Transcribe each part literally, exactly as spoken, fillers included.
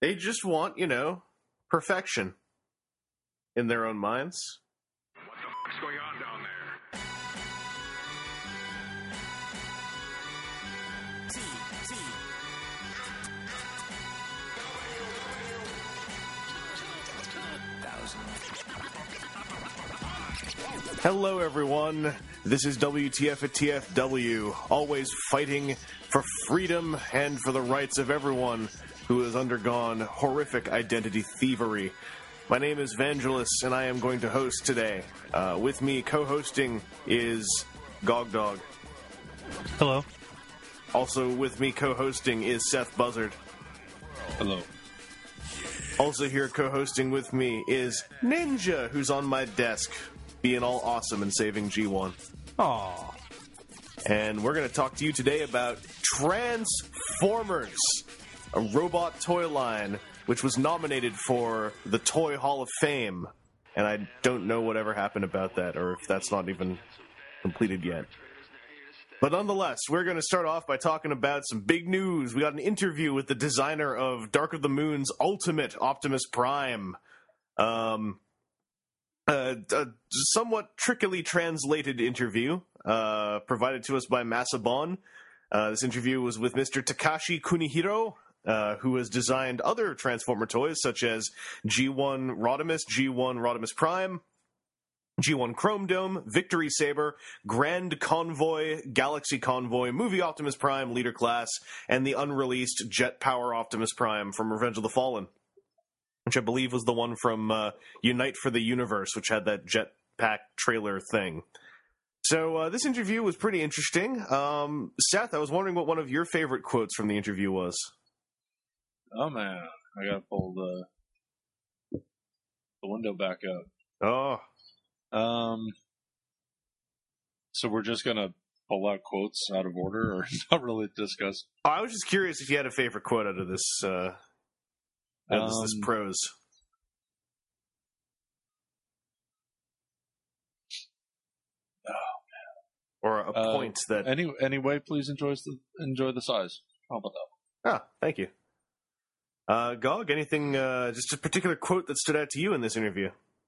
They just want, you know, perfection in their own minds. What the fuck's going on down there? T, T. Hello, everyone. This is W T F at T F W, always fighting for freedom and for the rights of everyone who has undergone horrific identity thievery. My name is Vangelis, and I am going to host today. Uh, with me, co-hosting, is Gog Dog. Hello. Also with me, co-hosting, is Seth Buzzard. Hello. Also here, co-hosting with me, is Ninja, who's on my desk, being all awesome and saving G one. Aww. And we're going to talk to you today about Transformers, a robot toy line which was nominated for the Toy Hall of Fame. And I don't know whatever happened about that, or if that's not even completed yet. But nonetheless, we're going to start off by talking about some big news. We got an interview with the designer of Dark of the Moon's Ultimate Optimus Prime. Um, a, a somewhat trickily translated interview uh, provided to us by Masabon. Uh, this interview was with Mister Takashi Kunihiro, uh, who has designed other Transformer toys such as G one Rodimus, G one Rodimus Prime, G one Chrome Dome, Victory Saber, Grand Convoy, Galaxy Convoy, Movie Optimus Prime, Leader Class, and the unreleased Jet Power Optimus Prime from Revenge of the Fallen, which I believe was the one from uh, Unite for the Universe, which had that jetpack trailer thing. So uh, this interview was pretty interesting. Um, Seth, I was wondering what one of your favorite quotes from the interview was. Oh man, I gotta pull the the window back up. Oh. Um. So we're just gonna pull out quotes out of order, or not really discuss? I was just curious if you had a favorite quote out of this, uh, out of this, this Um, prose. Or a Uh, point that... Any anyway, please enjoy the enjoy the size. How about that? Ah, thank you. Uh, Gog, anything, uh, just a particular quote that stood out to you in this interview?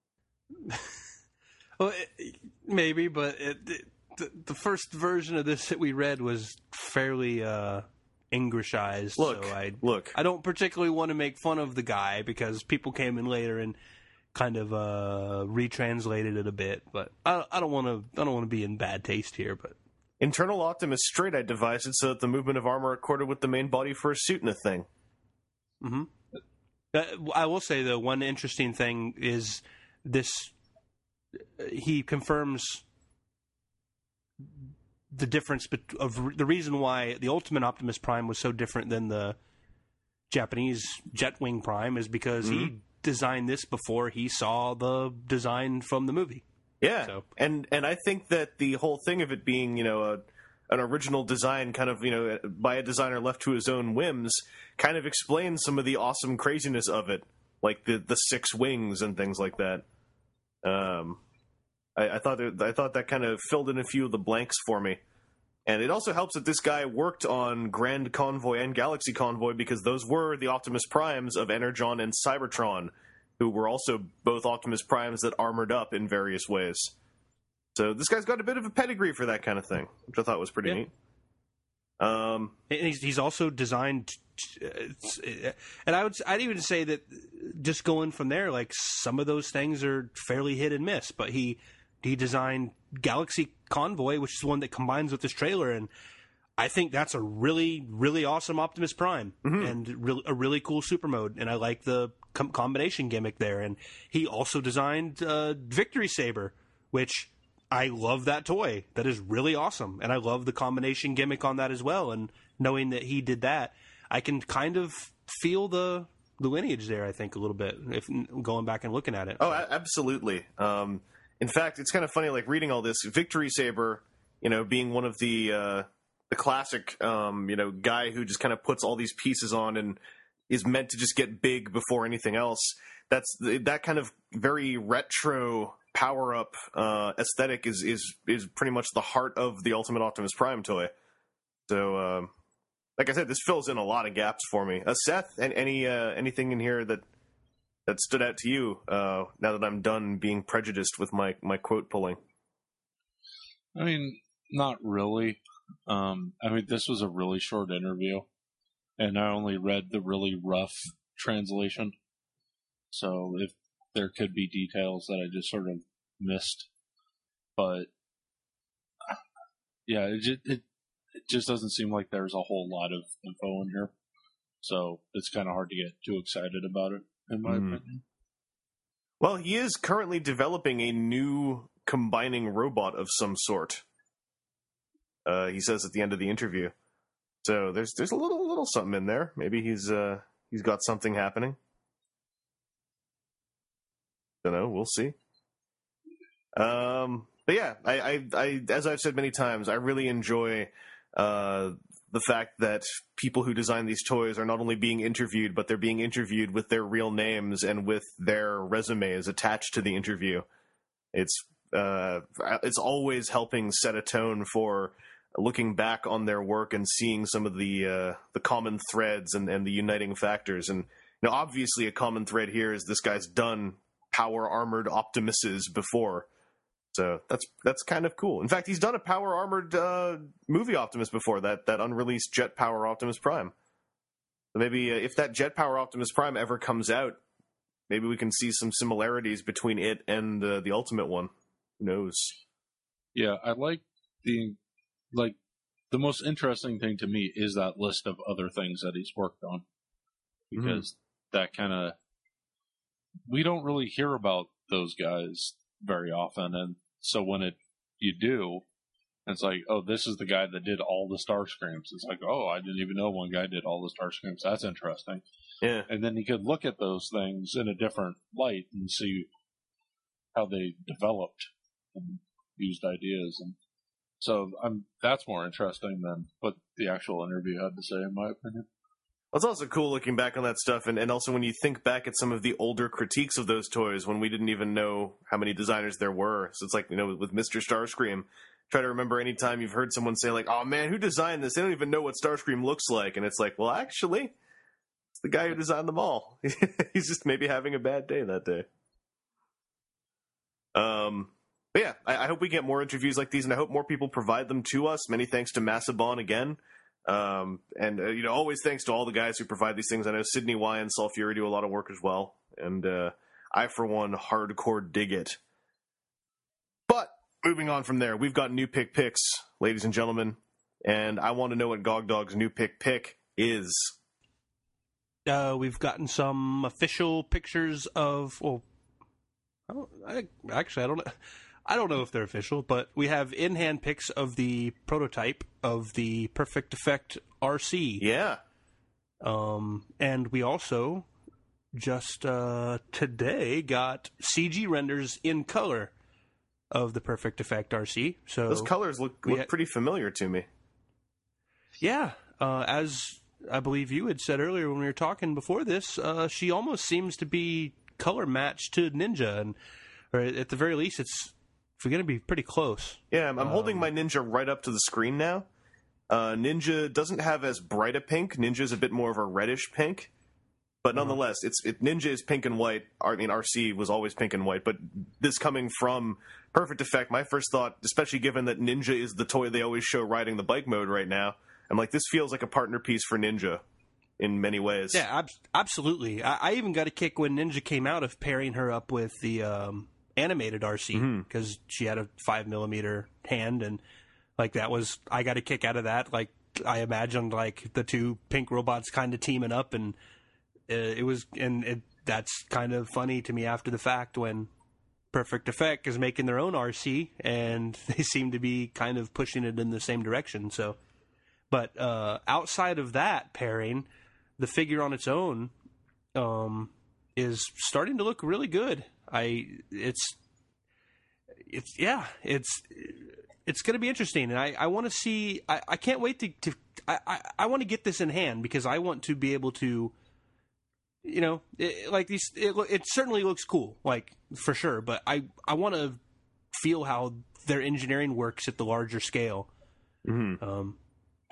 Well, it, maybe, but it, it, the, the first version of this that we read was fairly uh, Englishized. Look, so I, look. I don't particularly want to make fun of the guy because people came in later and kind of uh, retranslated it a bit. But I, I don't want to. I don't want to be in bad taste here. But Internal Optimus straight-eyed devised it so that the movement of armor accorded with the main body for a suit and a thing. mm-hmm. uh, I will say though, one interesting thing is this. He confirms the difference bet- of the reason why the Ultimate Optimus Prime was so different than the Japanese Jetwing Prime is because mm-hmm. he designed this before he saw the design from the movie. Yeah, so. and and I think that the whole thing of it being, you know, a, an original design kind of, you know, by a designer left to his own whims kind of explains some of the awesome craziness of it, like the, the six wings and things like that. Um, I, I thought it, I thought that kind of filled in a few of the blanks for me, and it also helps that this guy worked on Grand Convoy and Galaxy Convoy because those were the Optimus Primes of Energon and Cybertron, who were also both Optimus Primes that armored up in various ways. So this guy's got a bit of a pedigree for that kind of thing, which I thought was pretty yeah. neat. Um, and he's, he's also designed, uh, and I would I'd even say that just going from there, like some of those things are fairly hit and miss. But he he designed Galaxy Convoy, which is one that combines with this trailer, and I think that's a really really awesome Optimus Prime mm-hmm. and re- a really cool super mode. And I like the com- combination gimmick there. And he also designed uh, Victory Saber, which I love that toy. That is really awesome. And I love the combination gimmick on that as well. And knowing that he did that, I can kind of feel the the lineage there, I think, a little bit, if going back and looking at it. Oh, absolutely. Um, in fact, it's kind of funny, like, reading all this. Victory Saber, you know, being one of the uh, the classic, um, you know, guy who just kind of puts all these pieces on and is meant to just get big before anything else. That's that kind of very retro power up uh, aesthetic is is is pretty much the heart of the Ultimate Optimus Prime toy. So uh, like I said, this fills in a lot of gaps for me. Uh, Seth, and any uh, anything in here that that stood out to you? Uh, now that I'm done being prejudiced with my my quote pulling. I mean, not really. Um, I mean, this was a really short interview, and I only read the really rough translation. So if there could be details that I just sort of missed, but yeah, it just, it, it just doesn't seem like there's a whole lot of info in here. So it's kind of hard to get too excited about it, in my mm. opinion. Well, he is currently developing a new combining robot of some sort. Uh, he says at the end of the interview. So there's there's a little little something in there. Maybe he's uh, he's got something happening. Don't know. We'll see. Um, but yeah, I, I, I, as I've said many times, I really enjoy uh, the fact that people who design these toys are not only being interviewed, but they're being interviewed with their real names and with their resumes attached to the interview. It's uh, it's always helping set a tone for looking back on their work and seeing some of the uh, the common threads and, and the uniting factors. And you know, obviously, a common thread here is this guy's done power armored Optimuses before, so that's that's kind of cool. In fact, he's done a power armored uh, movie Optimus before, that that unreleased Jet Power Optimus Prime. So maybe uh, if that Jet Power Optimus Prime ever comes out, maybe we can see some similarities between it and uh, the Ultimate one. Who knows? Yeah, I like the like the most interesting thing to me is that list of other things that he's worked on, because mm-hmm. that kind of, we don't really hear about those guys very often, and so when it you do, it's like, oh, this is the guy that did all the Starscreams. It's like, oh, I didn't even know one guy did all the Starscreams. That's interesting. Yeah. And then you could look at those things in a different light and see how they developed and used ideas, and so I'm that's more interesting than what the actual interview had to say, in my opinion. It's also cool looking back on that stuff, and, and also when you think back at some of the older critiques of those toys when we didn't even know how many designers there were. So it's like, you know, with Mister Starscream, try to remember any time you've heard someone say, like, oh man, who designed this? They don't even know what Starscream looks like. And it's like, well, actually, it's the guy who designed them all. He's just maybe having a bad day that day. Um, but yeah, I, I hope we get more interviews like these, and I hope more people provide them to us. Many thanks to Massabon again. Um, and, uh, you know, always thanks to all the guys who provide these things. I know Sydney Y and Sulfury do a lot of work as well. And, uh, I, for one, hardcore dig it. But, moving on from there, we've got new pick picks, ladies and gentlemen. And I want to know what Gog Dog's new pick pick is. Uh, we've gotten some official pictures of, well, I don't, I, actually, I don't know. I don't know if they're official, but we have in-hand pics of the prototype of the Perfect Effect R C. Yeah. Um, and we also just uh, today got C G renders in color of the Perfect Effect R C. So those colors look, look ha- pretty familiar to me. Yeah. Uh, as I believe you had said earlier when we were talking before this, uh, she almost seems to be color matched to Ninja, and or at the very least, it's we're going to be pretty close. Yeah, I'm, I'm um, holding my Ninja right up to the screen now. Uh, Ninja doesn't have as bright a pink. Ninja's a bit more of a reddish pink. But nonetheless, uh-huh. it's it, Ninja is pink and white. I mean, R C was always pink and white. But this coming from Perfect Effect, my first thought, especially given that Ninja is the toy they always show riding the bike mode right now, I'm like, this feels like a partner piece for Ninja in many ways. Yeah, ab- absolutely. I-, I even got a kick when Ninja came out of pairing her up with the... Um animated R C, because mm-hmm. she had a five millimeter hand, and like that was I got a kick out of that. Like I imagined like the two pink robots kind of teaming up, and uh, it was and it, that's kind of funny to me after the fact when Perfect Effect is making their own R C and they seem to be kind of pushing it in the same direction. So, but uh, outside of that pairing, the figure on its own um, is starting to look really good. I it's it's yeah it's it's going to be interesting, and I, I want to see I, I can't wait to, to I, I, I want to get this in hand because I want to be able to, you know, it, like these it, it certainly looks cool, like for sure, but I I want to feel how their engineering works at the larger scale. Mm-hmm. Um,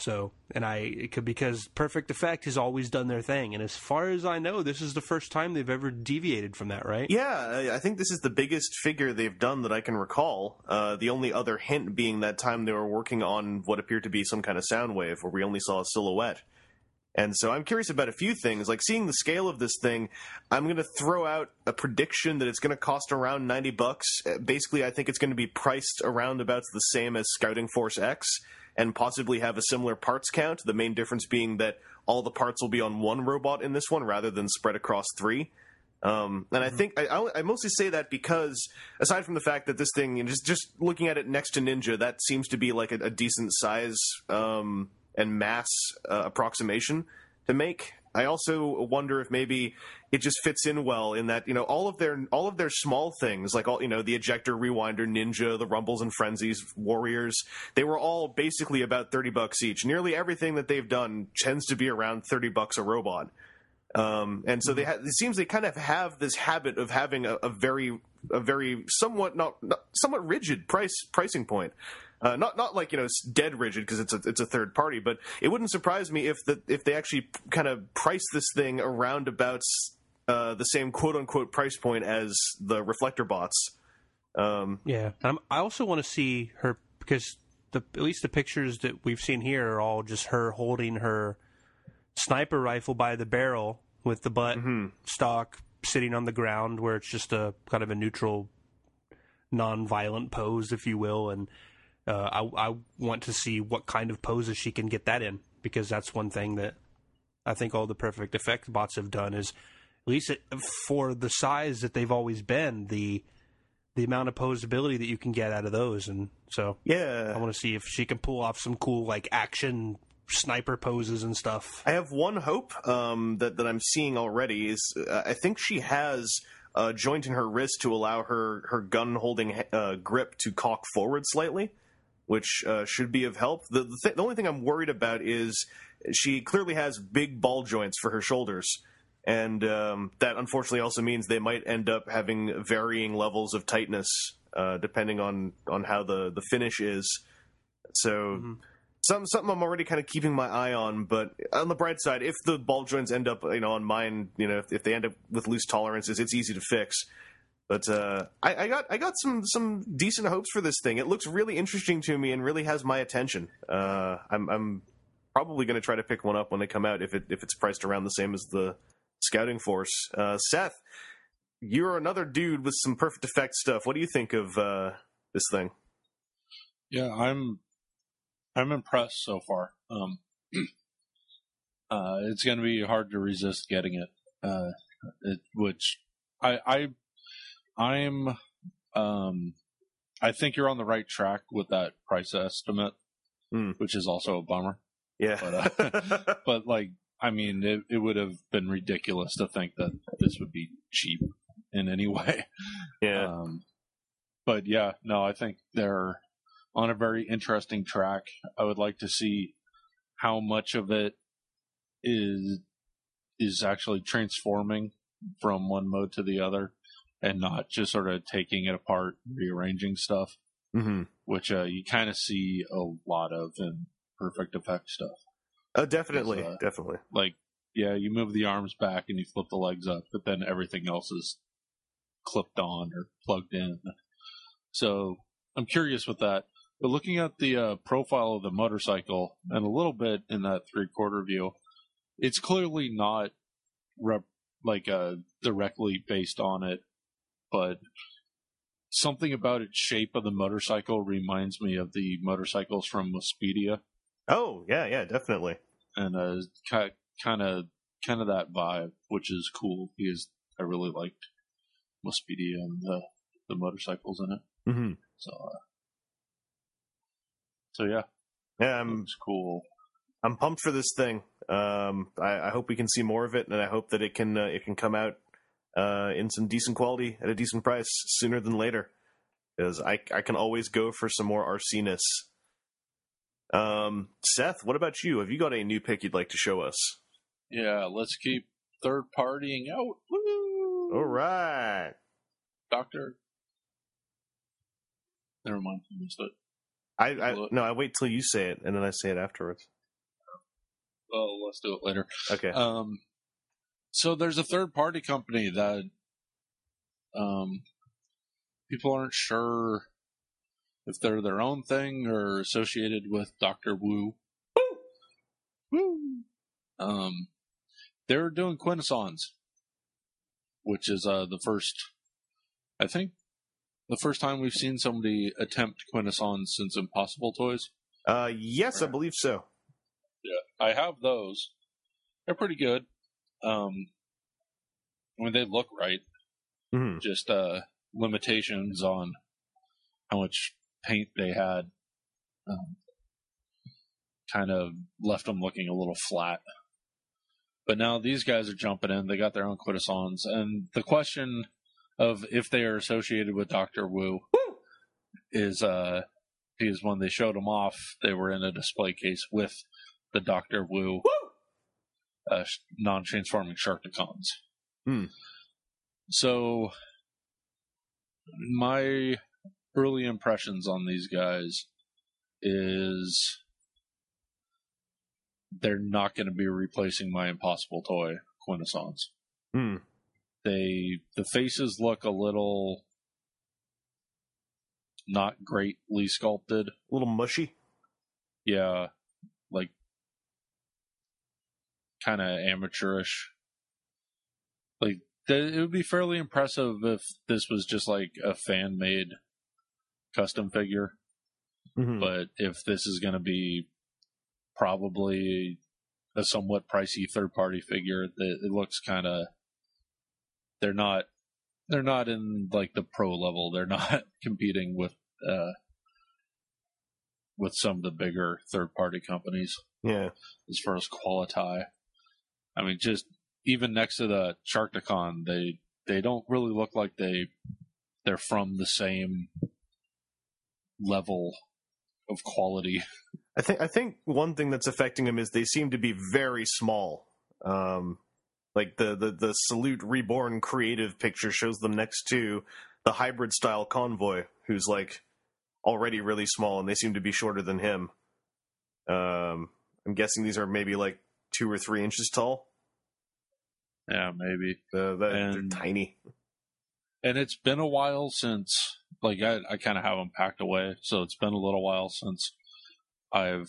So, and I it could because Perfect Effect has always done their thing, and as far as I know, this is the first time they've ever deviated from that, right? Yeah, I- I think this is the biggest figure they've done that I can recall. Uh, the only other hint being that time they were working on what appeared to be some kind of sound wave where we only saw a silhouette. And so I'm curious about a few things, like seeing the scale of this thing. I'm going to throw out a prediction that it's going to cost around ninety bucks. Uh, Basically, I think it's going to be priced around about the same as Scouting Force X and possibly have a similar parts count. The main difference being that all the parts will be on one robot in this one rather than spread across three. Um, and I think I, I I mostly say that because aside from the fact that this thing, you know, just just looking at it next to Ninja, that seems to be like a, a decent size um, and mass uh, approximation to make. I also wonder if maybe it just fits in well in that, you know, all of their all of their small things, like all, you know, the ejector, rewinder, Ninja, the rumbles and frenzies, warriors, they were all basically about thirty bucks each. Nearly everything that they've done tends to be around thirty bucks a robot. Um, and so they ha- it seems they kind of have this habit of having a, a very a very somewhat not, not somewhat rigid price pricing point. Uh, not not like, you know, it's dead rigid because it's a it's a third party, but it wouldn't surprise me if the if they actually kind of price this thing around about uh, the same quote unquote price point as the reflector bots. Um, Yeah, um, I also want to see her because the at least the pictures that we've seen here are all just her holding her sniper rifle by the barrel with the butt mm-hmm. stock sitting on the ground, where it's just a kind of a neutral, non-violent pose, if you will, and. Uh, I, I want to see what kind of poses she can get that in, because that's one thing that I think all the Perfect Effect bots have done is, at least it, for the size that they've always been, the the amount of posability that you can get out of those. And so yeah, I want to see if she can pull off some cool like action sniper poses and stuff. I have one hope um, that, that I'm seeing already is uh, I think she has a joint in her wrist to allow her, her gun-holding uh, grip to cock forward slightly, which uh, should be of help. The, the, th- the only thing I'm worried about is she clearly has big ball joints for her shoulders, and um, that unfortunately also means they might end up having varying levels of tightness uh, depending on, on how the, the finish is. So mm-hmm. some, something I'm already kind of keeping my eye on, but on the bright side, if the ball joints end up, you know, on mine, you know, if, if they end up with loose tolerances, it's easy to fix. But uh, I, I got I got some, some decent hopes for this thing. It looks really interesting to me and really has my attention. Uh, I'm, I'm probably going to try to pick one up when they come out if it if it's priced around the same as the Scouting Force. Uh, Seth, you're another dude with some Perfect Effect stuff. What do you think of uh, this thing? Yeah, I'm I'm impressed so far. Um, uh, it's going to be hard to resist getting it, uh, it which I. I I'm, um, I think you're on the right track with that price estimate, mm. which is also a bummer. Yeah. But, uh, but like, I mean, it, it would have been ridiculous to think that this would be cheap in any way. Yeah. Um, but yeah, no, I think they're on a very interesting track. I would like to see how much of it is, is actually transforming from one mode to the other. And not just sort of taking it apart, rearranging stuff, mm-hmm. which uh, you kind of see a lot of in Perfect Effect stuff. Oh, definitely, uh, definitely. Like, yeah, you move the arms back and you flip the legs up, but then everything else is clipped on or plugged in. So I'm curious with that. But looking at the uh, profile of the motorcycle and a little bit in that three-quarter view, it's clearly not rep- like uh, directly based on it. But something about its shape of the motorcycle reminds me of the motorcycles from Mospedia. Oh, yeah, yeah, definitely. And uh, kind of kind of that vibe, which is cool because I really liked Mospedia and the, the motorcycles in it. Mm-hmm. So, uh, so yeah, yeah, I'm it's cool. I'm pumped for this thing. Um, I, I hope we can see more of it, and I hope that it can uh, it can come out. Uh, in some decent quality at a decent price sooner than later, because I I can always go for some more Arsenus. Um, Seth, what about you? Have you got a new pick you'd like to show us? Yeah, let's keep third partying out. Woo! All right, Doctor. Never mind, I missed it. I, I no, I wait till you say it and then I say it afterwards. Oh, let's do it later. Okay. Um, so there's a third party company that um, people aren't sure if they're their own thing or associated with Doctor Wu. Woo! Woo! Um, they're doing Quintessons, which is uh, the first, I think, the first time we've seen somebody attempt Quintessons since Impossible Toys. Uh, yes, I believe so. Yeah, I have those. They're pretty good. Um, I mean, they look right. Mm-hmm. Just uh, limitations on how much paint they had um, kind of left them looking a little flat. But now these guys are jumping in. They got their own Quintessons. And the question of if they are associated with Doctor Wu Woo! is uh, because when they showed them off, they were in a display case with the Doctor Wu uh, non-transforming Sharkticons. Hmm. So my early impressions on these guys is they're not going to be replacing my Impossible Toy Quintessons. Hmm. They the faces look a little not greatly sculpted. A little mushy. Yeah, like kind of amateurish. Like th- it would be fairly impressive if this was just like a fan made custom figure. Mm-hmm. But if this is going to be probably a somewhat pricey third party figure, it, it looks kind of they're not they're not in like the pro level. They're not competing with uh, with some of the bigger third party companies. Yeah, as far as quality. I mean, just even next to the Sharkticon, they they don't really look like they they're from the same level of quality. I think I think one thing that's affecting them is they seem to be very small. Um, like the, the the Salute Reborn creative picture shows them next to the hybrid style Convoy, who's like already really small, and they seem to be shorter than him. Um, I'm guessing these are maybe like two or three inches tall. Yeah, maybe. Uh, that, and, they're tiny. And it's been a while since, like, I, I kind of have them packed away, so it's been a little while since I've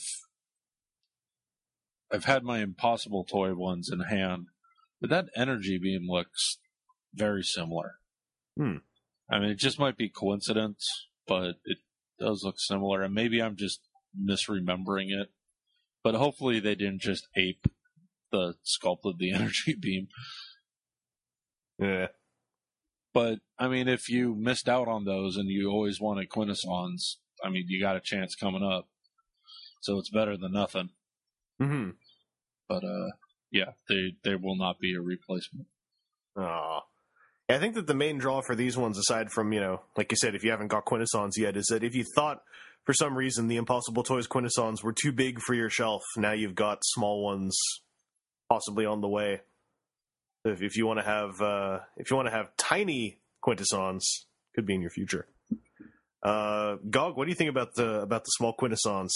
I've had my Impossible Toy ones in hand. But that Energy Beam looks very similar. Hmm. I mean, it just might be coincidence, but it does look similar, and maybe I'm just misremembering it. But hopefully they didn't just ape the sculpt of the Energy Beam. Yeah. But, I mean, if you missed out on those and you always wanted Quintessons, I mean, you got a chance coming up. So it's better than nothing. Mm-hmm. But, uh, yeah, they, they will not be a replacement. Aw. I think that the main draw for these ones, aside from, you know, like you said, if you haven't got Quintessons yet, is that if you thought for some reason the Impossible Toys Quintessons were too big for your shelf, now you've got small ones possibly on the way. If, if you want to have, uh, if you want to have tiny Quintessons, could be in your future. Uh, Gog, what do you think about the about the small Quintessons?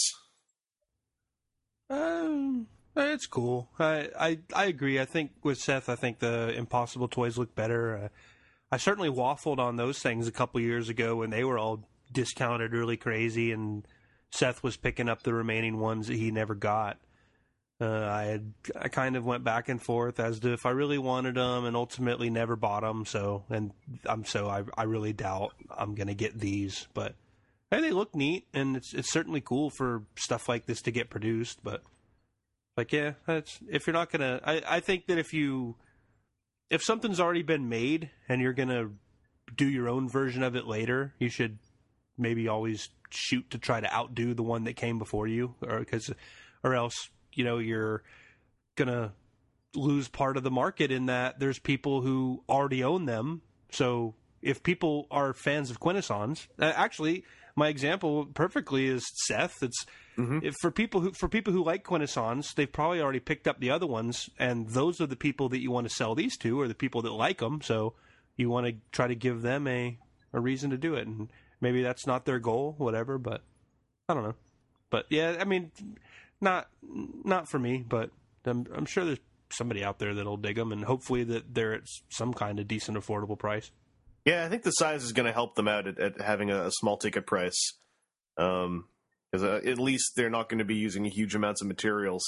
Um, it's cool. I, I I agree. I think with Seth, I think the Impossible Toys look better. Uh, I certainly waffled on those things a couple years ago when they were all discounted really crazy, and Seth was picking up the remaining ones that he never got. Uh, I had I kind of went back and forth as to if I really wanted them, and ultimately never bought them. So, and I'm so I I really doubt I'm gonna get these, but hey, they look neat, and it's it's certainly cool for stuff like this to get produced. But like, yeah, that's if you're not gonna, I I think that if you if something's already been made and you're gonna do your own version of it later, you should maybe always shoot to try to outdo the one that came before you, or because or else. You know, you're going to lose part of the market in that there's people who already own them. So if people are fans of Quintessons, uh, actually, my example perfectly is Seth. It's mm-hmm. if for people who for people who like Quintessons, they've probably already picked up the other ones, and those are the people that you want to sell these to, or the people that like them. So you want to try to give them a, a reason to do it, and maybe that's not their goal, whatever. But I don't know. But yeah, I mean. Not, not for me, but I'm, I'm sure there's somebody out there that'll dig them, and hopefully that they're at some kind of decent, affordable price. Yeah, I think the size is going to help them out at, at having a, a small ticket price. Um, because uh, at least they're not going to be using huge amounts of materials.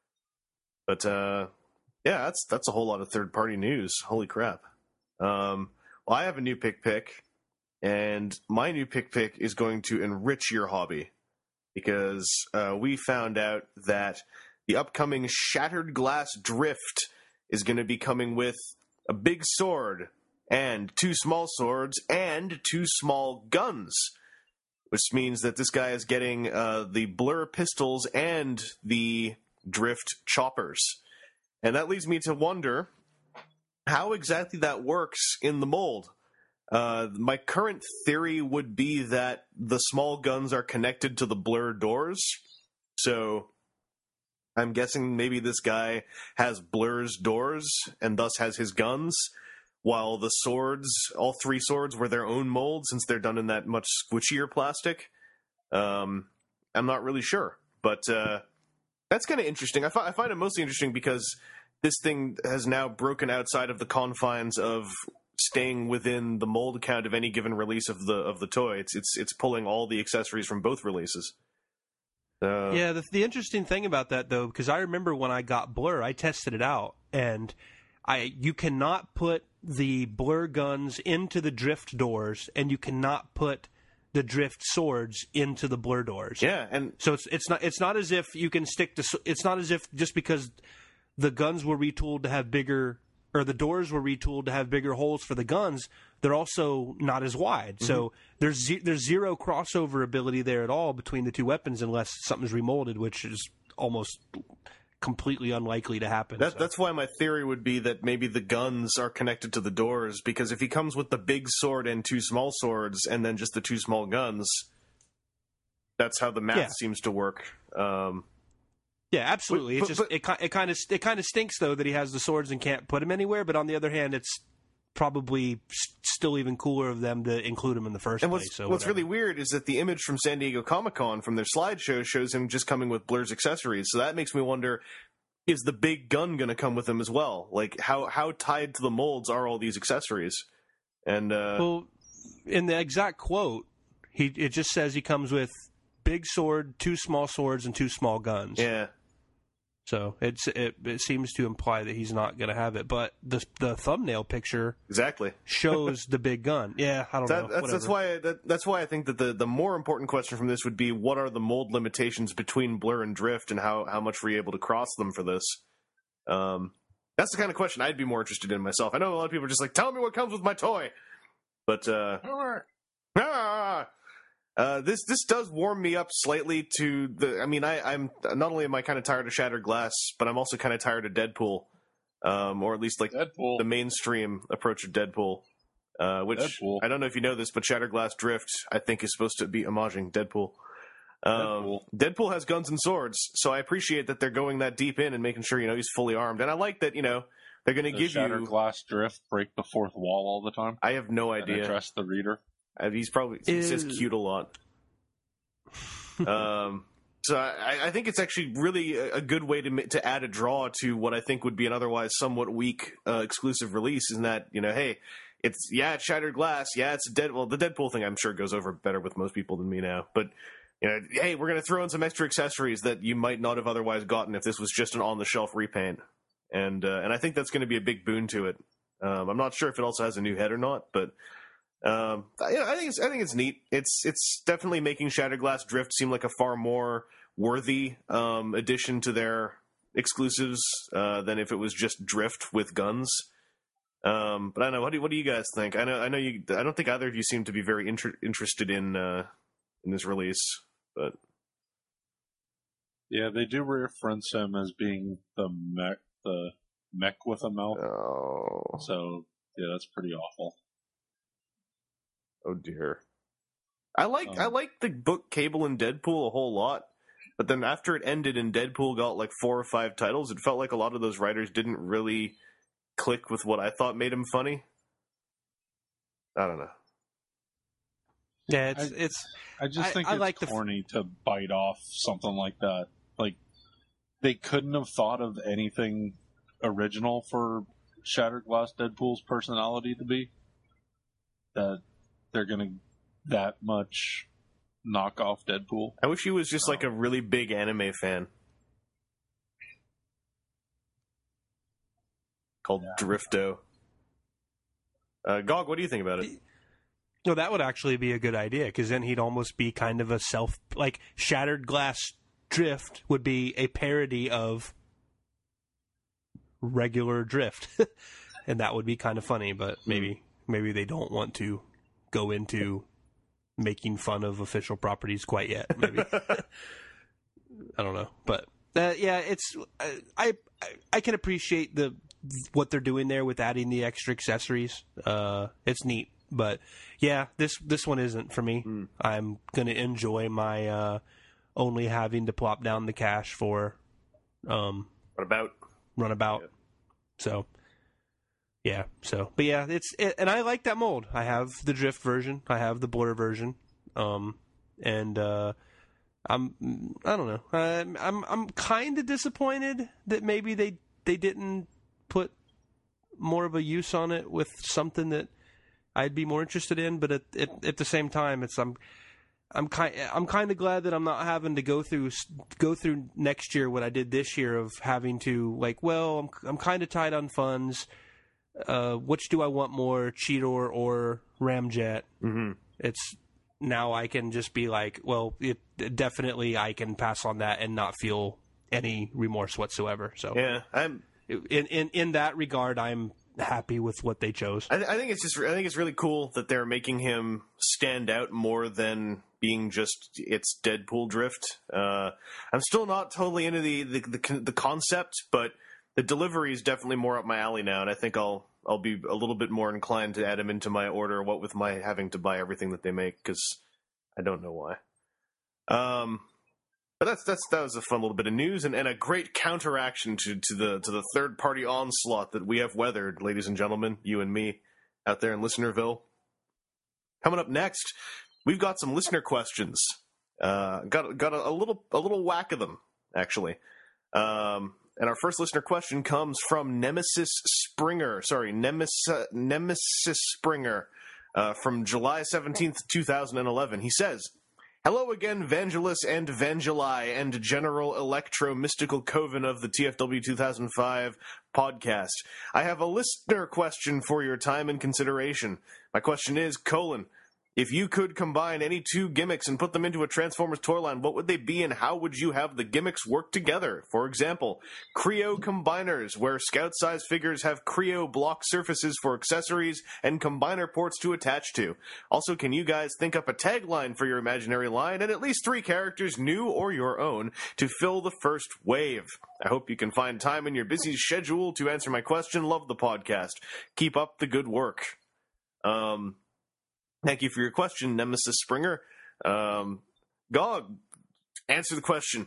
But uh, yeah, that's that's a whole lot of third party news. Holy crap! Um, well, I have a new pick pick, and my new pick pick is going to enrich your hobby because uh, we found out that the upcoming Shattered Glass Drift is going to be coming with a big sword and two small swords and two small guns, which means that this guy is getting uh, the Blur pistols and the Drift choppers. And that leads me to wonder how exactly that works in the mold. Uh, my current theory would be that the small guns are connected to the Blur doors. So I'm guessing maybe this guy has Blur's doors and thus has his guns, while the swords, all three swords, were their own mold since they're done in that much squishier plastic. Um, I'm not really sure, but uh, that's kind of interesting. I, fi- I find it mostly interesting because this thing has now broken outside of the confines of staying within the mold count of any given release of the of the toy. It's it's it's pulling all the accessories from both releases. Uh, yeah, the, the interesting thing about that, though, because I remember when I got Blur, I tested it out, and I you cannot put the Blur guns into the Drift doors, and you cannot put the Drift swords into the Blur doors. Yeah, and so it's it's not it's not as if you can stick to. It's not as if just because the guns were retooled to have bigger, or the doors were retooled to have bigger holes for the guns, they're also not as wide. Mm-hmm. So there's ze- there's zero crossover ability there at all between the two weapons unless something's remolded, which is almost completely unlikely to happen. That, so. That's why my theory would be that maybe the guns are connected to the doors, because if he comes with the big sword and two small swords and then just the two small guns, that's how the math yeah. seems to work. Um, yeah, absolutely. But, it's but, just it, it kind of it kind of stinks though that he has the swords and can't put them anywhere. But on the other hand, it's probably still even cooler of them to include him in the first and what's, place. So what's whatever. really weird is that the image from San Diego Comic-Con from their slideshow shows him just coming with Blur's accessories. So that makes me wonder, is the big gun going to come with him as well? Like, how how tied to the molds are all these accessories? And uh, well, in the exact quote, he it just says he comes with big sword, two small swords, and two small guns. yeah. So it's it, it seems to imply that he's not going to have it, but the the thumbnail picture Exactly. shows the big gun. Yeah, I don't That, know. that's, that's why that, that's why I think that the, the more important question from this would be, what are the mold limitations between Blur and Drift, and how, how much were you able to cross them for this? Um, that's the kind of question I'd be more interested in myself. I know a lot of people are just like, tell me what comes with my toy, but uh, ah, uh, this this does warm me up slightly to the. I mean, I, I'm not only am I kind of tired of Shattered Glass, but I'm also kind of tired of Deadpool, um, or at least like Deadpool. the mainstream approach of Deadpool. Uh, which Deadpool. I don't know if you know this, but Shattered Glass Drift, I think, is supposed to be homaging Deadpool. Um, Deadpool. Deadpool has guns and swords, so I appreciate that they're going that deep in and making sure, you know, he's fully armed. And I like that, you know, they're going to give Shattered you. Glass Drift break the fourth wall all the time. I have no And idea. address the reader. Uh, he's probably he Is- says cute a lot. um, so I, I think it's actually really a, a good way to ma- to add a draw to what I think would be an otherwise somewhat weak uh, exclusive release. Is that, you know, hey, it's yeah, it's Shattered Glass, yeah, it's dead. Well, the Deadpool thing I'm sure goes over better with most people than me now, but. You know, hey, we're going to throw in some extra accessories that you might not have otherwise gotten if this was just an on-the-shelf repaint, and uh, and I think that's going to be a big boon to it. Um, I'm not sure if it also has a new head or not, but um, I, I think it's I think it's neat. It's it's definitely making Shattered Glass Drift seem like a far more worthy um, addition to their exclusives uh, than if it was just Drift with guns. Um, but I don't know. What do what do you guys think? I know I know you. I don't think either of you seem to be very inter- interested in uh, in this release. But Yeah, they do reference him as being the mech, the mech with a mouth. oh, So yeah, that's pretty awful. oh dear. I like Um, I like the book Cable and Deadpool a whole lot, but then after it ended and Deadpool got like four or five titles, it felt like a lot of those writers didn't really click with what I thought made him funny. I don't know. Yeah, it's I- it's I just I- think I it's like the f- corny to bite off something like that. Like, they couldn't have thought of anything original for Shattered Glass Deadpool's personality to be. That they're going to that much knock off Deadpool. I wish he was just like a really big anime fan. Called yeah. Drifto. Uh, Gog, what do you think about it? No, that would actually be a good idea, because then he'd almost be kind of a self... Like, Shattered Glass Drift would be a parody of regular Drift. And that would be kind of funny, but maybe maybe they don't want to go into making fun of official properties quite yet. Maybe. I don't know. But, uh, yeah, it's... I, I I can appreciate the what they're doing there with adding the extra accessories. Uh, it's neat. But yeah, this this one isn't for me. Mm. I'm gonna enjoy my uh, only having to plop down the cash for um, runabout. Runabout. Yeah. So yeah. So but yeah, it's it, and I like that mold. I have the Drift version. I have the Blur version. Um, and uh, I'm I don't know. I'm I'm I'm kind of disappointed that maybe they they didn't put more of a use on it with something that I'd be more interested in, but at, at at the same time, it's I'm I'm kind I'm kind of glad that I'm not having to go through go through next year what I did this year of having to like, well, I'm I'm kind of tight on funds. Uh, which do I want more, Cheetor or Ramjet? Mm-hmm. It's now I can just be like, well, it definitely I can pass on that and not feel any remorse whatsoever. So yeah, I'm in in in that regard, I'm happy with what they chose. I, I think it's just I think it's really cool that they're making him stand out more than being just it's Deadpool Drift. Uh, I'm still not totally into the, the the the concept, but the delivery is definitely more up my alley now, and I think I'll I'll be a little bit more inclined to add him into my order. What with my having to buy everything that they make, because I don't know why. Um. But that's that's that was a fun little bit of news and, and a great counteraction to, to the to the third party onslaught that we have weathered, ladies and gentlemen, you and me, out there in Listenerville. Coming up next, we've got some listener questions. Uh, got got a, a little a little whack of them actually. Um, and our first listener question comes from Nemesis Springer. Sorry, Nemesis Nemesis Springer, uh, from July seventeenth, two thousand eleven. He says, hello again, Vangelis and Vangeli and General Electro Mystical Coven of the T F W two thousand five podcast. I have a listener question for your time and consideration. My question is, colon, if you could combine any two gimmicks and put them into a Transformers toy line, what would they be and how would you have the gimmicks work together? For example, Creo Combiners, where Scout-size figures have Creo block surfaces for accessories and combiner ports to attach to. Also, can you guys think up a tagline for your imaginary line and at least three characters, new or your own, to fill the first wave? I hope you can find time in your busy schedule to answer my question. Love the podcast. Keep up the good work. Um... Thank you for your question, Nemesis Springer. Um, Gog, answer the question.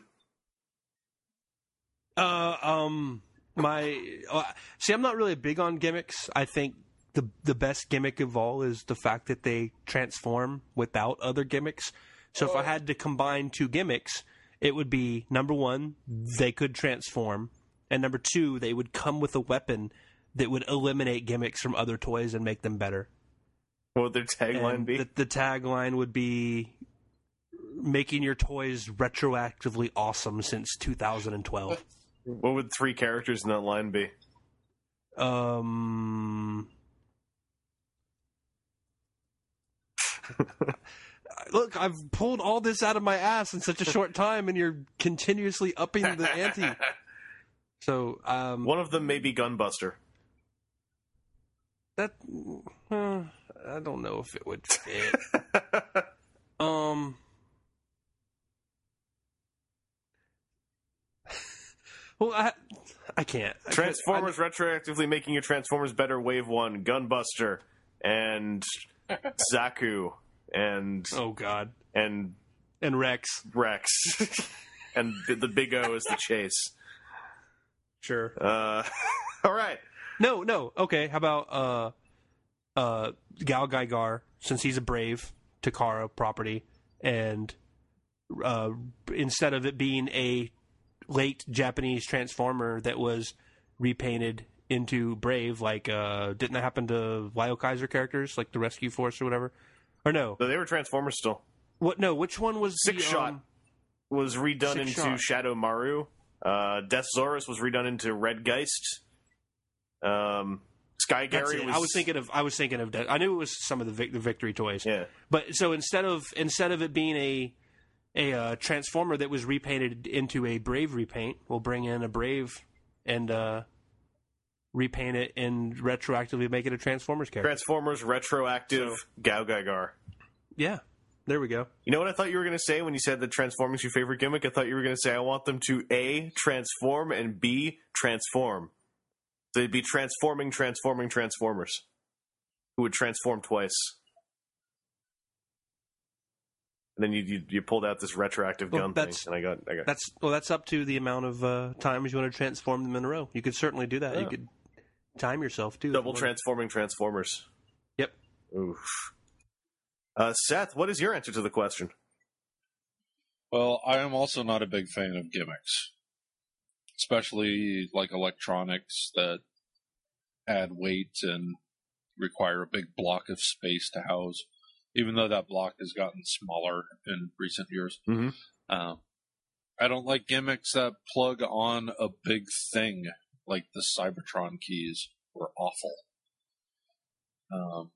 Uh, um, my uh, see, I'm not really big on gimmicks. I think the the best gimmick of all is the fact that they transform without other gimmicks. So if I had to combine two gimmicks, it would be number one, they could transform, and number two, they would come with a weapon that would eliminate gimmicks from other toys and make them better. What would their tagline and be? The, the tagline would be making your toys retroactively awesome since two thousand twelve. What would three characters in that line be? Um, look, I've pulled all this out of my ass in such a short time, and you're continuously upping the ante. So, um, one of them may be Gunbuster. That. Uh, I don't know if it would fit. um, well, I I can't. Transformers I, retroactively making your Transformers better. Wave one, Gunbuster, and Zaku, and oh god, and and Rex, Rex, and the, the Big O is the chase. Sure. Uh, all right. No, no. Okay. How about uh. Uh, Gal Gaigar, since he's a Brave Takara property, and uh, instead of it being a late Japanese Transformer that was repainted into Brave, like uh, didn't that happen to Lyle Kaiser characters, like the Rescue Force or whatever? Or no? But they were Transformers still. What? No, which one was Six the, Shot um, was redone Six into Shot. Shadow Maru. Uh, Death Zorus was redone into Red Geist. Um, Sky That's Gary it. was. I was thinking of. I was thinking of. I knew it was some of the, Vic, the Victory toys. Yeah. But so instead of instead of it being a a uh, Transformer that was repainted into a Brave repaint, we'll bring in a Brave and uh, repaint it and retroactively make it a Transformers character. Transformers retroactive So- Gao Gaigar. Yeah, there we go. You know what I thought you were going to say when you said that Transforming's your favorite gimmick? I thought you were going to say, I want them to A, transform, and B, transform. So they'd be transforming, transforming Transformers. Who would transform twice. And then you you, you pulled out this retroactive Well, gun that's- thing, and I got I got That's well, that's up to the amount of uh, times you want to transform them in a row. You could certainly do that. Yeah. You could time yourself too. double if you wanted. transforming Transformers. Yep. Oof. Uh, Seth, what is your answer to the question? Well, I am also not a big fan of gimmicks, especially like electronics that add weight and require a big block of space to house. Even though that block has gotten smaller in recent years, Mhm. um, I don't like gimmicks that plug on a big thing like the Cybertron keys were awful. Um,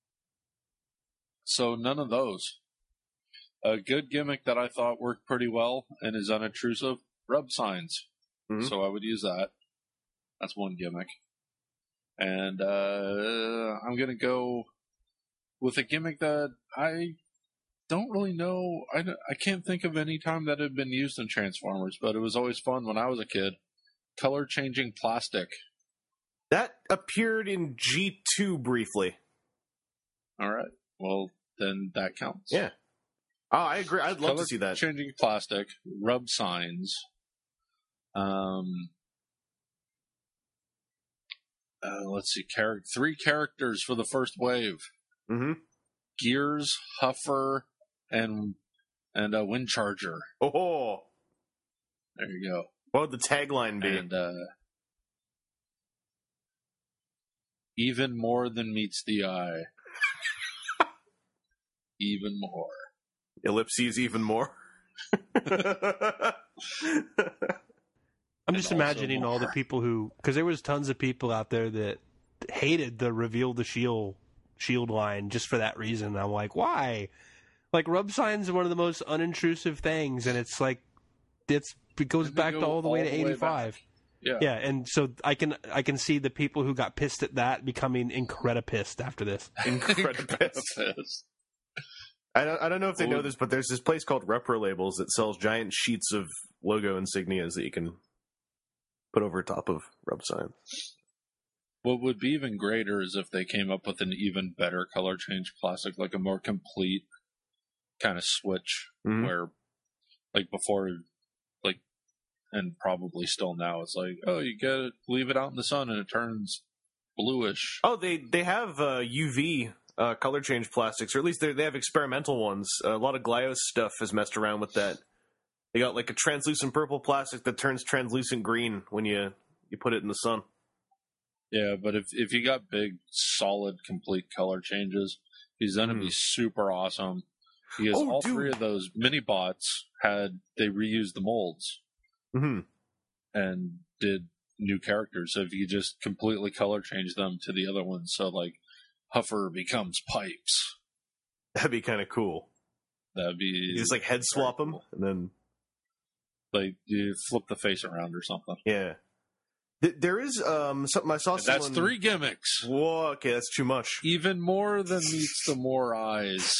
so none of those. A good gimmick that I thought worked pretty well and is unobtrusive, rub signs. Mhm. So I would use that. That's one gimmick. And uh, I'm going to go with a gimmick that I don't really know. I, don't- I can't think of any time that it had been used in Transformers, but it was always fun when I was a kid. Color changing plastic. That appeared in G two briefly. All right. Well, then that counts. Yeah. Oh, I agree. I'd love Color to see that. changing plastic, rub signs. Um, uh, let's see, char- three characters for the first wave: Mm-hmm. Gears, Huffer, and and a Wind Charger. Oh, There you go. what would the tagline be? And uh, even more than meets the eye. Even more. Ellipses even more. I'm just And also imagining all the more. people who, because there was tons of people out there that hated the reveal the shield shield line just for that reason. I'm like, why? Like rub signs are one of the most unintrusive things, and it's like it's it goes And they back go to all the way all to the way eighty-five. back. Yeah. Yeah, and so I can I can see the people who got pissed at that becoming incredible pissed after this. Incredible. Incredipist. I don't, I don't know if they Well, know this, but there's this place called Repro Labels that sells giant sheets of logo insignias that you can put over top of rub signs. What would be even greater is if they came up with an even better color change plastic, like a more complete kind of switch, Mhm. where, like before, like, and probably still now, it's like, oh, you get it, leave it out in the sun and it turns bluish. Oh, they they have uh, U V uh, color change plastics, or at least they they have experimental ones. A lot of Glyos stuff has messed around with that. They got like a translucent purple plastic that turns translucent green when you you put it in the sun. Yeah, but if if you got big, solid, complete color changes, he's gonna Mhm. be super awesome. Because Oh, all dude. three of those mini bots had they reused the molds Mm-hmm. and did new characters. So if you just completely color change them to the other ones, so like Huffer becomes Pipes, That'd be kind of cool. that'd be You just like head swap them, cool. and then like you flip the face around or something. yeah. Th- there is um something I saw. And that's someone- three gimmicks. Whoa, okay, that's too much. Even more than meets the more eyes.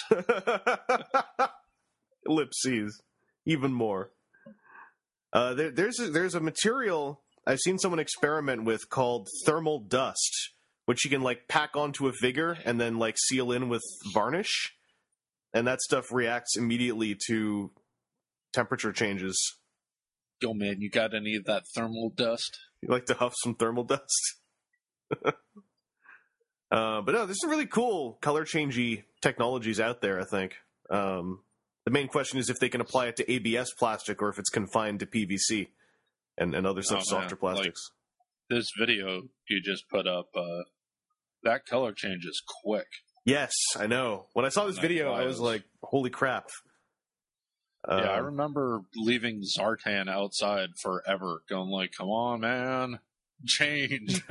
Ellipses, even more. Uh, there, there's a, there's a material I've seen someone experiment with called thermal dust, which you can like pack onto a figure and then like seal in with varnish, and that stuff reacts immediately to temperature changes. Yo, man, you got any of that thermal dust? You like to huff some thermal dust? uh, but no, there's some really cool color changey technologies out there, I think. Um, the main question is if they can apply it to A B S plastic or if it's confined to P V C. and, and other such Oh, man. softer plastics. Like, this video you just put up, uh, that color change is quick. Yes, I know. When I saw this That video, I was was- like, "Holy crap!" yeah, I Um, remember leaving Zartan outside forever, going like, "Come on, man, change."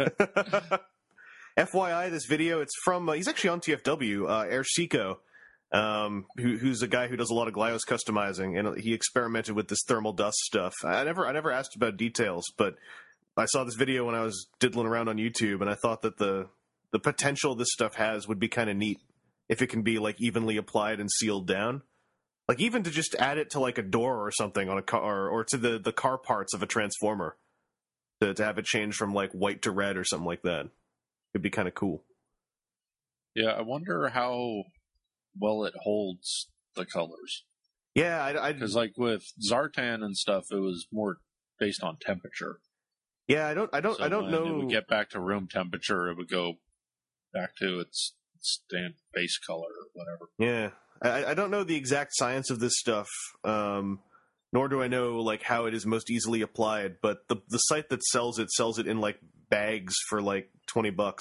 F Y I, this video, it's from, uh, he's actually on T F W, uh, Airseco, um, who, who's a guy who does a lot of Glyos customizing, and he experimented with this thermal dust stuff. I never, I never asked about details, but I saw this video when I was diddling around on YouTube, and I thought that the, the potential this stuff has would be kind of neat if it can be, like, evenly applied and sealed down. Like, even to just add it to, like, a door or something on a car, or to the, the car parts of a Transformer, to, to have it change from, like, white to red or something like that. It'd be kind of cool. Yeah, I wonder how well it holds the colors. Yeah, I, I Because, like, with Zartan and stuff, it was more based on temperature. yeah, I don't, I don't, So I don't when know. it would get back to room temperature, it would go back to its stand base color or whatever. Yeah, I, I don't know the exact science of this stuff. Um, nor do I know like how it is most easily applied. But the the site that sells it sells it in like bags for like twenty bucks.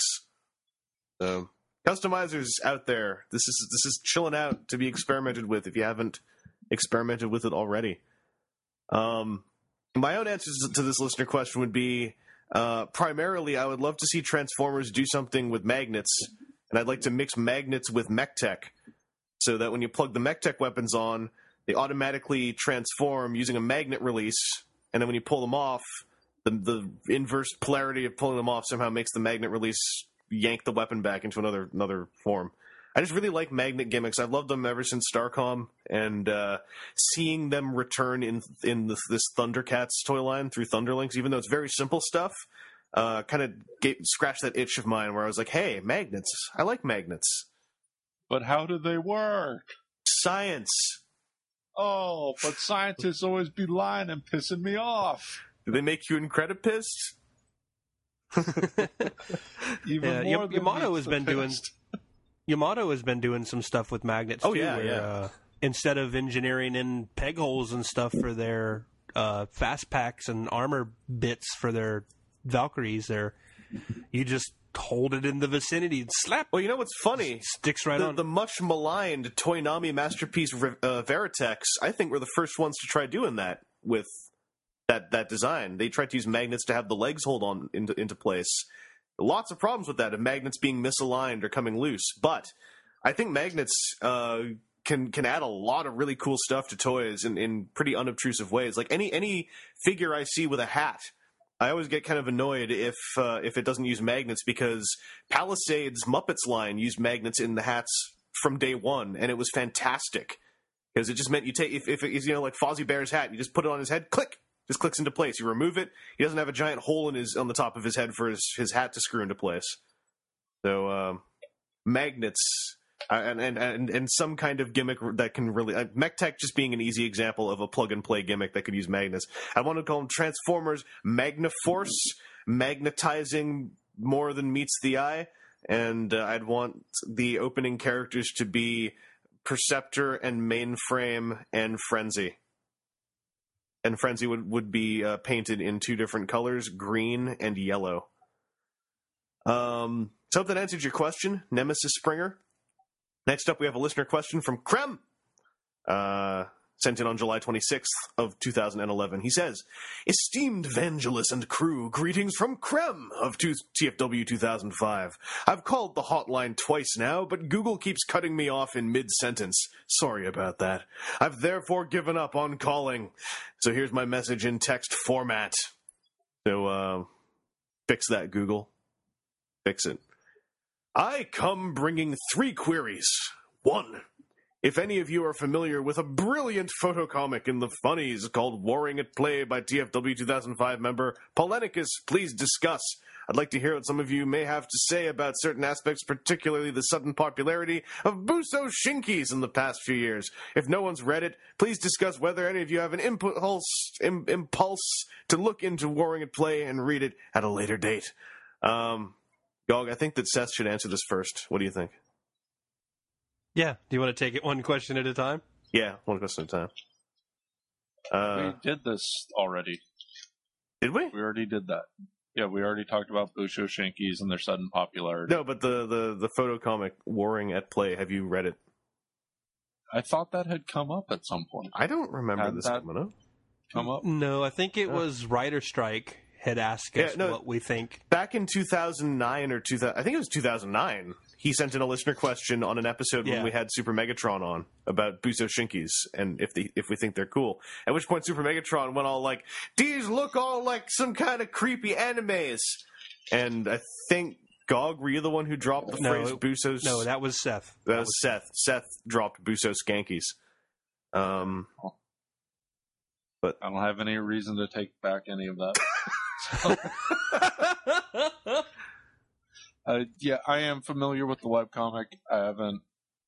So customizers out there, this is this is chilling out to be experimented with if you haven't experimented with it already. Um, my own answers to this listener question would be uh, primarily I would love to see Transformers do something with magnets, and I'd like to mix magnets with MechTech, so that when you plug the MechTech weapons on, they automatically transform using a magnet release, and then when you pull them off, the the inverse polarity of pulling them off somehow makes the magnet release yank the weapon back into another another form. I just really like magnet gimmicks. I've loved them ever since Starcom, and uh, seeing them return in in this, this Thundercats toy line through Thunderlinks, even though it's very simple stuff, uh, kind of scratched that itch of mine where I was like, hey, magnets. I like magnets. But how do they work? Science. Oh, but scientists always be lying and pissing me off. Do they make you incredipist? Even Yeah, more Yam- than Yamato meets has the been doing- pissed. Yamato has been doing some stuff with magnets Oh, too. yeah, where, yeah. Uh, instead of engineering in peg holes and stuff for their uh, fast packs and armor bits for their Valkyries, there you just hold it in the vicinity and slap. Well, you know what's funny? Sticks right the, on. the much maligned Toynami masterpiece uh, Veritex, I think, were the first ones to try doing that with that that design. They tried to use magnets to have the legs hold on into, into place. Lots of problems with that, of magnets being misaligned or coming loose. But I think magnets uh, can can add a lot of really cool stuff to toys in, in pretty unobtrusive ways. Like any any figure I see with a hat, I always get kind of annoyed if uh, if it doesn't use magnets, because Palisades Muppets line used magnets in the hats from day one, and it was fantastic because it just meant you take if if it's, you know, like Fozzie Bear's hat, you just put it on his head, click, just clicks into place. You remove it, he doesn't have a giant hole in his on the top of his head for his, his hat to screw into place. So um, magnets. Uh, and, and and and some kind of gimmick that can really uh, MechTech just being an easy example of a plug and play gimmick that could use magnets. I want to call them Transformers Magnaforce, magnetizing more than meets the eye, and uh, I'd want the opening characters to be Perceptor and Mainframe and Frenzy. And Frenzy would would be uh, painted in two different colors, green and yellow. Um, so hope that answered your question, Nemesis Springer. Next up, we have a listener question from Krem, uh, sent in on July twenty-sixth of two thousand eleven. He says, "Esteemed Vangelis and crew, greetings from Krem of T F W two thousand five. I've called the hotline twice now, but Google keeps cutting me off in mid-sentence. Sorry about that. I've therefore given up on calling. So here's my message in text format. So, uh, fix that, Google. Fix it. I come bringing three queries. One, if any of you are familiar with a brilliant photocomic in the funnies called Warring at Play by T F W two thousand five member Polenicus, please discuss. I'd like to hear what some of you may have to say about certain aspects, particularly the sudden popularity of Buso Shinkies in the past few years. If no one's read it, please discuss whether any of you have an impulse, im- impulse to look into Warring at Play and read it at a later date." Um... Gog, I think that Seth should answer this first. What do you think? Yeah. Do you want to take it one question at a time? Yeah, one question at a time. Uh, We did this already. Did we? We already did that. Yeah, we already talked about Busho Shinkies and their sudden popularity. No, but the, the, the photo comic Warring at Play, have you read it? I thought that had come up at some point. I don't remember Hadn't this that coming up. Come up? No, I think it Oh. was Writer Strike had asked Yeah, us no. what we think. Back in two thousand nine or two thousand, I think it was two thousand nine, he sent in a listener question on an episode Yeah. when we had Super Megatron on about Busou Shinkies and if they, if we think they're cool. At which point Super Megatron went all like, "These look all like some kind of creepy animes." And I think, Gog, were you the one who dropped the No, phrase it- Busou? No, that was Seth. that was Seth. Seth dropped Busou Skankies. Um, I don't have any reason to take back any of that. uh, yeah, I am familiar with the webcomic. I haven't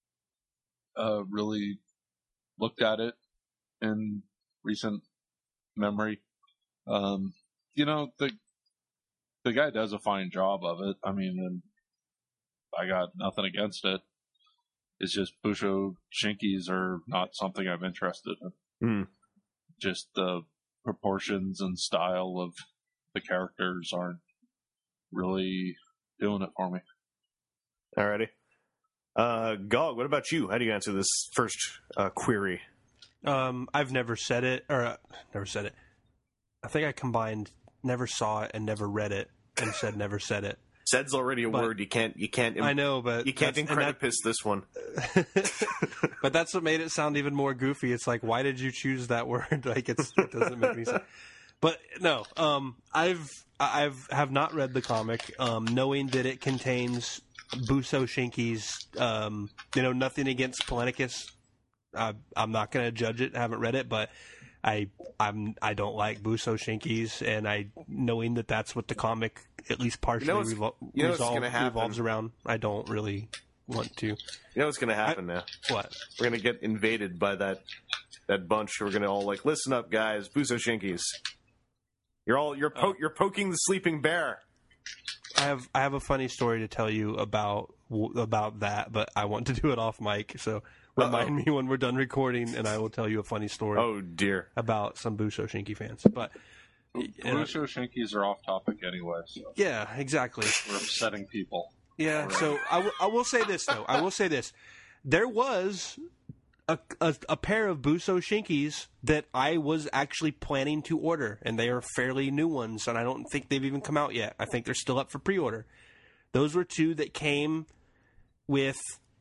uh, really looked at it in recent memory. Um, you know, the the guy does a fine job of it. I mean, and I got nothing against it. It's just Busho Shinkies are not something I'm interested in. Hmm. Just the proportions and style of the characters aren't really doing it for me. Alrighty. Uh, Gog, what about you? How do you answer this first uh, query? Um, I've never said it, or uh, never said it. I think I combined never saw it and never read it and said never said it. Said's already a But- word. You can't. You can't. Im- I know, but You can't that's- and that- incredipiss this one. but that's what made it sound even more goofy. It's like, why did you choose that word? Like, it's, it doesn't make any sense. But no, um, I've I've have not read the comic, um, knowing that it contains Busou Shinkies. Um, you know, nothing against Palenicus. I, I'm not going to judge it. I haven't read it, but I I'm I don't like Busou Shinkies, and I knowing that that's what the comic at least partially what's- revol- you know what's resolve- gonna happen? revolves around. I don't really want to. You know what's going to happen now? What? We're going to get invaded by that that bunch who are going to all like, "Listen up, guys, Busou Shinkies. You're all you're po- Oh. you're poking the sleeping bear." I have I have a funny story to tell you about about that, but I want to do it off mic. So remind Uh-oh. me when we're done recording, and I will tell you a funny story Oh dear. about some Busou Shinky fans. But uh, Busho Shinkies are off topic anyway, so yeah, exactly. we're upsetting people. Yeah. So I, w- I will say this though. I will say this. There was a, a, a pair of Busou Shinkies that I was actually planning to order, and they are fairly new ones, and I don't think they've even come out yet. I think they're still up for pre-order. Those were two that came with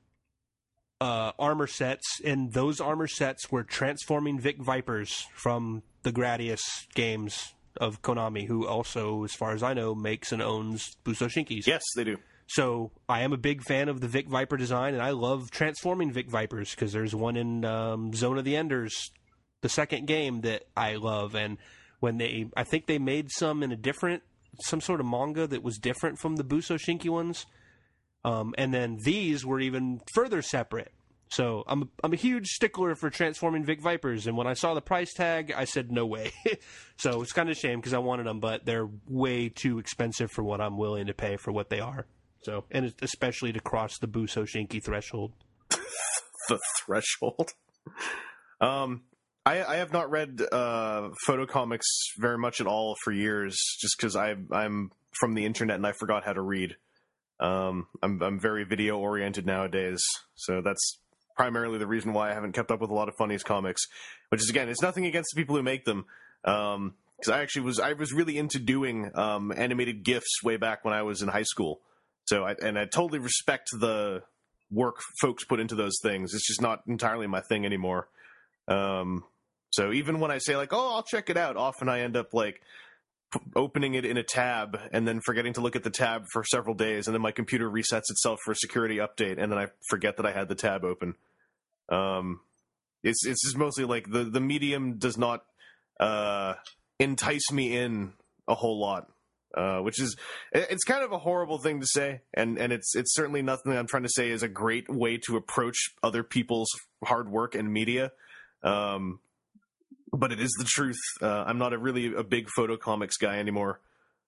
uh, armor sets, and those armor sets were transforming Vic Vipers from the Gradius games of Konami, who also, as far as I know, makes and owns Busou Shinkies. Yes, they do. So I am a big fan of the Vic Viper design, and I love transforming Vic Vipers because there's one in um, Zone of the Enders, the second game that I love. And when they, I think they made some in a different, some sort of manga that was different from the Busou Shinki ones. Um, and then these were even further separate. So I'm I'm a huge stickler for transforming Vic Vipers, and when I saw the price tag, I said no way. So it's kind of a shame because I wanted them, but they're way too expensive for what I'm willing to pay for what they are. So, and it's especially to cross the Busou Shinki threshold. The threshold. Um, I, I have not read uh, photo comics very much at all for years, just because I'm from the internet and I forgot how to read. Um, I'm I'm very video oriented nowadays, so that's primarily the reason why I haven't kept up with a lot of Funnies comics. Which is again, it's nothing against the people who make them, because um, I actually was I was really into doing um, animated GIFs way back when I was in high school. So I, and I totally respect the work folks put into those things. It's just not entirely my thing anymore. Um, so even when I say like, "Oh, I'll check it out," often I end up like p- opening it in a tab and then forgetting to look at the tab for several days, and then my computer resets itself for a security update, and then I forget that I had the tab open. Um, it's it's just mostly like the the medium does not uh, entice me in a whole lot. Uh, which is, it's kind of a horrible thing to say, and, and it's it's certainly nothing I'm trying to say is a great way to approach other people's hard work and media, um, but it is the truth. Uh, I'm not a really a big photo comics guy anymore.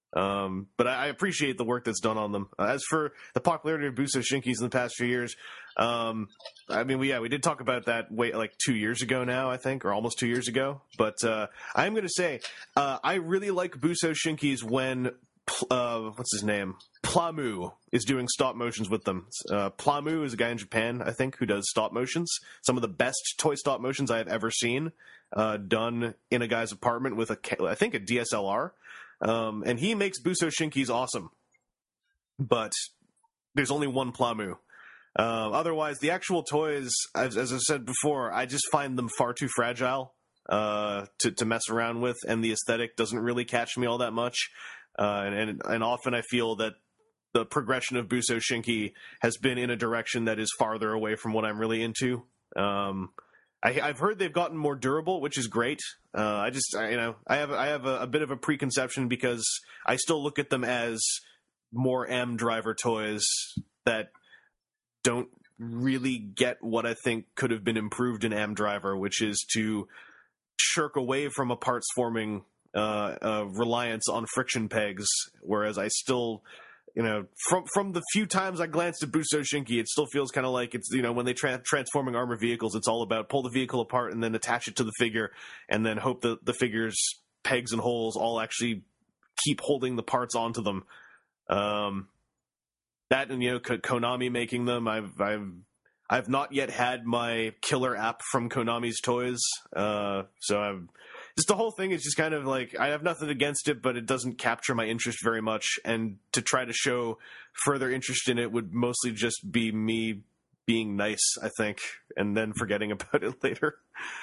Um, but I, I appreciate the work that's done on them. Uh, as for the popularity of Buso Shinkis in the past few years, um, I mean, we, yeah, we did talk about that way like two years ago now, I think, or almost two years ago. But uh, I'm going to say uh, I really like Buso Shinkis when uh, what's his name? Plamu is doing stop motions with them. Uh, Plamu is a guy in Japan, I think, who does stop motions. Some of the best toy stop motions I have ever seen uh, done in a guy's apartment with a, I think, a D S L R. Um, and he makes Buso Shinkis awesome. But there's only one Plamu. Uh, otherwise, the actual toys, as, as I said before, I just find them far too fragile uh, to, to mess around with, and the aesthetic doesn't really catch me all that much. Uh, and, and and often I feel that the progression of Buso Shinki has been in a direction that is farther away from what I'm really into. Um, I, I've heard they've gotten more durable, which is great. Uh, I just, I, you know, I have I have a, a bit of a preconception because I still look at them as more M driver toys that don't really get what I think could have been improved in M driver, which is to shirk away from a parts forming uh, uh, reliance on friction pegs. Whereas I still, you know, from from the few times I glanced at Buso Shinki, it still feels kind of like it's, you know, when they tra- transforming armored vehicles, it's all about pull the vehicle apart and then attach it to the figure and then hope that the figure's pegs and holes all actually keep holding the parts onto them. Um, that and, you know, K- Konami making them. I've I've I've not yet had my killer app from Konami's toys, uh, so I've. Just the whole thing is just kind of like, I have nothing against it, but it doesn't capture my interest very much. And to try to show further interest in it would mostly just be me being nice, I think, and then forgetting about it later.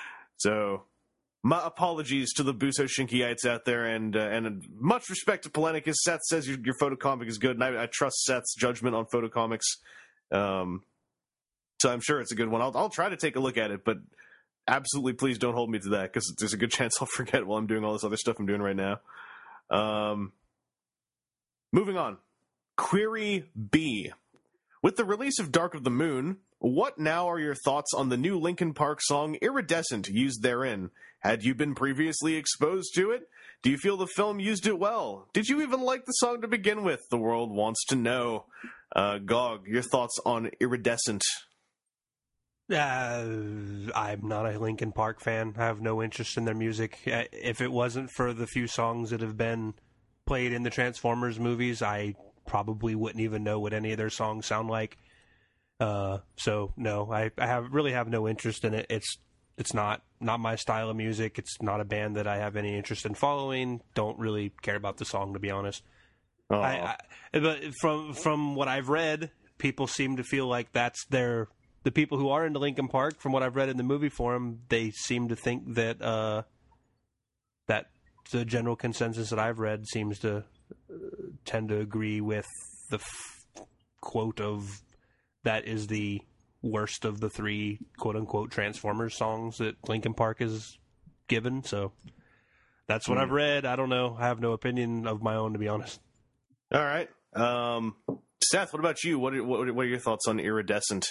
So my apologies to the Buso Shinkiites out there, and uh, and much respect to Polenicus. Seth says your, your photocomic is good, and I, I trust Seth's judgment on photocomics. Um, so I'm sure it's a good one. I'll, I'll try to take a look at it, but absolutely, please don't hold me to that, because there's a good chance I'll forget while I'm doing all this other stuff I'm doing right now. Um, moving on. Query B. With the release of Dark of the Moon, what now are your thoughts on the new Linkin Park song Iridescent used therein? Had you been previously exposed to it? Do you feel the film used it well? Did you even like the song to begin with? The world wants to know. Uh, Gog, your thoughts on Iridescent? Uh, I'm not a Linkin Park fan. I have no interest in their music. If it wasn't for the few songs that have been played in the Transformers movies, I probably wouldn't even know what any of their songs sound like. Uh, so no, I, I have really have no interest in it. It's it's not not my style of music. It's not a band that I have any interest in following. Don't really care about the song, to be honest. I, I, but from from what I've read, people seem to feel like that's their. The people who are into Linkin Park, from what I've read in the movie forum, they seem to think that uh, that the general consensus that I've read seems to uh, tend to agree with the f- quote of that is the worst of the three quote-unquote Transformers songs that Linkin Park is given. So that's what mm. I've read. I don't know. I have no opinion of my own, to be honest. All right. Um, Seth, what about you? What are, what are your thoughts on Iridescent?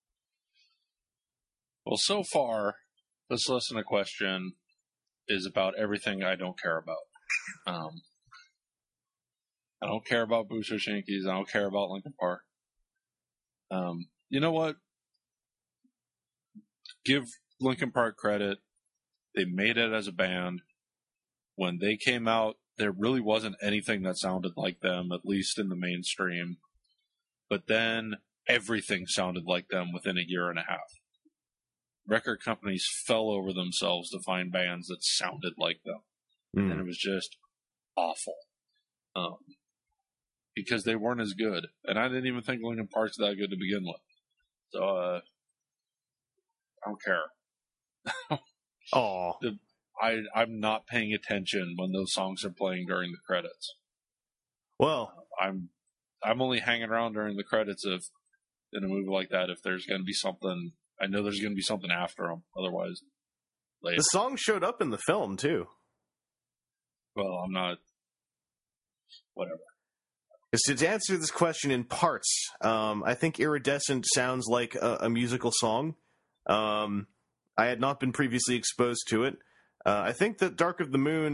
Well, so far, this listener question is about everything I don't care about. Um, I don't care about Buso Shinkis. I don't care about Linkin Park. Um, you know what? Give Linkin Park credit. They made it as a band. When they came out, there really wasn't anything that sounded like them, at least in the mainstream. But then everything sounded like them within a year and a half. Record companies fell over themselves to find bands that sounded like them. Mm. And it was just awful. Um, because they weren't as good. And I didn't even think Linkin Park's that good to begin with. So, uh, I don't care. Oh, I, I'm not paying attention when those songs are playing during the credits. Well, I'm, I'm only hanging around during the credits if, in a movie like that, if there's going to be something. I know there's going to be something after them. Otherwise, later. The song showed up in the film, too. Well, I'm not... Whatever. So to answer this question in parts, um, I think Iridescent sounds like a, a musical song. Um, I had not been previously exposed to it. Uh, I think that Dark of the Moon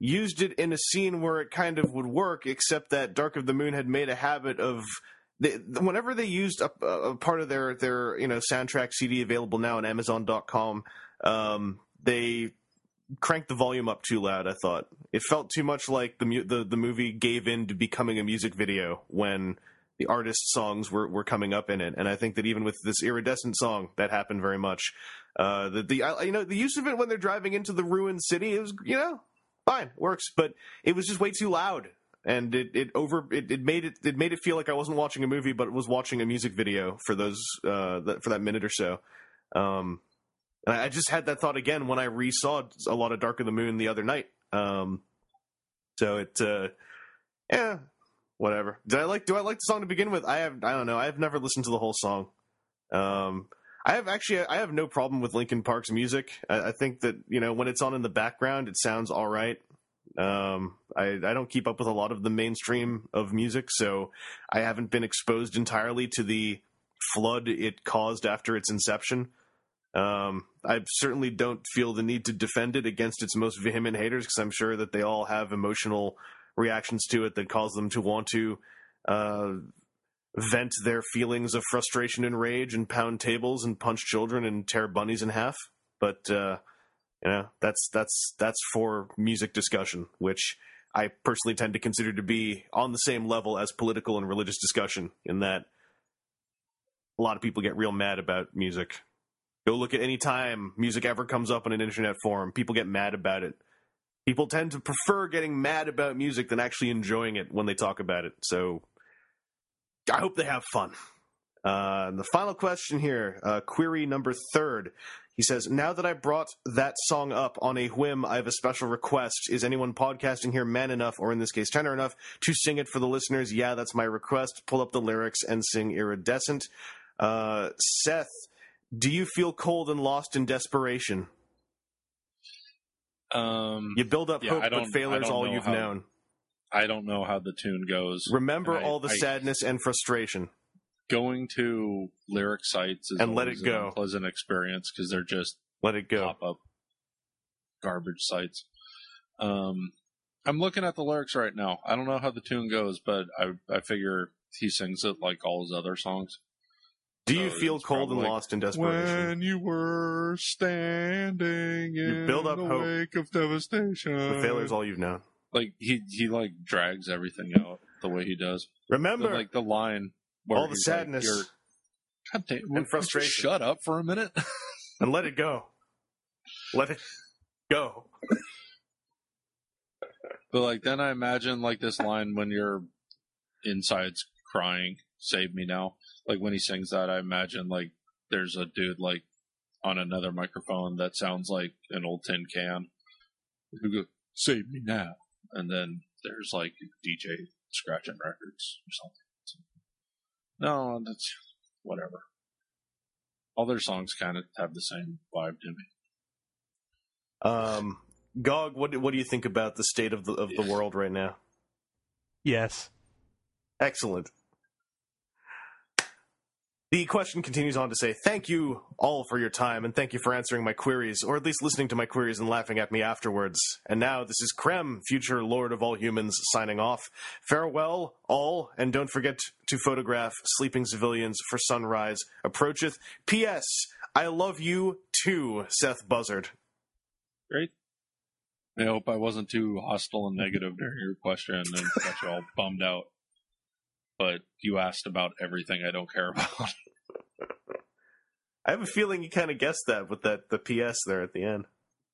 used it in a scene where it kind of would work, except that Dark of the Moon had made a habit of they, whenever they used a, a part of their their you know soundtrack C D available now on Amazon dot com, um, they cranked the volume up too loud. I thought it felt too much like the mu- the the movie gave in to becoming a music video when the artist's songs were, were coming up in it. And I think that even with this Iridescent song, that happened very much. Uh, the the I, you know the use of it when they're driving into the ruined city, it was you know fine, works, but it was just way too loud. And it, it over it, it made it it made it feel like I wasn't watching a movie, but was watching a music video for those uh, that, for that minute or so. Um, and I just had that thought again when I re-saw a lot of Dark of the Moon the other night. Um, so it, uh, yeah, whatever. Did I like? Do I like the song to begin with? I have. I don't know. I have never listened to the whole song. Um, I have actually. I have no problem with Linkin Park's music. I, I think that you know when it's on in the background, it sounds all right. Um, I, I don't keep up with a lot of the mainstream of music, so I haven't been exposed entirely to the flood it caused after its inception. Um, I certainly don't feel the need to defend it against its most vehement haters, because I'm sure that they all have emotional reactions to it that cause them to want to uh, vent their feelings of frustration and rage and pound tables and punch children and tear bunnies in half. But uh, you know, that's that's that's for music discussion, which I personally tend to consider to be on the same level as political and religious discussion, in that a lot of people get real mad about music. Go look at any time music ever comes up on an internet forum, people get mad about it. People tend to prefer getting mad about music than actually enjoying it when they talk about it. So I hope they have fun. Uh, the final question here, uh, query number third. He says, now that I brought that song up on a whim, I have a special request. Is anyone podcasting here man enough, or in this case tenor enough, to sing it for the listeners? Yeah, that's my request. Pull up the lyrics and sing Iridescent. Uh, Seth, do you feel cold and lost in desperation? Um, you build up yeah, hope, but failure's all you've how, known. I don't know how the tune goes. Remember I, all the I, sadness and frustration. Going to lyric sites is and let it go. An unpleasant experience, because they're just let it go pop up garbage sites. Um, I'm looking at the lyrics right now. I don't know how the tune goes, but I I figure he sings it like all his other songs. Do so you feel cold and lost in desperation? When you were standing you in build up the hope. wake of devastation. The failure's all you've known. Like he he like drags everything out the way he does. Remember, but, like the line. All the sadness like, God damn, and frustration. Shut up for a minute and let it go. Let it go. But like then I imagine like this line when your inside's crying, "Save me now." Like when he sings that, I imagine like there's a dude like on another microphone that sounds like an old tin can who goes, "Save me now," and then there's like D J scratching records or something. No, that's whatever. All their songs kind of have the same vibe to me. Um, Gog, what do, what do you think about the state of the of the world right now? Yes. Excellent. The question continues on to say, thank you all for your time, and thank you for answering my queries, or at least listening to my queries and laughing at me afterwards. And now, this is Krem, future Lord of all humans, signing off. Farewell, all, and don't forget to photograph sleeping civilians, for sunrise approacheth. P S. I love you, too, Seth Buzzard. Great. I hope I wasn't too hostile and negative during your question and got you all bummed out. But you asked about everything I don't care about. I have a feeling you kind of guessed that with that the P S there at the end.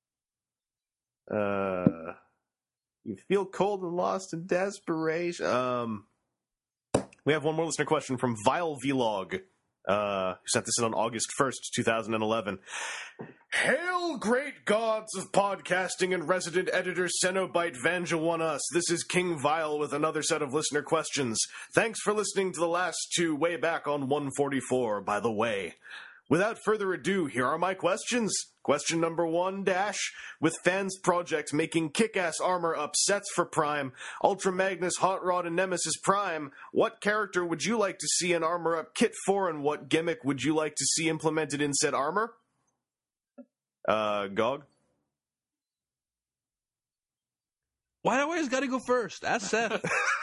Uh, you feel cold and lost in desperation. Um, we have one more listener question from Vile Vlog. Uh, who sent this in on August first, twenty eleven. Hail, great gods of podcasting and resident editor Cenobite Vanja One Us. This is King Vile with another set of listener questions. Thanks for listening to the last two way back on one forty-four, by the way. Without further ado, here are my questions. Question number one, dash. With Fans Project making kick-ass armor up sets for Prime, Ultra Magnus, Hot Rod, and Nemesis Prime, what character would you like to see an armor up kit for, and what gimmick would you like to see implemented in said armor? Uh, Gog? Why do I always got to go first? Ask Seth.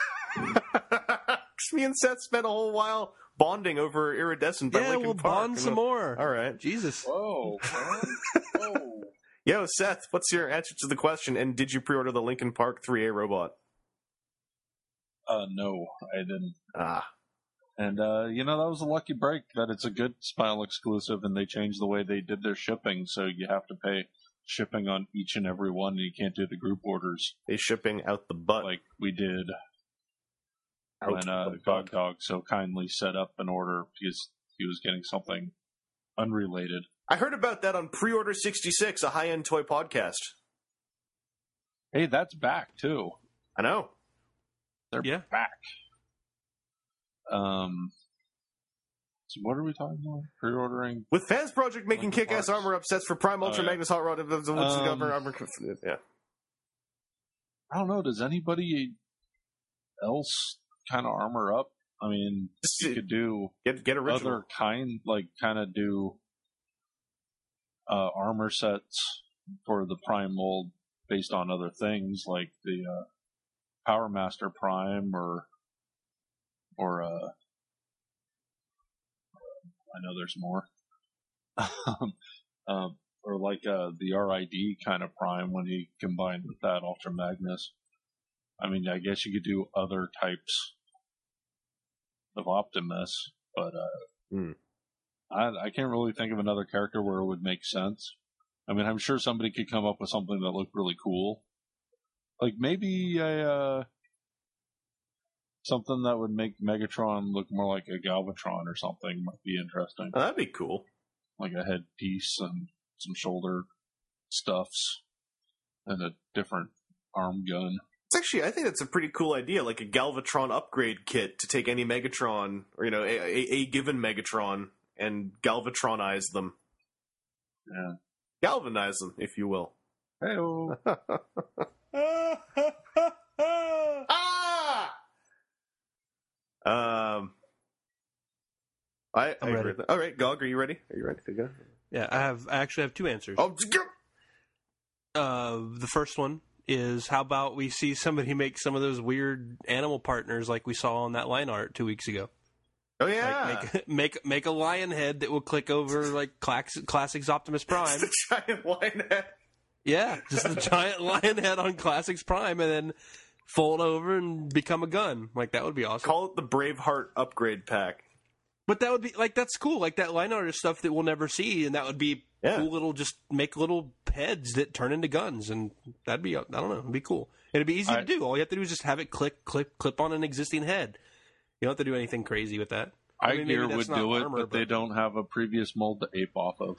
Me and Seth spent a whole while bonding over Iridescent by Yeah, Linkin we'll Park. bond some more. All right. Jesus. Whoa, man. Whoa. Yo, Seth, what's your answer to the question? And did you pre-order the Linkin Park three A robot? Uh, no, I didn't. Ah. And, uh, you know, that was a lucky break that it's a good Smile exclusive and they changed the way they did their shipping, so you have to pay shipping on each and every one and you can't do the group orders. They shipping out the butt. Like we did out when uh, the Gog butt. Dog so kindly set up an order because he was getting something unrelated. I heard about that on Pre-Order sixty-six, a high-end toy podcast. Hey, that's back, too. I know. They're Yeah. back. Um, so what are we talking about? Pre-ordering? With Fans Project making Linkin kick-ass Parks. armor upsets for Prime, Ultra, Oh, yeah. Magnus, Hot Rod, which is Um, armor. Yeah. I don't know. Does anybody else kind of armor up? I mean, Just you could do Get get original. other kind, like kind of do uh, armor sets for the Prime mold based on other things, like the uh, Power Master Prime, or or uh, I know there's more, um, or like uh, the R I D kind of Prime when he combined with that Ultra Magnus. I mean, I guess you could do other types of Optimus, but uh, Hmm. I, I can't really think of another character where it would make sense. I mean, I'm sure somebody could come up with something that looked really cool, like maybe a uh, something that would make Megatron look more like a Galvatron or something might be interesting, Oh, that'd be cool. like a headpiece and some shoulder stuffs and a different arm gun. It's actually, I think that's a pretty cool idea, like a Galvatron upgrade kit to take any Megatron, or, you know, a, a, a given Megatron and Galvatronize them. Yeah. Galvanize them, if you will. Hey-o. ah! Um, I, I I'm ready. agree with that. All right, Gog, are you ready? Are you ready to go? Yeah, I have. I actually have two answers. Oh, just go! Uh, the first one is, how about we see somebody make some of those weird animal partners like we saw on that line art two weeks ago? Oh, yeah. Like make make make a lion head that will click over like classic, Classics Optimus Prime. the giant lion head. Yeah, just the giant lion head on Classics Prime, and then fold over and become a gun. Like that would be awesome. Call it the Braveheart upgrade pack. But that would be like that's cool. Like that line art is stuff that we'll never see, and that would be Yeah. cool. Little just make little heads that turn into guns, and that'd be I don't know, it'd be cool. It'd be easy I- to do. All you have to do is just have it click, click, clip on an existing head. You don't have to do anything crazy with that. I mean, maybe iGear that's would not do it, armor, but they don't have a previous mold to ape off of.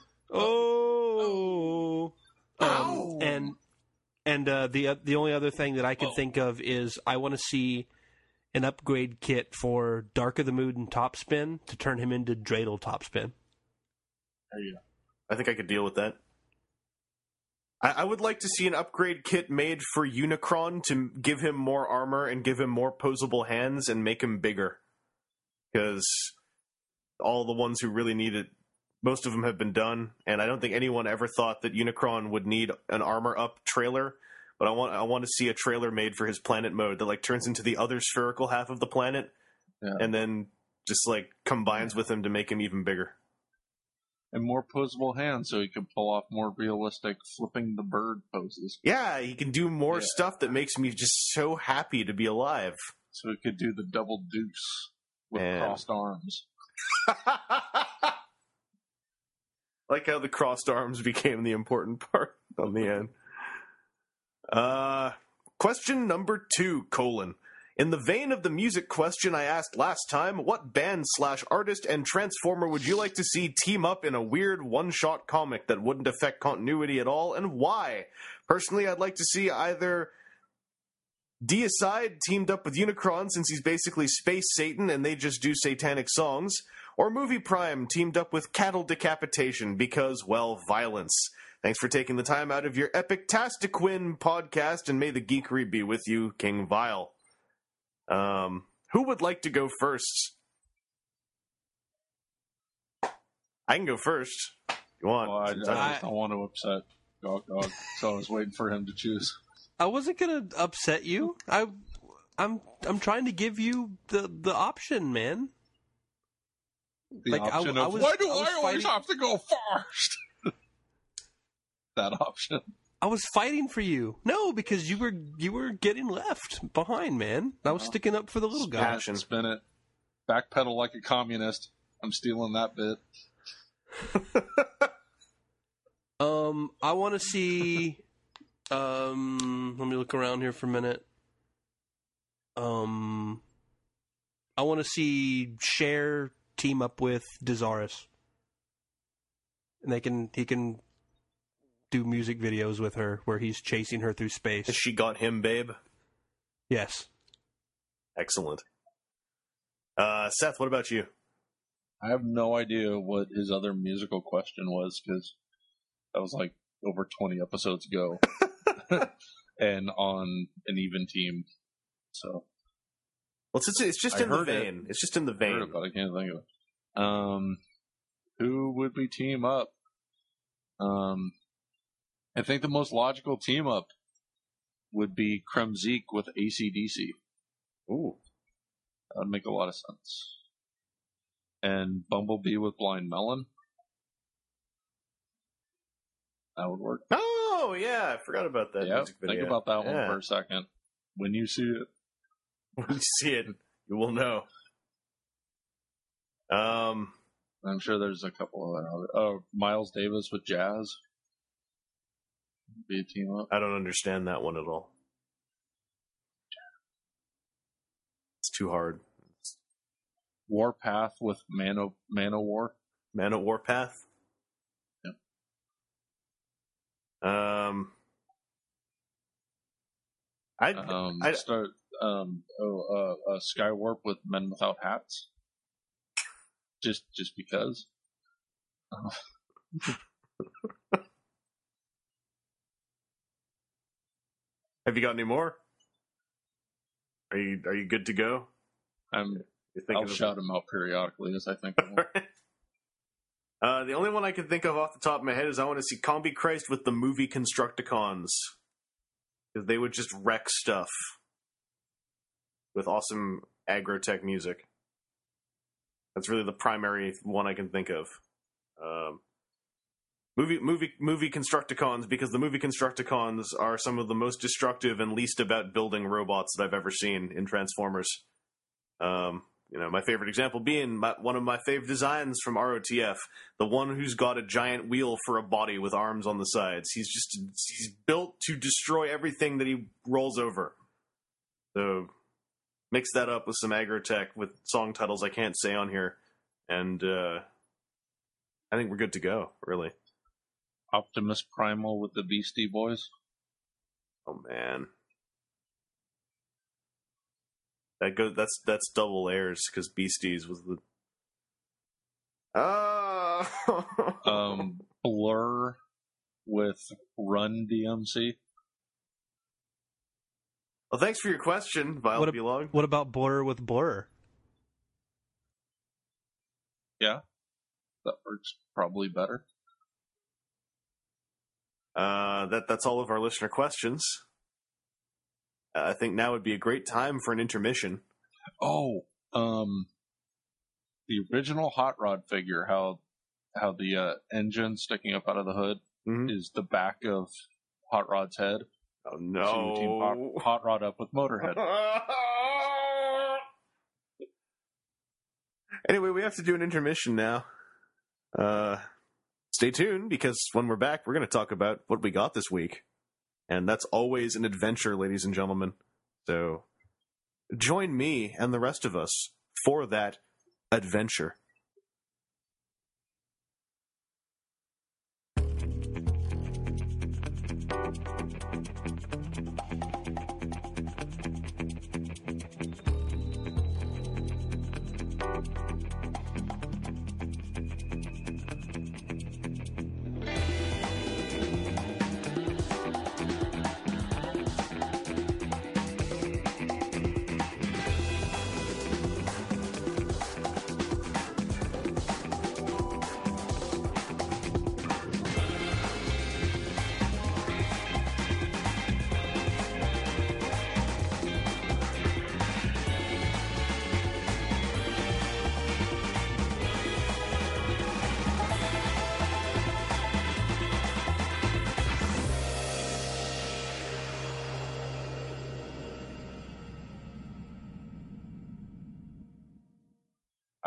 Oh, um, and and uh, the uh, the only other thing that I could Whoa. think of is I want to see an upgrade kit for Dark of the Moon and Topspin to turn him into Dreidel Topspin. There you go. I think I could deal with that. I, I would like to see an upgrade kit made for Unicron to give him more armor and give him more posable hands and make him bigger. Because all the ones who really need it, most of them have been done, and I don't think anyone ever thought that Unicron would need an armor up trailer. But I want I want to see a trailer made for his planet mode that like turns into the other spherical half of the planet, Yeah. and then just like combines with him to make him even bigger. And more posable hands so he can pull off more realistic flipping the bird poses. Yeah, he can do more Yeah. stuff that makes me just so happy to be alive. So he could do the double deuce with Man. crossed arms. Like how the crossed arms became the important part on the end. Uh, question number two, colon. In the vein of the music question I asked last time, what band slash artist and transformer would you like to see team up in a weird one-shot comic that wouldn't affect continuity at all, and why? Personally, I'd like to see either Deicide teamed up with Unicron since he's basically Space Satan and they just do satanic songs, or Movie Prime teamed up with Cattle Decapitation because, well, violence. Thanks for taking the time out of your epic Tastiquin podcast, and may the geekery be with you, King Vile. Um, who would like to go first? I can go first. If you want? Well, I, since I I'm- just don't want to upset Gog Dog, so I was waiting for him to choose. I wasn't gonna upset you. I, I'm, I'm trying to give you the the option, man. The Like, I- option I of was- why do I was I, always fighting- have to go first? That option. I was fighting for you. No, because you were you were getting left behind, man. I was sticking up for the little guy. Passion. Spin it. Backpedal like a communist. I'm stealing that bit. Um, I want to see. Um, let me look around here for a minute. Um, I want to see Cher team up with Dezaris, and they can he can do music videos with her where he's chasing her through space. Has she got him, babe? Yes. Excellent. Uh, Seth, what about you? I have no idea what his other musical question was because that was like over twenty episodes ago, and on an even team. So Well, it's, it's just I in the heard it. vein. It's just in the I vein. heard about it, I can't think of it. Um, who would we team up? Um, I think the most logical team up would be Kremzik with A C D C. Ooh. That would make a lot of sense. And Bumblebee with Blind Melon. That would work. Oh, yeah. I forgot about that Yeah, music video. think about that Yeah. one for a second. When you see it. When you see it, you will know. Um, I'm sure there's a couple of other. Oh, Miles Davis with Jazz. Be a team up. I don't understand that one at all. It's too hard. Warpath with Mano Manowar. Man at Warpath? Yep. Um, I Um, I- start. Um, oh, uh, uh, Skywarp with Men Without Hats. Just, just because. have you got any more? Are you are you good to go? I'm. You're thinking I'll of- shout them out periodically as I think of them. Uh, the only one I can think of off the top of my head is I want to see Combi Christ with the movie Constructicons. Because they would just wreck stuff with awesome agrotech music. That's really the primary one I can think of. Um, movie, movie, movie Constructicons, because the movie Constructicons are some of the most destructive and least about building robots that I've ever seen in Transformers. Um, You know, my favorite example being my, one of my favorite designs from R O T F, the one who's got a giant wheel for a body with arms on the sides. He's just he's built to destroy everything that he rolls over. So mix that up with some agrotech with song titles I can't say on here, and uh, I think we're good to go. Really. Optimus Primal with the Beastie Boys. Oh man. That goes. That's that's double layers because Beasties was the. Ah. Um, Blur with Run D M C. Well, thanks for your question, Violet What a- Belong. What about Blur with Blur? Yeah, that works probably better. Uh, that that's all of our listener questions. Uh, I think now would be a great time for an intermission. Oh, um, the original Hot Rod figure, how how the uh, engine sticking up out of the hood Mhm. is the back of Hot Rod's head. Oh So you team Hot, no! Hot Rod up with Motorhead. Anyway, we have to do an intermission now. Uh, stay tuned because when we're back, we're going to talk about what we got this week, and that's always an adventure, ladies and gentlemen. So join me and the rest of us for that adventure.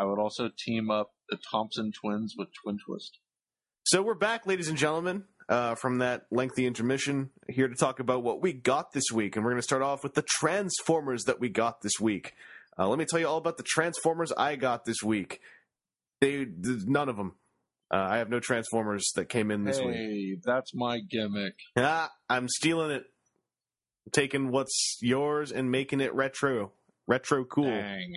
I would also team up the Thompson twins with Twin Twist. So we're back, ladies and gentlemen, uh, from that lengthy intermission, here to talk about what we got this week. And we're going to start off with the Transformers that we got this week. Uh, let me tell you all about the Transformers I got this week. They, none of them. Uh, I have no Transformers that came in this hey, week. Hey, that's my gimmick. Ah, I'm stealing it. I'm taking what's yours and making it retro. Retro cool. Dang.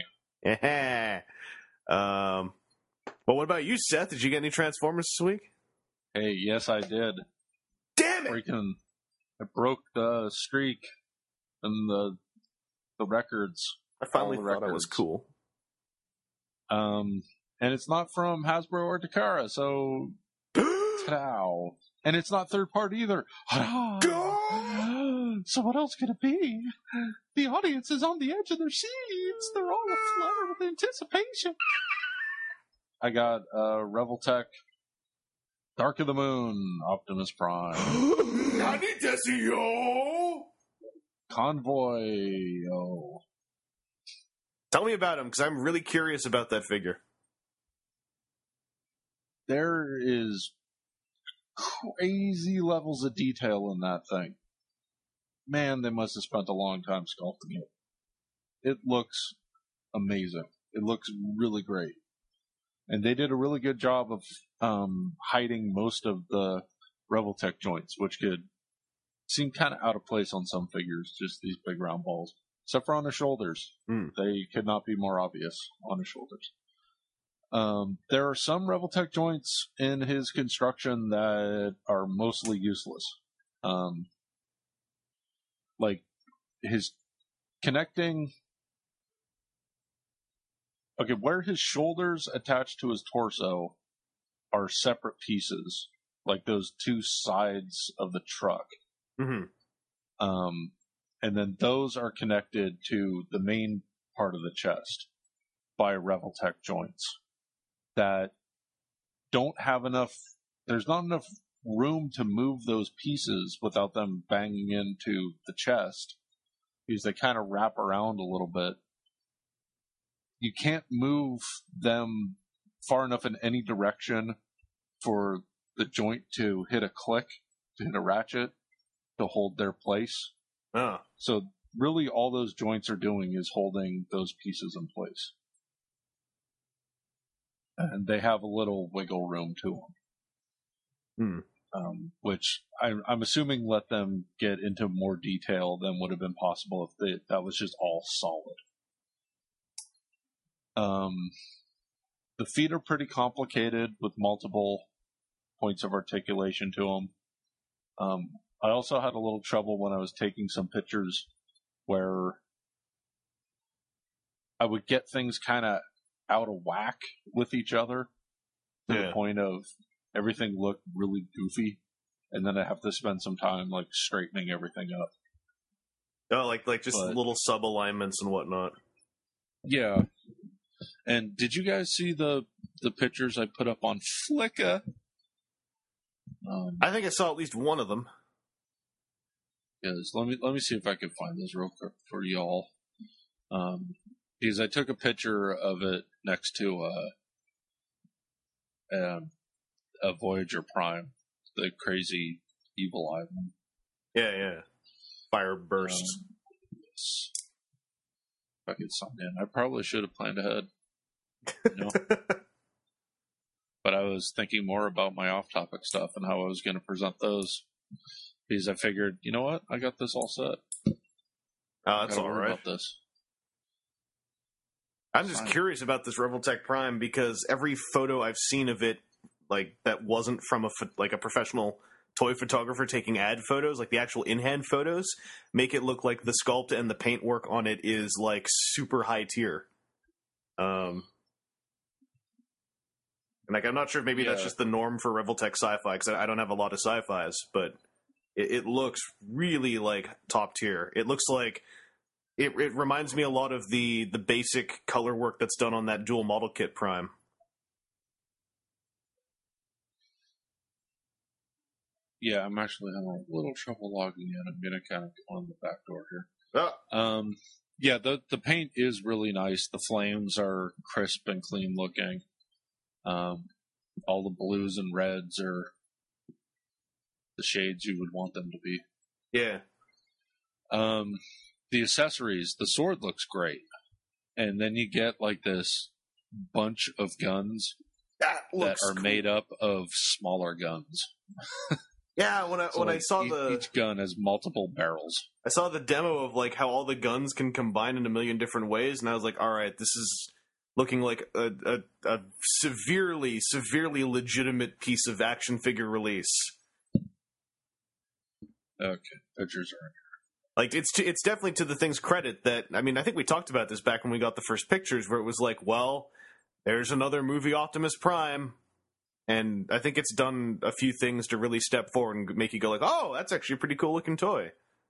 um, but what about you, Seth? Did you get any Transformers this week? Hey, yes, I did. Damn it! Freaking, I broke the streak and the the records. I finally the thought records. I was cool. Um, and it's not from Hasbro or Takara, so ta-da. And it's not third party either. So what else could it be? The audience is on the edge of their seats. They're all aflutter with anticipation. I got uh, Revoltech, Dark of the Moon, Optimus Prime. I need to see you. Convoy. Oh. Tell me about him, because I'm really curious about that figure. There is crazy levels of detail in that thing. Man, they must have spent a long time sculpting it. It looks amazing. It looks really great. And they did a really good job of um, hiding most of the Revoltech joints, which could seem kind of out of place on some figures, just these big round balls. Except for on the shoulders. Mm. They could not be more obvious on the shoulders. Um, there are some Revoltech joints in his construction that are mostly useless. Um, like his connecting. Okay, where his shoulders attach to his torso are separate pieces, like those two sides of the truck. Mm-hmm. Um, and then those are connected to the main part of the chest by Revoltech joints that don't have enough, there's not enough room to move those pieces without them banging into the chest, because they kind of wrap around a little bit. You can't move them far enough in any direction for the joint to hit a click, to hit a ratchet, to hold their place. Oh. So really all those joints are doing is holding those pieces in place. And they have a little wiggle room to them. Hmm. Um, which I, I'm assuming let them get into more detail than would have been possible if they, that was just all solid. Um, the feet are pretty complicated with multiple points of articulation to them. Um, I also had a little trouble when I was taking some pictures where I would get things kind of out of whack with each other to yeah. the point of everything looked really goofy, and then I have to spend some time like straightening everything up. Oh, like like just But, little sub alignments and whatnot. Yeah. And did you guys see the the pictures I put up on Flickr? Um, I think I saw at least one of them. Yes, let me let me see if I can find this real quick for y'all. Um, because I took a picture of it next to a, a, a Voyager Prime, the crazy evil eye one. Yeah, yeah. Fire bursts. Um, yes. If I could sign in, I probably should have planned ahead. You know? But I was thinking more about my off-topic stuff and how I was going to present those. Because I figured, you know what? I got this all set. Oh, that's all right. About this. I'm just Fine. curious about this Revoltech Prime because every photo I've seen of it, like that wasn't from a like a professional toy photographer taking ad photos, like the actual in-hand photos, make it look like the sculpt and the paintwork on it is like super high tier. Um, and like I'm not sure if maybe yeah. that's just the norm for Revoltech sci-fi because I don't have a lot of sci-fis, but it, it looks really like top tier. It looks like it, it reminds me a lot of the the basic color work that's done on that dual model kit Prime. Yeah, I'm actually having a little trouble logging in. I'm going to kind of go on the back door here. Oh. Um, Yeah, the the paint is really nice. The flames are crisp and clean looking. Um, all the blues and reds are the shades you would want them to be. Yeah. Um, the accessories, the sword looks great, and then you get like this bunch of guns That that looks are cool. made up of smaller guns. Yeah, when I So, when I like, saw each, the each gun has multiple barrels. I saw the demo of like how all the guns can combine in a million different ways, and I was like, all right, this is looking like a, a, a severely, severely legitimate piece of action figure release. Okay, pictures are. Like it's to, it's definitely to the thing's credit that I mean I think we talked about this back when we got the first pictures where it was like, well, there's another movie Optimus Prime, and I think it's done a few things to really step forward and make you go like, oh, that's actually a pretty cool looking toy.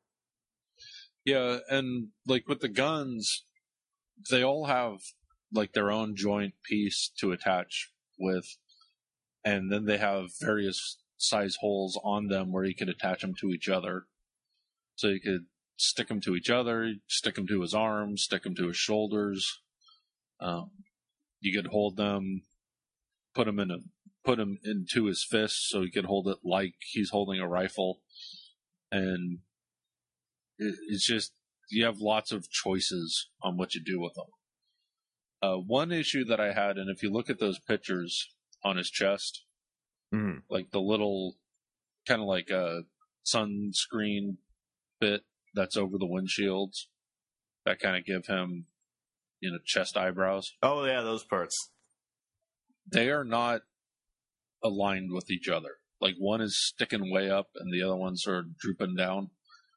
Yeah, and like with the guns, they all have like their own joint piece to attach with, and then they have various size holes on them where you could attach them to each other. So you could stick them to each other, stick them to his arms, stick them to his shoulders. Um, you could hold them, put them in a put them into his fist, so he could hold it like he's holding a rifle, and it, it's just you have lots of choices on what you do with them. Uh, one issue that I had, and if you look at those pictures on his chest, Mm. like the little kind of like a sunscreen bit that's over the windshields that kind of give him, you know, chest eyebrows. Oh yeah, those parts. They are not aligned with each other. Like one is sticking way up and the other ones are drooping down.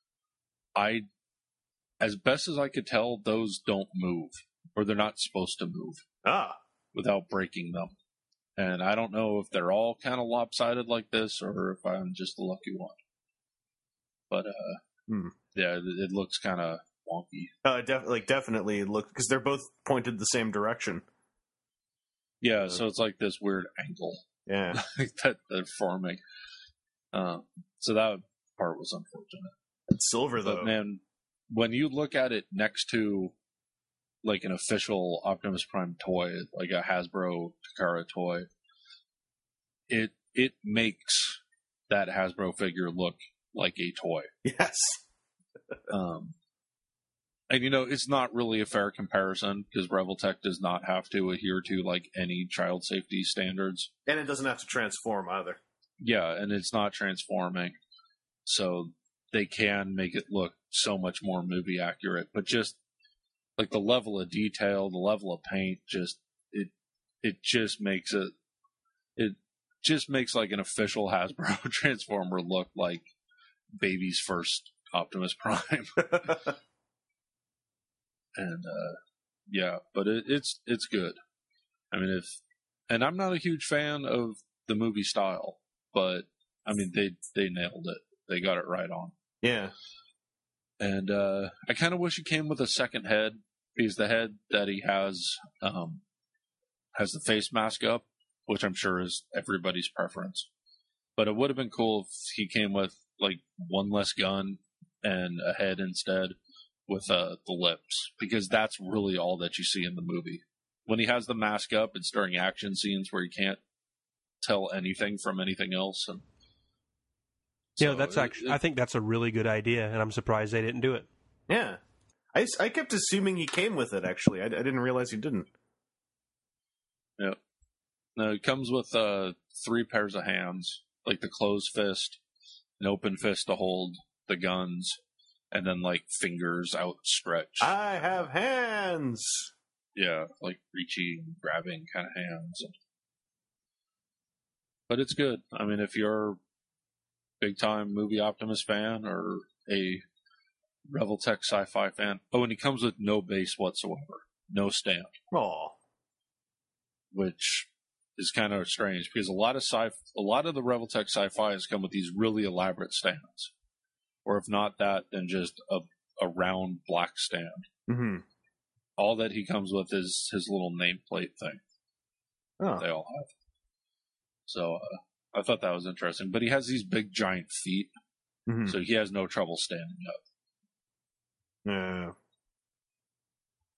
I, as best as I could tell, those don't move, or they're not supposed to move Ah, without breaking them. And I don't know if they're all kind of lopsided like this or if I'm just the lucky one. But, uh, Hmm. yeah, it, it looks kind of wonky. uh, def- like definitely look because they're both pointed the same direction. Yeah, Uh, so it's like this weird angle Yeah, that they're forming. Um, so that part was unfortunate. it's silver though. But man, when you look at it next to like an official Optimus Prime toy, like a Hasbro Takara toy, it it makes that Hasbro figure look like a toy. Yes. Um, and you know, it's not really a fair comparison because Revoltech does not have to adhere to like any child safety standards. And it doesn't have to transform either. Yeah, and it's not transforming, so they can make it look so much more movie accurate. But just like the level of detail, the level of paint, just it it just makes it it just makes like an official Hasbro Transformer look like baby's first Optimus Prime. And uh, yeah, but it, it's it's good. I mean, if and I'm not a huge fan of the movie style, but I mean they they nailed it. They got it right on. Yeah. And uh, I kind of wish he came with a second head because the head that he has um, has the face mask up, which I'm sure is everybody's preference. But it would have been cool if he came with like one less gun and a head instead with uh, the lips, because that's really all that you see in the movie. When he has the mask up, it's during action scenes where you can't tell anything from anything else. And Yeah, so that's it- actually. it- I think that's a really good idea, and I'm surprised they didn't do it. Yeah. I, s- I kept assuming he came with it, actually. I, I didn't realize he didn't. Yeah. No, it comes with uh, three pairs of hands, like the closed fist, an open fist to hold the guns, and then like fingers outstretched. I have hands! Yeah, like reaching, grabbing kind of hands. But it's good. I mean, if you're a big time movie Optimus fan or a Revoltech sci-fi fan, oh, and he comes with no base whatsoever, no stand, Aw. which is kind of strange because a lot of sci, a lot of the Revoltech sci-fis come with these really elaborate stands, or if not that, then just a a round black stand. Mm-hmm. All that he comes with is his little nameplate thing. Oh. They all have. So uh, I thought that was interesting. But he has these big giant feet, Mm-hmm. so he has no trouble standing up. Yeah.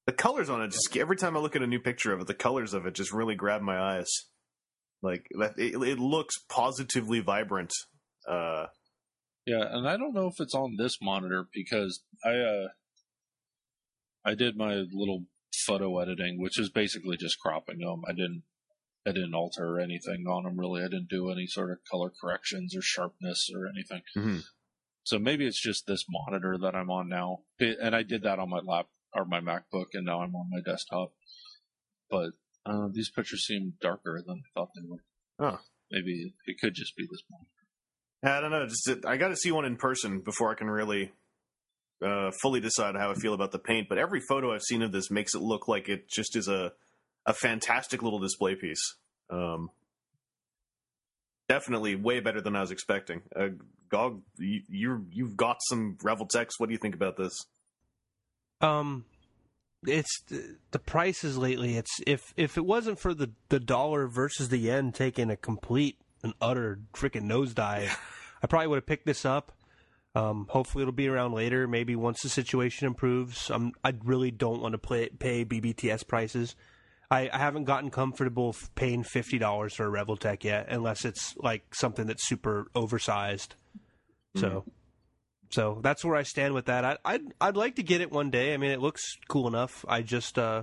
the colors on it, just every time I look at a new picture of it, the colors of it just really grab my eyes. Like, it, it looks positively vibrant. Uh, yeah, and I don't know if it's on this monitor because I uh, I did my little photo editing, which is basically just cropping them. I didn't I didn't alter anything on them really. I didn't do any sort of color corrections or sharpness or anything. Mm-hmm. So maybe it's just this monitor that I'm on now, and I did that on my lap or my MacBook, and now I'm on my desktop. But uh, these pictures seem darker than I thought they would. Oh, maybe it could just be this monitor. I don't know. Just I got to see one in person before I can really uh, fully decide how I feel about the paint. But every photo I've seen of this makes it look like it just is a a fantastic little display piece. Um, definitely way better than I was expecting. Uh, Gog, you, you're you've got some Revoltex. What do you think about this? Um, it's the prices lately. It's if if it wasn't for the the dollar versus the yen taking a complete and utter freaking nosedive, I probably would have picked this up. Um, hopefully it'll be around later. Maybe once the situation improves. Um, I really don't want to play, pay B B T S prices. I, I haven't gotten comfortable paying fifty dollars for a Revoltech yet, unless it's like something that's super oversized. So, mm. so that's where I stand with that. I, I'd I'd like to get it one day. I mean, it looks cool enough. I just uh,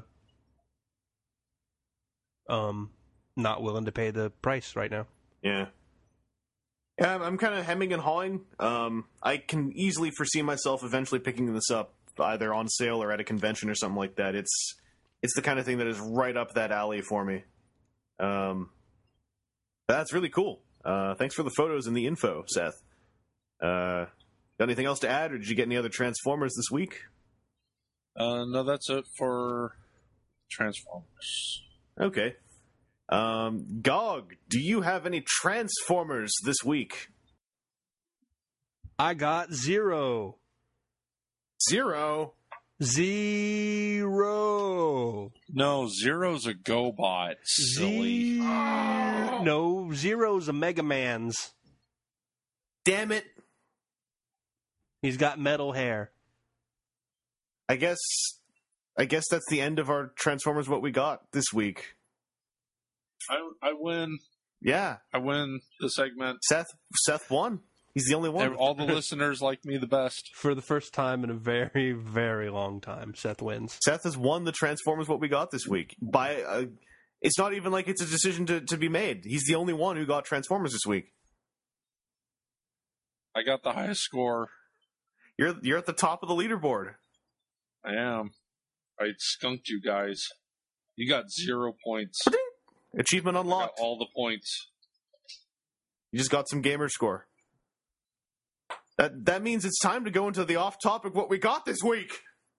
um, not willing to pay the price right now. Yeah. Yeah, I'm kind of hemming and hawing. Um, I can easily foresee myself eventually picking this up, either on sale or at a convention or something like that. It's it's the kind of thing that is right up that alley for me. Um, that's really cool. Uh, thanks for the photos and the info, Seth. Uh, got anything else to add, or did you get any other Transformers this week? Uh, no, that's it for Transformers. Okay. Um, Gog, do you have any Transformers this week? I got zero. Zero? Zero. No, Zero's a GoBot. Silly. Z- oh. No, Zero's a Mega Man's. Damn it. He's got metal hair. I guess I guess that's the end of our Transformers What We Got this week. I I win. Yeah. I win the segment. Seth Seth won. He's the only one. All the listeners like me the best. For the first time in a very, very long time, Seth wins. Seth has won the Transformers What We Got this week. By uh, it's not even like it's a decision to, to be made. He's the only one who got Transformers this week. I got the highest score. You're you're at the top of the leaderboard. I am. I skunked you guys. You got zero points. Achievement unlocked. I got all the points. You just got some gamer score. That that means it's time to go into the off-topic What We Got this week.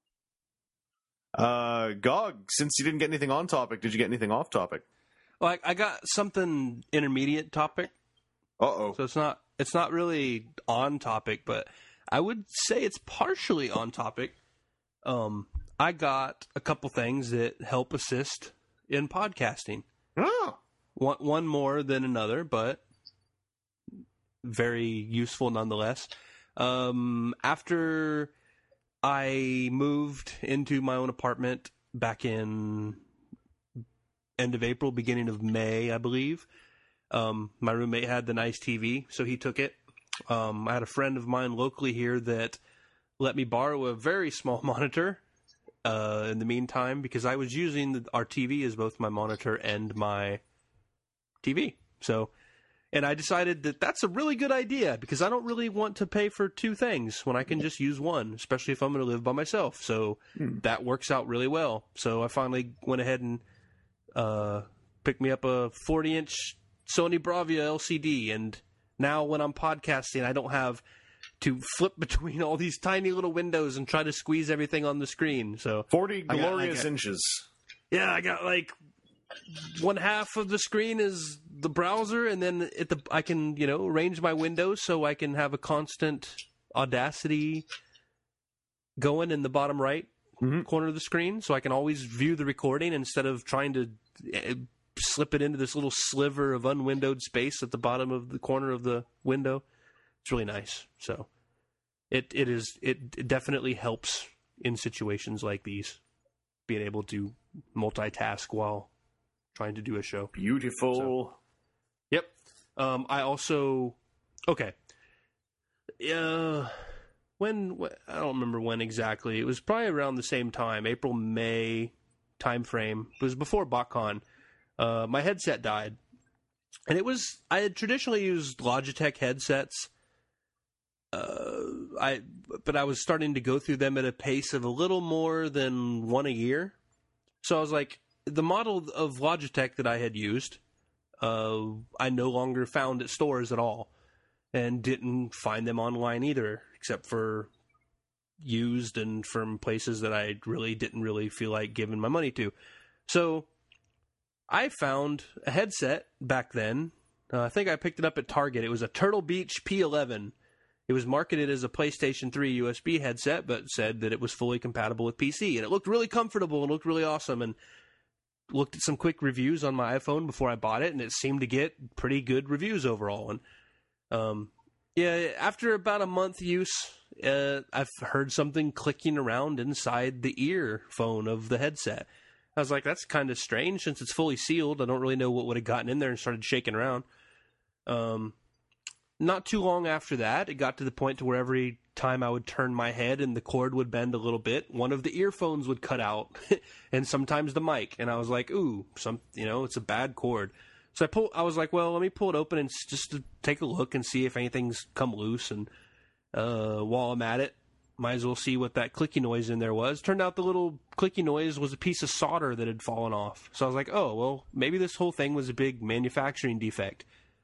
Uh, Gog, since you didn't get anything on topic, did you get anything off topic? Well, I, I got something intermediate topic. Uh-oh. So it's not it's not really on topic, but I would say it's partially on topic. Um, I got a couple things that help assist in podcasting. Oh. One, one more than another, but very useful nonetheless. Um, after I moved into my own apartment back in end of April, beginning of May, I believe, um, my roommate had the nice T V, so he took it. Um, I had a friend of mine locally here that let me borrow a very small monitor uh, in the meantime, because I was using the, our T V as both my monitor and my T V. So, and I decided that that's a really good idea, because I don't really want to pay for two things when I can just use one, especially if I'm going to live by myself. So hmm. that works out really well. So I finally went ahead and uh, picked me up a forty-inch Sony Bravia L C D, and now when I'm podcasting, I don't have to flip between all these tiny little windows and try to squeeze everything on the screen. So forty I glorious got, got, inches. Yeah, I got like one half of the screen is the browser, and then at the I can you know arrange my windows so I can have a constant Audacity going in the bottom right mm-hmm. corner of the screen, so I can always view the recording instead of trying to uh, slip it into this little sliver of unwindowed space at the bottom of the corner of the window. It's really nice. So it it is it definitely helps in situations like these. being able to multitask while trying to do a show. Beautiful. So, yep. Um, I also okay. Uh, when, when I don't remember when exactly. It was probably around the same time, April May time frame. It was before BotCon. Uh, my headset died, and it was I had traditionally used Logitech headsets. Uh, I but I was starting to go through them at a pace of a little more than one a year. So I was like, the model of Logitech that I had used, uh, I no longer found at stores at all, and didn't find them online either, except for used and from places that I really didn't really feel like giving my money to. So I found a headset back then. Uh, I think I picked it up at Target. It was a Turtle Beach P eleven. It was marketed as a PlayStation three U S B headset, but said that it was fully compatible with P C. And it looked really comfortable and looked really awesome. And looked at some quick reviews on my iPhone before I bought it, and it seemed to get pretty good reviews overall. And um, yeah, after about a month use, uh, I've heard something clicking around inside the earphone of the headset. I was like, that's kind of strange since it's fully sealed. I don't really know what would have gotten in there and started shaking around. Um, not too long after that, it got to the point to where every time I would turn my head and the cord would bend a little bit, one of the earphones would cut out, and sometimes the mic. And I was like, ooh, some, you know, it's a bad cord. So I pull. I was like, well, let me pull it open and s- just to take a look and see if anything's come loose. And uh, while I'm at it, might as well see what that clicky noise in there was. Turned out the little clicky noise was a piece of solder that had fallen off. So I was like, oh, well, maybe this whole thing was a big manufacturing defect.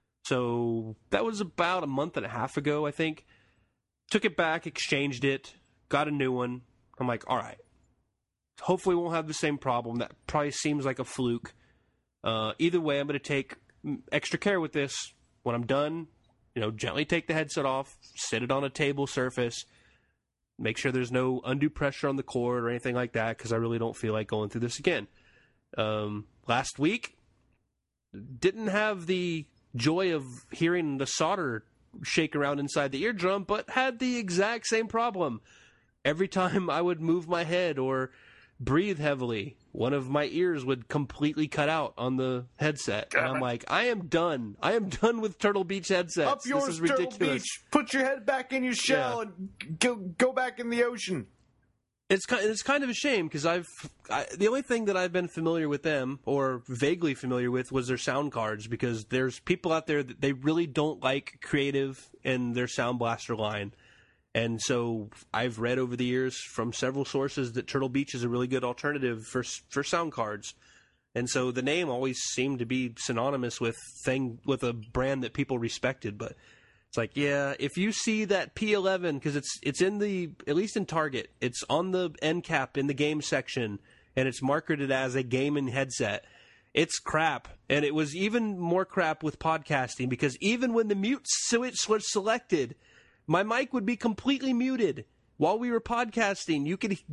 So that was about a month and a half ago, I think. Took it back, exchanged it, got a new one. I'm like, all right. Hopefully we won't have the same problem. That probably seems like a fluke. Uh, either way, I'm going to take extra care with this. When I'm done, you know, gently take the headset off, sit it on a table surface, make sure there's no undue pressure on the cord or anything like that, because I really don't feel like going through this again. Um, last week, didn't have the joy of hearing the solder shake around inside the eardrum, but had the exact same problem. Every time I would move my head or breathe heavily, one of my ears would completely cut out on the headset. And I'm like, I am done. I am done with Turtle Beach headsets. Up yours, this is ridiculous. Turtle Beach. Put your head back in your shell Yeah. and go go back in the ocean. It's kind, it's kind of a shame because I've I, the only thing that I've been familiar with them or vaguely familiar with was their sound cards, because there's people out there that they really don't like Creative and their Sound Blaster line, and so I've read over the years from several sources that Turtle Beach is a really good alternative for for sound cards, and so the name always seemed to be synonymous with thing with a brand that people respected, but. It's like, yeah, if you see that P eleven, because it's it's in the, at least in Target, it's on the end cap in the game section, and it's marketed as a gaming headset. It's crap. And it was even more crap with podcasting, because even when the mute switch was selected, my mic would be completely muted. While we were podcasting, you could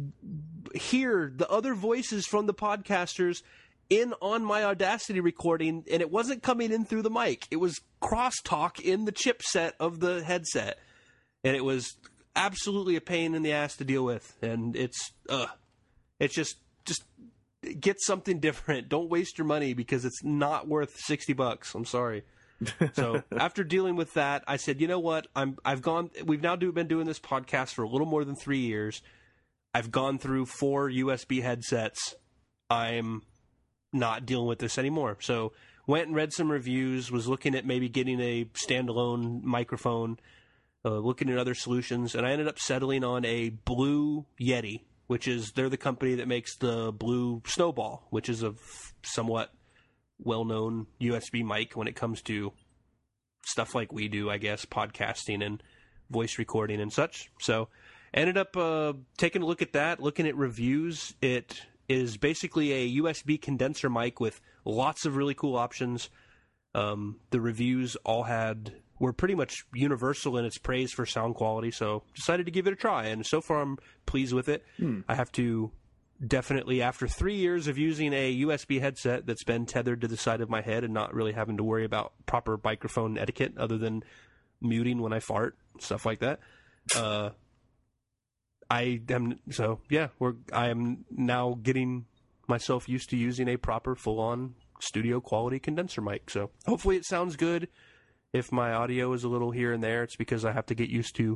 hear the other voices from the podcasters in on my Audacity recording, and it wasn't coming in through the mic. It was crosstalk in the chipset of the headset, and it was absolutely a pain in the ass to deal with. And it's, uh, it's just, just get something different. Don't waste your money, because it's not worth sixty bucks. I'm sorry. So after dealing with that, I said, you know what? I'm, I've gone. We've now do, been doing this podcast for a little more than three years. I've gone through four U S B headsets. I'm not dealing with this anymore. So went and read some reviews, was looking at maybe getting a standalone microphone, uh, looking at other solutions, and I ended up settling on a Blue Yeti, which is, they're the company that makes the Blue Snowball, which is a f- somewhat well-known U S B mic when it comes to stuff like we do, I guess, podcasting and voice recording and such. So ended up uh, taking a look at that, looking at reviews. It is basically a U S B condenser mic with lots of really cool options. Um, the reviews all had were pretty much universal in its praise for sound quality, so decided to give it a try, and so far I'm pleased with it. Hmm. I have to definitely, after three years of using a U S B headset that's been tethered to the side of my head and not really having to worry about proper microphone etiquette other than muting when I fart, stuff like that, uh, I am so yeah. We're I am now getting myself used to using a proper full-on studio quality condenser mic. So hopefully it sounds good. If my audio is a little here and there, it's because I have to get used to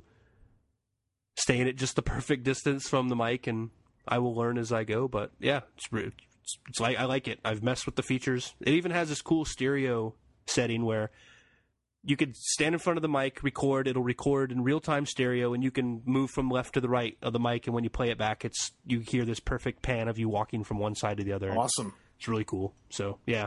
staying at just the perfect distance from the mic, and I will learn as I go. But yeah, it's it's, it's like I like it. I've messed with the features. It even has this cool stereo setting where you could stand in front of the mic, record. It'll record in real-time stereo, and you can move from left to the right of the mic. And when you play it back, it's you hear this perfect pan of you walking from one side to the other. Awesome. It's really cool. So yeah,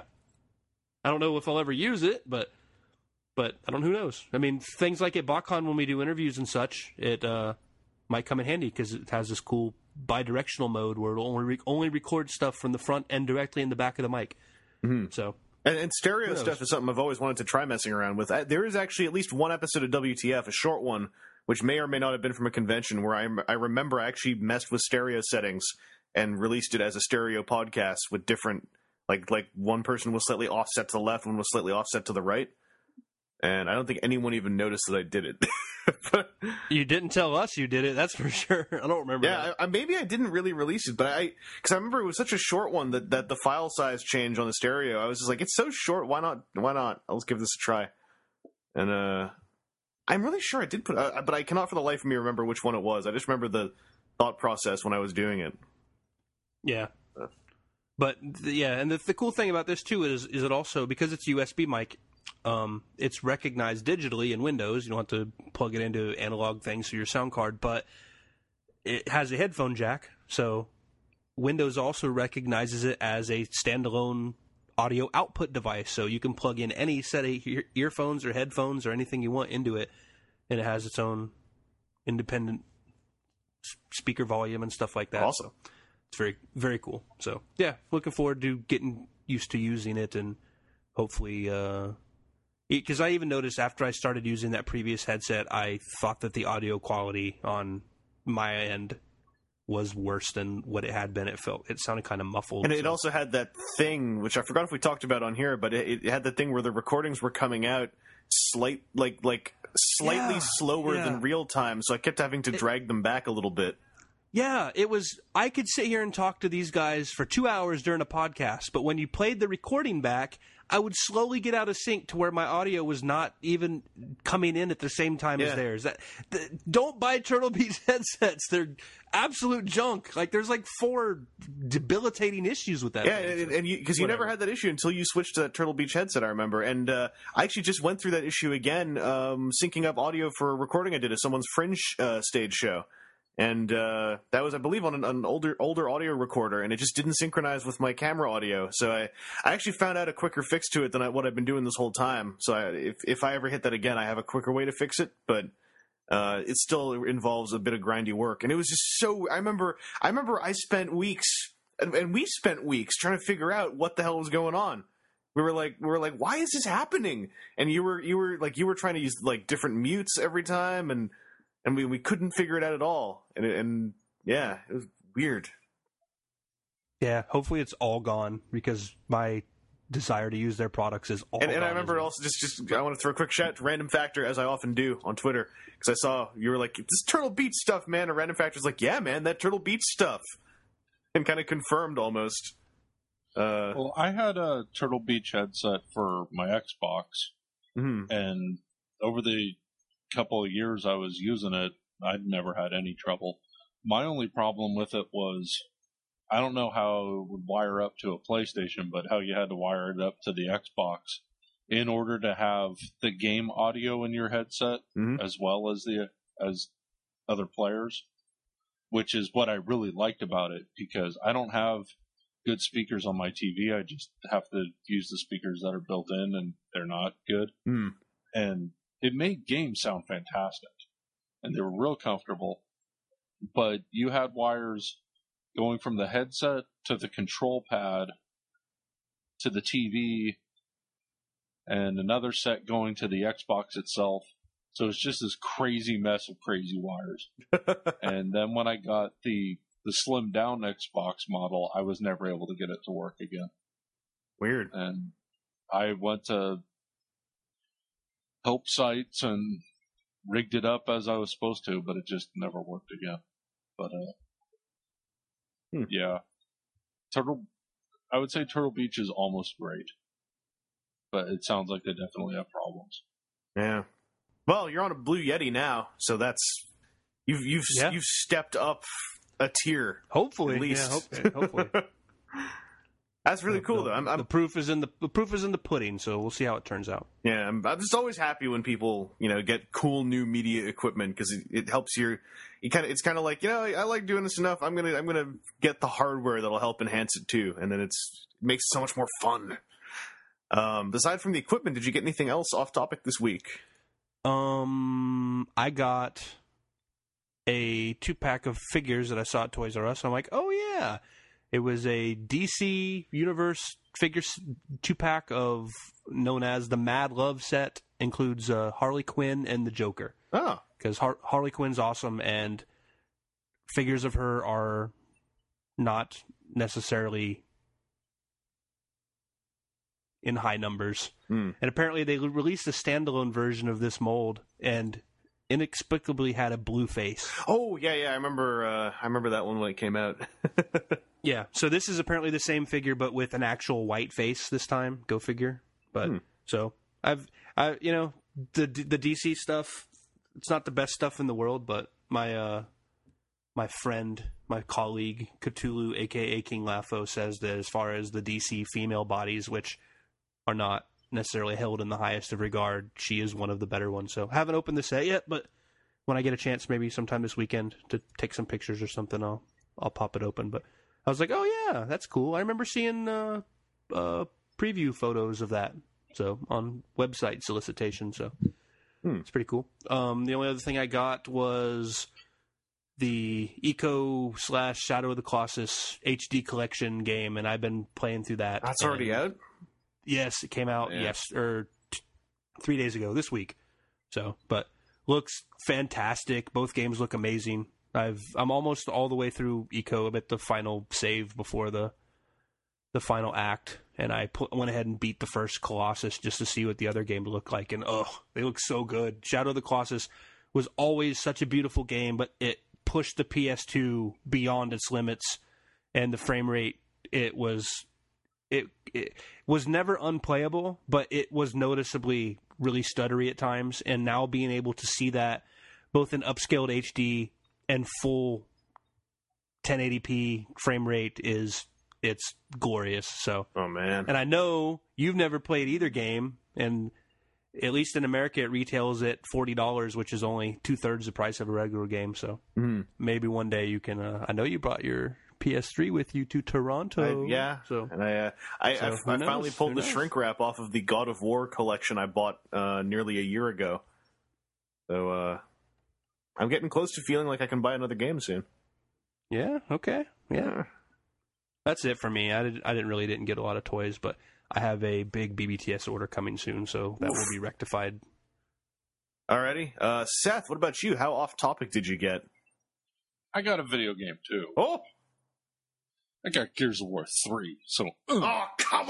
I don't know if I'll ever use it, but but I don't. Who knows? I mean, things like at BotCon when we do interviews and such, it uh, might come in handy because it has this cool bi-directional mode where it'll only re- only record stuff from the front and directly in the back of the mic. Mm-hmm. So. And, and stereo stuff is something I've always wanted to try messing around with. I, there is actually at least one episode of W T F, a short one, which may or may not have been from a convention, where I, I remember I actually messed with stereo settings and released it as a stereo podcast with different, like like one person was slightly offset to the left, one was slightly offset to the right. And I don't think anyone even noticed that I did it. But, you didn't tell us you did it, that's for sure. I don't remember yeah, that. I, I, maybe I didn't really release it, but I because I remember it was such a short one that, that the file size changed on the stereo. I was just like, it's so short, why not? Why not? Let's give this a try. And uh, I'm really sure I did put, uh, but I cannot for the life of me remember which one it was. I just remember the thought process when I was doing it. Yeah. But the, yeah, and the, the cool thing about this too is is it also, because it's U S B mic, um, it's recognized digitally in Windows. You don't have to plug it into analog things through your sound card, but it has a headphone jack, so Windows also recognizes it as a standalone audio output device. So you can plug in any set of ear- earphones or headphones or anything you want into it, and it has its own independent s- speaker volume and stuff like that. Awesome. So it's very, very cool. So, yeah, looking forward to getting used to using it, and hopefully, uh, because I even noticed after I started using that previous headset, I thought that the audio quality on my end was worse than what it had been. It felt, it sounded kind of muffled. And it so. also had that thing, which I forgot if we talked about on here, but it, it had the thing where the recordings were coming out slight, like, like slightly Yeah, slower yeah. than real time, so I kept having to It- drag them back a little bit. Yeah, it was. I could sit here and talk to these guys for two hours during a podcast, but when you played the recording back, I would slowly get out of sync to where my audio was not even coming in at the same time Yeah. as theirs. That th- don't buy Turtle Beach headsets; they're absolute junk. Like there's like four debilitating issues with that. Yeah, thing, and, so and because you, you never whatever. had that issue until you switched to that Turtle Beach headset, I remember. And uh, I actually just went through that issue again, um, syncing up audio for a recording I did at someone's Fringe uh, stage show. And uh, that was, I believe, on an, an older older audio recorder, and it just didn't synchronize with my camera audio. So I, I actually found out a quicker fix to it than I, what I've been doing this whole time. So I, if if I ever hit that again, I have a quicker way to fix it. But uh, it still involves a bit of grindy work. And it was just so. I remember. I remember I spent weeks, and, and we spent weeks trying to figure out what the hell was going on. We were like, we were like, why is this happening? And you were, you were like, you were trying to use like different mutes every time, and. And we, we couldn't figure it out at all. And, and yeah, it was weird. Yeah, hopefully it's all gone because my desire to use their products is all And, gone. and I as remember well. also just, just, I want to throw a quick shout out to Random Factor, as I often do on Twitter, because I saw you were like, this Turtle Beach stuff, man. And Random Factor's like, yeah, man, that Turtle Beach stuff. And kind of confirmed almost. Uh, Well, I had a Turtle Beach headset for my Xbox, mhm. and over the couple of years I was using it, I'd never had any trouble. My only problem with it was, I don't know how it would wire up to a PlayStation, but how you had to wire it up to the Xbox in order to have the game audio in your headset Mhm. as well as the as other players, which is what I really liked about it, because I don't have good speakers on my T V. I just have to use the speakers that are built in, and they're not good. Mm. And it made games sound fantastic, and they were real comfortable. But you had wires going from the headset to the control pad to the T V, and another set going to the Xbox itself. So it's just this crazy mess of crazy wires. And then when I got the the slimmed down Xbox model, I was never able to get it to work again. Weird. And I went to help sites and rigged it up as I was supposed to, but it just never worked again. But uh, Hmm. yeah, Turtle. I would say Turtle Beach is almost great, but it sounds like they definitely have problems. Yeah. Well, you're on a Blue Yeti now, so that's you've you've Yeah. you've stepped up a tier. Hopefully, At least. yeah, hope, hopefully. That's really cool, the, though. I'm, I'm the proof is in the, the proof is in the pudding, so we'll see how it turns out. yeah, I'm, I'm just always happy when people you know get cool new media equipment because it, it helps your. You kind of it's kind of like you know I like doing this enough. I'm gonna I'm gonna get the hardware that'll help enhance it too, and then it's it makes it so much more fun. Um, aside from the equipment, did you get anything else off topic this week? Um, I got a two pack of figures that I saw at Toys R Us. I'm like, oh yeah, it was a D C Universe figure two pack of known as the Mad Love set. Includes uh, Harley Quinn and the Joker. Oh, Because Har- Harley Quinn's awesome, and figures of her are not necessarily in high numbers. Hmm. And apparently they released a standalone version of this mold and inexplicably had a blue face. oh yeah, yeah. I remember. Uh, I remember that one when it came out. Yeah, so this is apparently the same figure but with an actual white face this time. Go figure. But Hmm. so I've, I you know, the the D C stuff. It's not the best stuff in the world, but my uh, my friend, my colleague Cthulhu, aka King Lafo, says that as far as the D C female bodies, which are not necessarily held in the highest of regard, she is one of the better ones. So haven't opened the set yet, but when I get a chance, maybe sometime this weekend to take some pictures or something, I'll I'll pop it open. But I was like, oh yeah, that's cool. I remember seeing uh, uh, preview photos of that, so on website solicitation. So Hmm. it's pretty cool. Um, the only other thing I got was the Eco slash Shadow of the Colossus H D collection game, and I've been playing through that. That's already And- out. Yes, it came out Yeah. yes or t- three days ago this week. So, but looks fantastic. Both games look amazing. I've I'm almost all the way through Eco. I'm at the final save before the the final act, and I put, went ahead and beat the first Colossus just to see what the other game looked like. And oh, they look so good. Shadow of the Colossus was always such a beautiful game, but it pushed the P S two beyond its limits, and the frame rate it was it it was never unplayable, but it was noticeably really stuttery at times. And now being able to see that both in upscaled H D and full ten eighty p frame rate is it's glorious. So, Oh man. and I know you've never played either game, and at least in America it retails at forty dollars, which is only two thirds the price of a regular game. So Mhm. maybe one day you can. Uh, I know you brought your P S three with you to Toronto. I, yeah. So and I, uh, I, So I, who I knows? finally pulled Who the knows? shrink wrap off of the God of War collection I bought uh, nearly a year ago. So uh, I'm getting close to feeling like I can buy another game soon. yeah, okay, yeah. That's it for me. I did. I didn't really didn't get a lot of toys, but I have a big B B T S order coming soon, so that will be rectified. Alrighty. Uh, Seth, what about you? How off topic did you get? I got a video game too. Oh, I got Gears of War three. So, oh come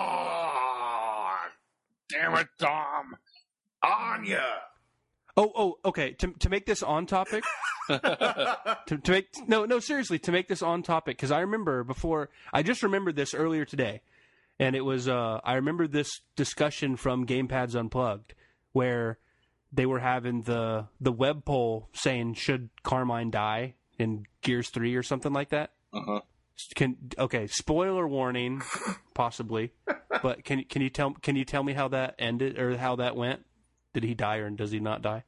on! damn it, Dom. Anya! Oh, oh, okay. To to make this on topic, to, to make no, no, seriously, to make this on topic, because I remember before. I just remembered this earlier today, and it was. Uh, I remember this discussion from Gamepads Unplugged, where they were having the the web poll saying should Carmine die in Gears three or something like that. Uh-huh. Can okay, spoiler warning, possibly, but can can you tell can you tell me how that ended or how that went? Did he die or does he not die?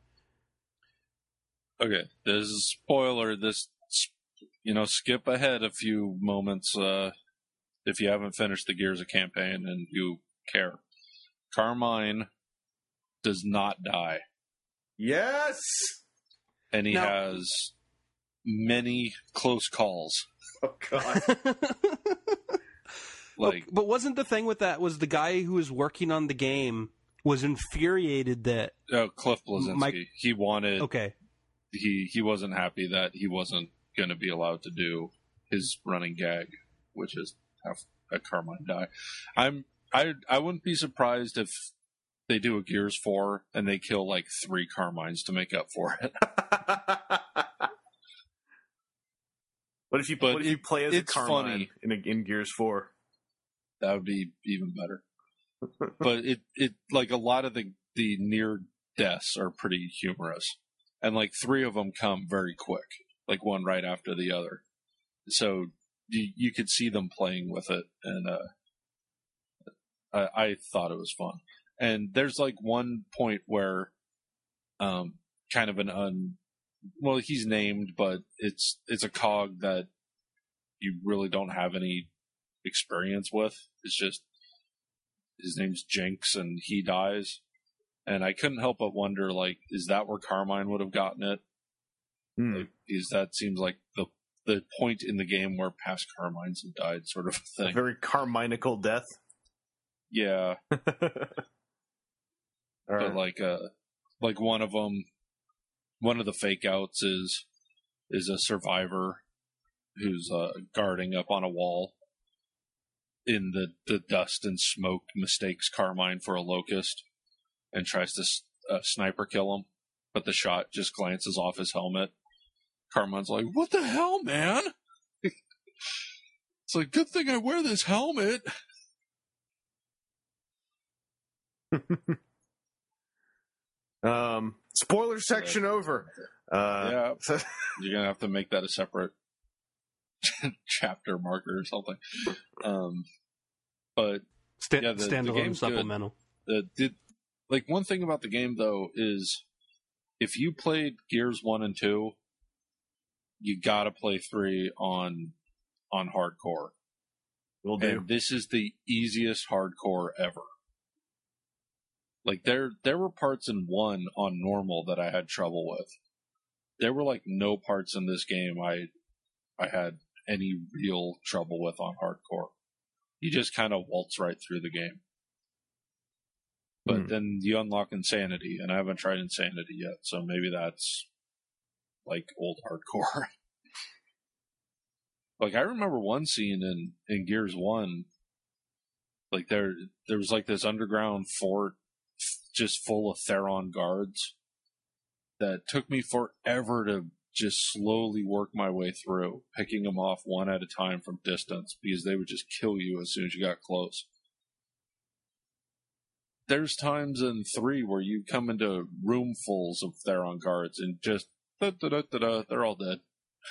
Okay, there's a spoiler. This, you know, skip ahead a few moments uh, if you haven't finished the Gears of campaign and you care. Carmine does not die, Yes! and he Now- has many close calls. Oh, God. Like, but wasn't the thing with that was the guy who was working on the game was infuriated that oh, Cliff Blazinski, Mike- he wanted, okay, he he wasn't happy that he wasn't going to be allowed to do his running gag, which is have a Carmine die. I'm I I wouldn't be surprised if they do a Gears four and they kill like three Carmines to make up for it. What if you But what if you it- play as a it's Carmine funny. in, a, in Gears four? That would be even better. But it, it like a lot of the, the near deaths are pretty humorous. And like three of them come very quick, like one right after the other. So you, you could see them playing with it. And uh, I, I thought it was fun. And there's like one point where um, kind of an un, well, he's named, but it's, it's a cog that you really don't have any experience with. It's just, his name's Jinx and he dies. And I couldn't help but wonder, like, is that where Carmine would have gotten it? Hmm. Like, is that seems like the the point in the game where past Carmines have died, sort of a A thing. very Carminical death. Yeah, All but right. like, uh, like one of them, one of the fake outs is is a survivor who's uh, guarding up on a wall in the, the dust and smoke, mistakes Carmine for a locust and tries to uh, sniper kill him, but the shot just glances off his helmet. Carmine's like, "What the hell, man?" It's like, good thing I wear this helmet. Um, spoiler section over. Uh, Yeah. so- You're gonna have to make that a separate chapter marker or something. Um, but Sta- Yeah, the- the standalone game's good. supplemental. the did like one thing about the game though is if you played Gears one and two, you gotta play three on on hardcore. will do. And this is the easiest hardcore ever. Like there there were parts in one on normal that I had trouble with. There were like no parts in this game I I had any real trouble with on hardcore. You just kind of waltz right through the game. But Hmm. then you unlock Insanity, and I haven't tried Insanity yet, so maybe that's like old hardcore. Like I remember one scene in, in Gears One, like there there was like this underground fort just full of Theron guards that took me forever to just slowly work my way through, picking them off one at a time from distance because they would just kill you as soon as you got close. There's times in three where you come into roomfuls of Theron guards and just da, da, da, da, da, they're all dead.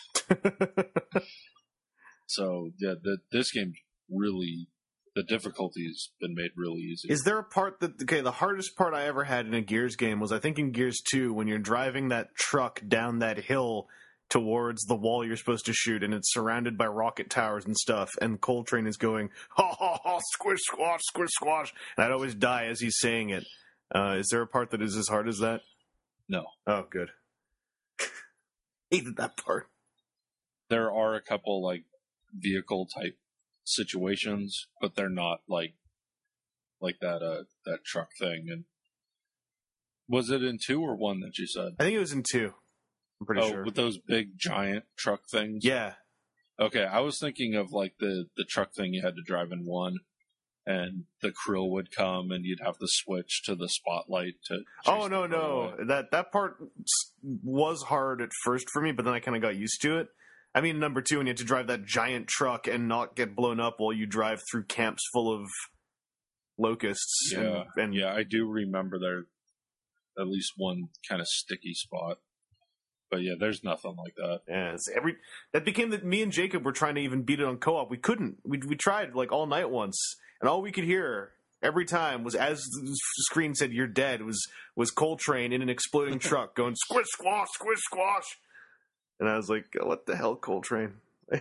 So yeah, the, this game really, the difficulty's been made really easy. Is there a part that okay? The hardest part I ever had in a Gears game was I think in Gears two when you're driving that truck down that hill towards the wall you're supposed to shoot, and it's surrounded by rocket towers and stuff, and Coltrane is going ha ha ha squish squash squish squash, and I'd always die as he's saying it. Uh, is there a part that is as hard as that? No. Oh, good. Hated that part. There are a couple like vehicle type situations, but they're not like like that uh that truck thing. And was it in two or one that you said? I think it was in two. I'm pretty oh, sure. with those big giant truck things. Yeah. Okay, I was thinking of like the the truck thing you had to drive in one, and the krill would come, and you'd have to switch to the spotlight to. chase Oh no the krill no away. that that part was hard at first for me, but then I kind of got used to it. I mean, number two, when you have to drive that giant truck and not get blown up while you drive through camps full of locusts. Yeah, and, and yeah, I do remember there at least one kind of sticky spot. But yeah, there's nothing like that. yeah, it's every that became that me and Jacob were trying to even beat it on co-op. We couldn't. We we tried like all night once, and all we could hear every time was as the screen said "You're dead." Was was Coltrane in an exploding truck going squish squash squish squash. And I was like, what the hell, Coltrane?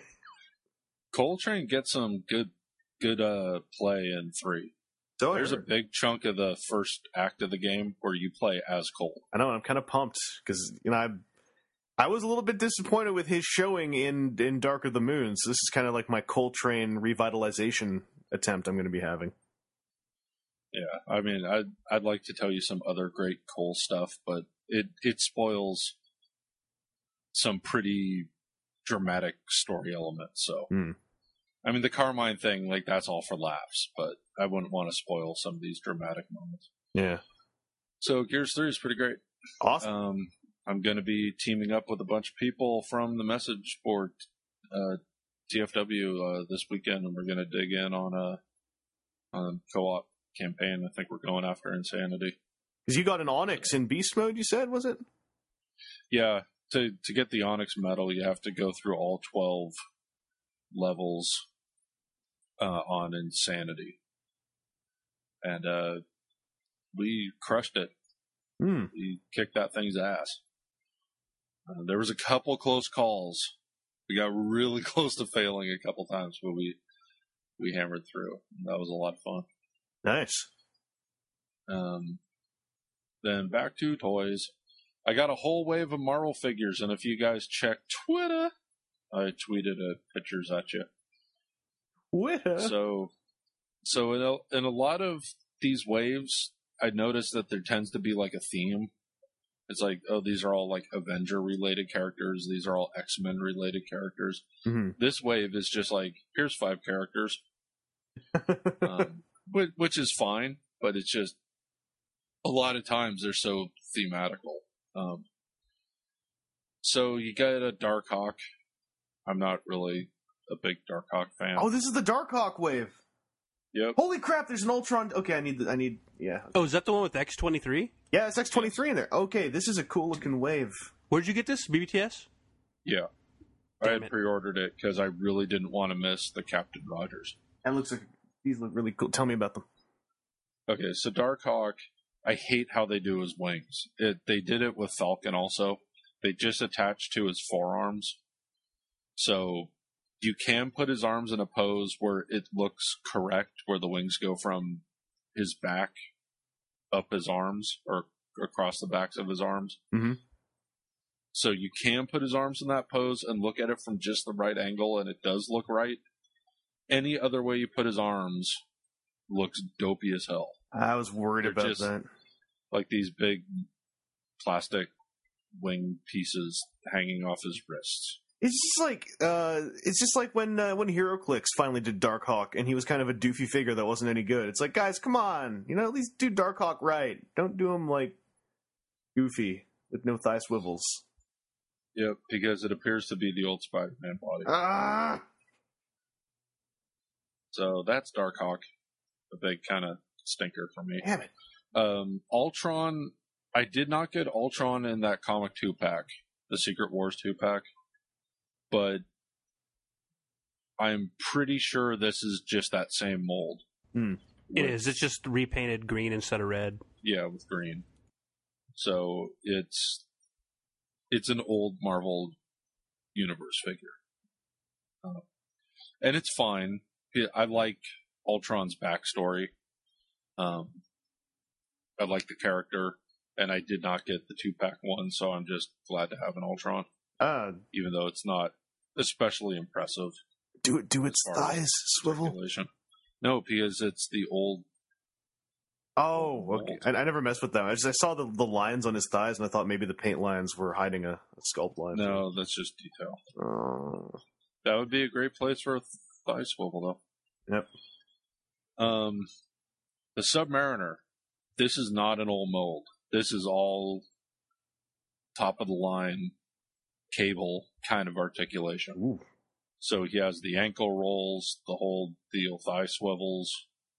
Coltrane gets some good good uh play in three. So There's a big chunk of the first act of the game where you play as Cole. I know, I'm kind of pumped because you know I I was a little bit disappointed with his showing in in Dark of the Moon. So this is kind of like my Coltrane revitalization attempt I'm going to be having. Yeah, I mean, I'd I'd like to tell you some other great Cole stuff, but it it spoils some pretty dramatic story elements. So, Hmm. I mean, the Carmine thing, like that's all for laughs, but I wouldn't want to spoil some of these dramatic moments. Yeah, So, Gears three is pretty great. awesome. Um, I'm going to be teaming up with a bunch of people from the message board uh, T F W uh, this weekend, and we're going to dig in on a on co-op campaign. I think we're going after Insanity. Because you got an Onyx in Beast Mode, you said, was it? Yeah, to to get the Onyx medal, you have to go through all twelve levels uh, on Insanity, and uh, we crushed it. Hmm. We kicked that thing's ass. Uh, there was a couple close calls. We got really close to failing a couple times, but we we hammered through. That was a lot of fun. Nice. Um, then back to toys. I got a whole wave of Marvel figures, and if you guys check Twitter, I tweeted uh, pictures at you. Twitter? So, so in a, in a lot of these waves, I noticed that there tends to be like a theme. It's like, oh, these are all like Avenger-related characters. These are all X-Men related characters. Mm-hmm. This wave is just like, here's five characters, um, which, which is fine, but it's just a lot of times they're so thematical. Um, so you get a Darkhawk. I'm not really a big Darkhawk fan. Oh, this is the Darkhawk wave. Yep. Holy crap! There's an Ultron. Okay, I need. The, I need. Yeah. Oh, is that the one with X twenty-three? Yeah, it's X twenty-three in there. Okay, this is a cool looking wave. Where'd you get this? B B T S? Yeah. I Damn had it. pre-ordered it because I really didn't want to miss the Captain Rogers. And looks like these look really cool. Tell me about them. Okay, so Darkhawk, I hate how they do his wings. It, they did it with Falcon also. They just attach to his forearms. So you can put his arms in a pose where it looks correct, where the wings go from his back up his arms or across the backs of his arms. Mm-hmm. So you can put his arms in that pose and look at it from just the right angle, and it does look right. Any other way you put his arms looks dopey as hell. I was worried They're about just that. Like these big plastic wing pieces hanging off his wrists. It's just like uh, it's just like when uh, when HeroClix finally did Darkhawk, and he was kind of a doofy figure that wasn't any good. It's like, guys, come on, you know, at least do Darkhawk right. Don't do him like goofy with no thigh swivels. Yep, because it appears to be the old Spider-Man body. Ah, So that's Darkhawk, a big kind of stinker for me. damn it! Um, Ultron, I did not get Ultron in that comic two pack, the Secret Wars two pack, but I'm pretty sure this is just that same mold. Hmm. It is. It's just repainted green instead of red. Yeah, with green. So it's it's an old Marvel Universe figure, uh, and it's fine. I like Ultron's backstory. Um, I like the character, and I did not get the two pack one, so I'm just glad to have an Ultron, Uh, even though it's not especially impressive. do it. Do its as far as thighs swivel. articulation. No, because it's the old. Oh, okay. I, I never messed with them. I just I saw the, the lines on his thighs, and I thought maybe the paint lines were hiding a, a sculpt line. No, that's just detail. Uh, That would be a great place for a thigh swivel, though. Yep. Um, the Submariner. This is not an old mold. This is all top of the line cable kind of articulation. Ooh. So he has the ankle rolls, the whole deal, thigh swivels.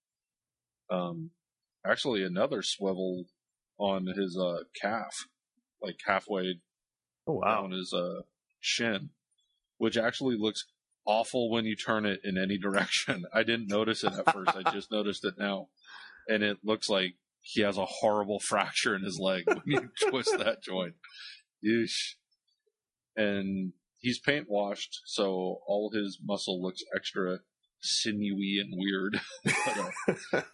Um, actually another swivel on his uh calf, like halfway Oh wow. down his uh shin, which actually looks awful when you turn it in any direction. I didn't notice it at first. I just noticed it now. And it looks like he has a horrible fracture in his leg when you twist that joint. Yeesh. And he's paint washed, so all his muscle looks extra sinewy and weird. but, uh,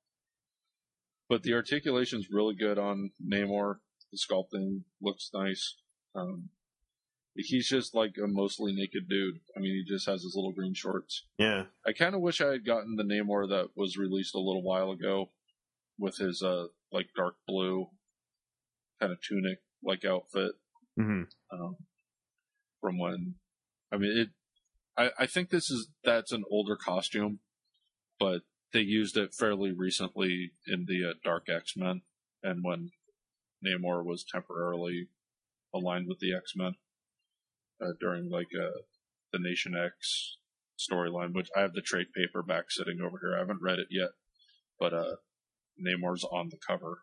but the articulation's really good on Namor. The sculpting looks nice. Um, He's just like a mostly naked dude. I mean, he just has his little green shorts. Yeah. I kind of wish I had gotten the Namor that was released a little while ago with his, uh, like dark blue kind of tunic like outfit. Mm-hmm. Um, from when, I mean, it, I, I think this is, that's an older costume, but they used it fairly recently in the uh, Dark X-Men and when Namor was temporarily aligned with the X-Men. Uh, during like uh, the Nation X storyline, which I have the trade paperback sitting over here. I haven't read it yet, but uh, Namor's on the cover.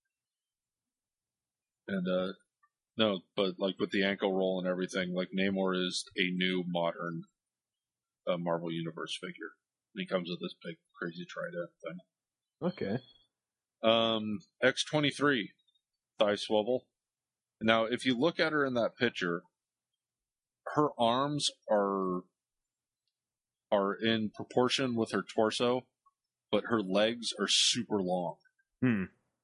And uh, no, but like with the ankle roll and everything, like Namor is a new modern uh, Marvel Universe figure. And he comes with this big crazy trident thing. Okay. Um, X twenty-three, thigh swivel. Now, if you look at her in that picture, her arms are are in proportion with her torso, but her legs are super long. Hmm.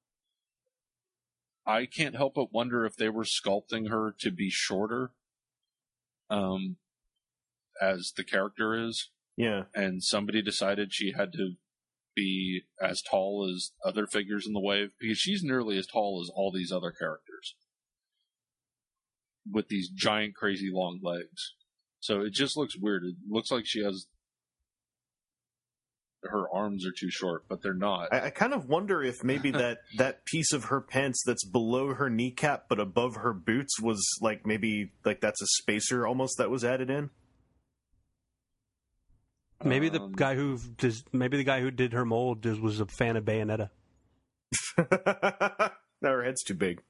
I can't help but wonder if they were sculpting her to be shorter, um, as the character is, Yeah. and somebody decided she had to be as tall as other figures in the wave, because she's nearly as tall as all these other characters with these giant, crazy long legs. So it just looks weird. It looks like she has her arms are too short, but they're not. I, I kind of wonder if maybe that, that piece of her pants that's below her kneecap but above her boots was like maybe like that's a spacer almost that was added in. Maybe the Um, guy who does, maybe the guy who did her mold just was a fan of Bayonetta. No, her head's too big.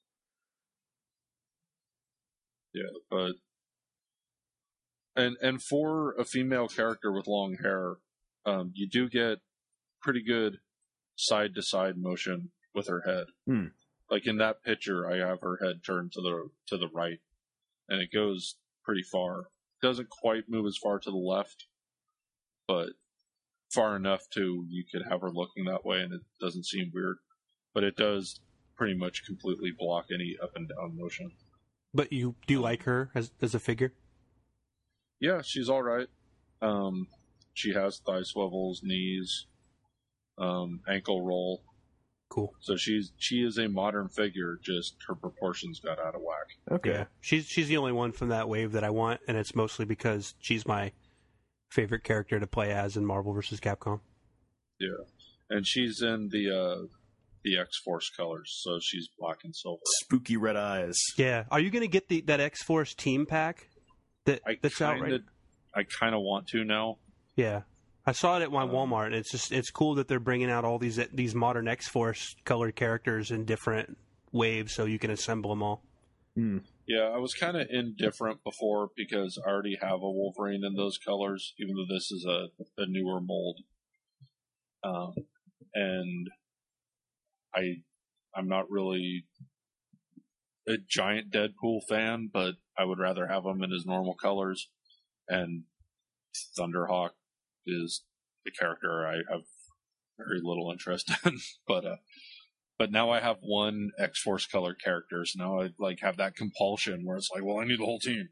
Yeah, but and and for a female character with long hair, um, you do get pretty good side to side motion with her head. Hmm. Like in that picture, I have her head turned to the to the right, and it goes pretty far. Doesn't quite move as far to the left, but far enough to you could have her looking that way, and it doesn't seem weird. But it does pretty much completely block any up and down motion. But you do you like her as as a figure? Yeah, she's all right. Um, she has thigh swivels, knees, um, ankle roll. Cool. So she's she is a modern figure. Just her proportions got out of whack. Okay. Yeah, she's she's the only one from that wave that I want, and it's mostly because she's my favorite character to play as in Marvel versus Capcom. Yeah, and she's in the uh, the X-Force colors, so she's black and silver. Spooky red eyes. Yeah, are you going to get the that X Force team pack that I that's out kinda, right? I kind of want to now. Yeah, I saw it at my Um, Walmart, and it's just it's cool that they're bringing out all these these modern X Force colored characters in different waves, so you can assemble them all. Hmm. Yeah, I was kind of indifferent before because I already have a Wolverine in those colors, even though this is a, a newer mold. Um, and I, I'm not really a giant Deadpool fan, but I would rather have him in his normal colors. And Thunderhawk is the character I have very little interest in, but uh, but now I have one X-Force color character, so now I like have that compulsion where it's like, well, I need the whole team.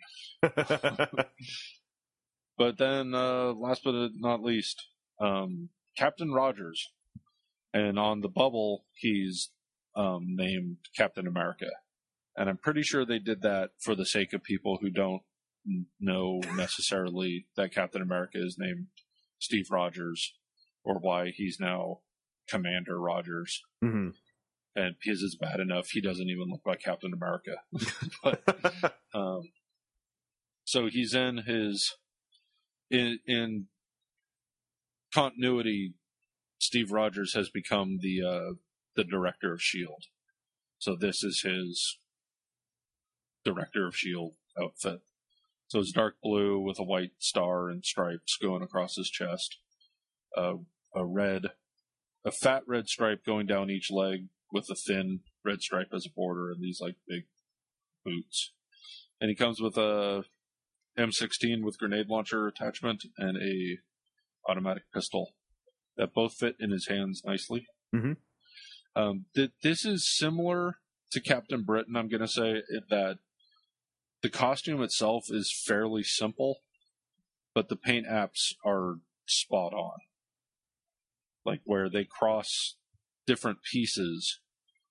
But then, uh, last but not least, um, Captain Rogers, and on the bubble he's um, named Captain America, and I'm pretty sure they did that for the sake of people who don't know necessarily that Captain America is named Steve Rogers, or why he's now Commander Rogers. Mm-hmm. And because it's bad enough, he doesn't even look like Captain America. But um, so he's in his in in continuity. Steve Rogers has become the uh, the director of S H I E L D. So this is his director of S H I E L D outfit. So it's dark blue with a white star and stripes going across his chest. Uh, a red, a fat red stripe going down each leg with a thin red stripe as a border, and these like big boots. And he comes with a M sixteen with grenade launcher attachment and a automatic pistol that both fit in his hands nicely. Mm-hmm. Um, th- this is similar to Captain Britain, I'm going to say, that the costume itself is fairly simple, but the paint apps are spot on. Like where they cross different pieces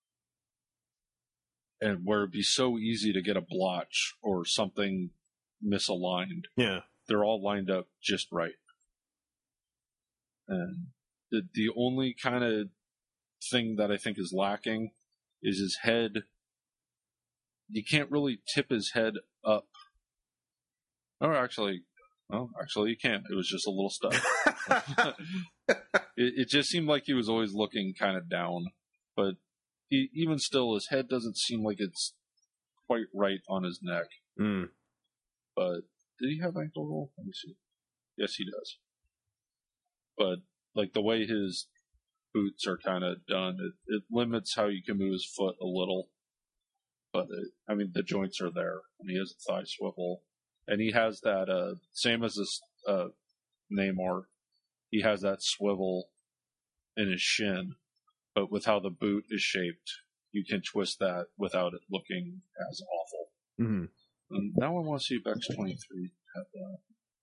and where it'd be so easy to get a blotch or something misaligned. Yeah. They're all lined up just right. And the, the only kind of thing that I think is lacking is his head. You can't really tip his head up Oh, actually, well, actually, you can't. It was just a little stuff. it, it just seemed like he was always looking kind of down, but he, even still, his head doesn't seem like it's quite right on his neck. Mm. But did he have ankle roll? Let me see. Yes, he does. But like the way his boots are kind of done, it, it limits how you can move his foot a little. But it, I mean, the joints are there, and he has a thigh swivel, and he has that uh, same as this uh, Namor. He has that swivel in his shin, but with how the boot is shaped, you can twist that without it looking as awful. Mm-hmm. And now I want to see if X twenty-three have that.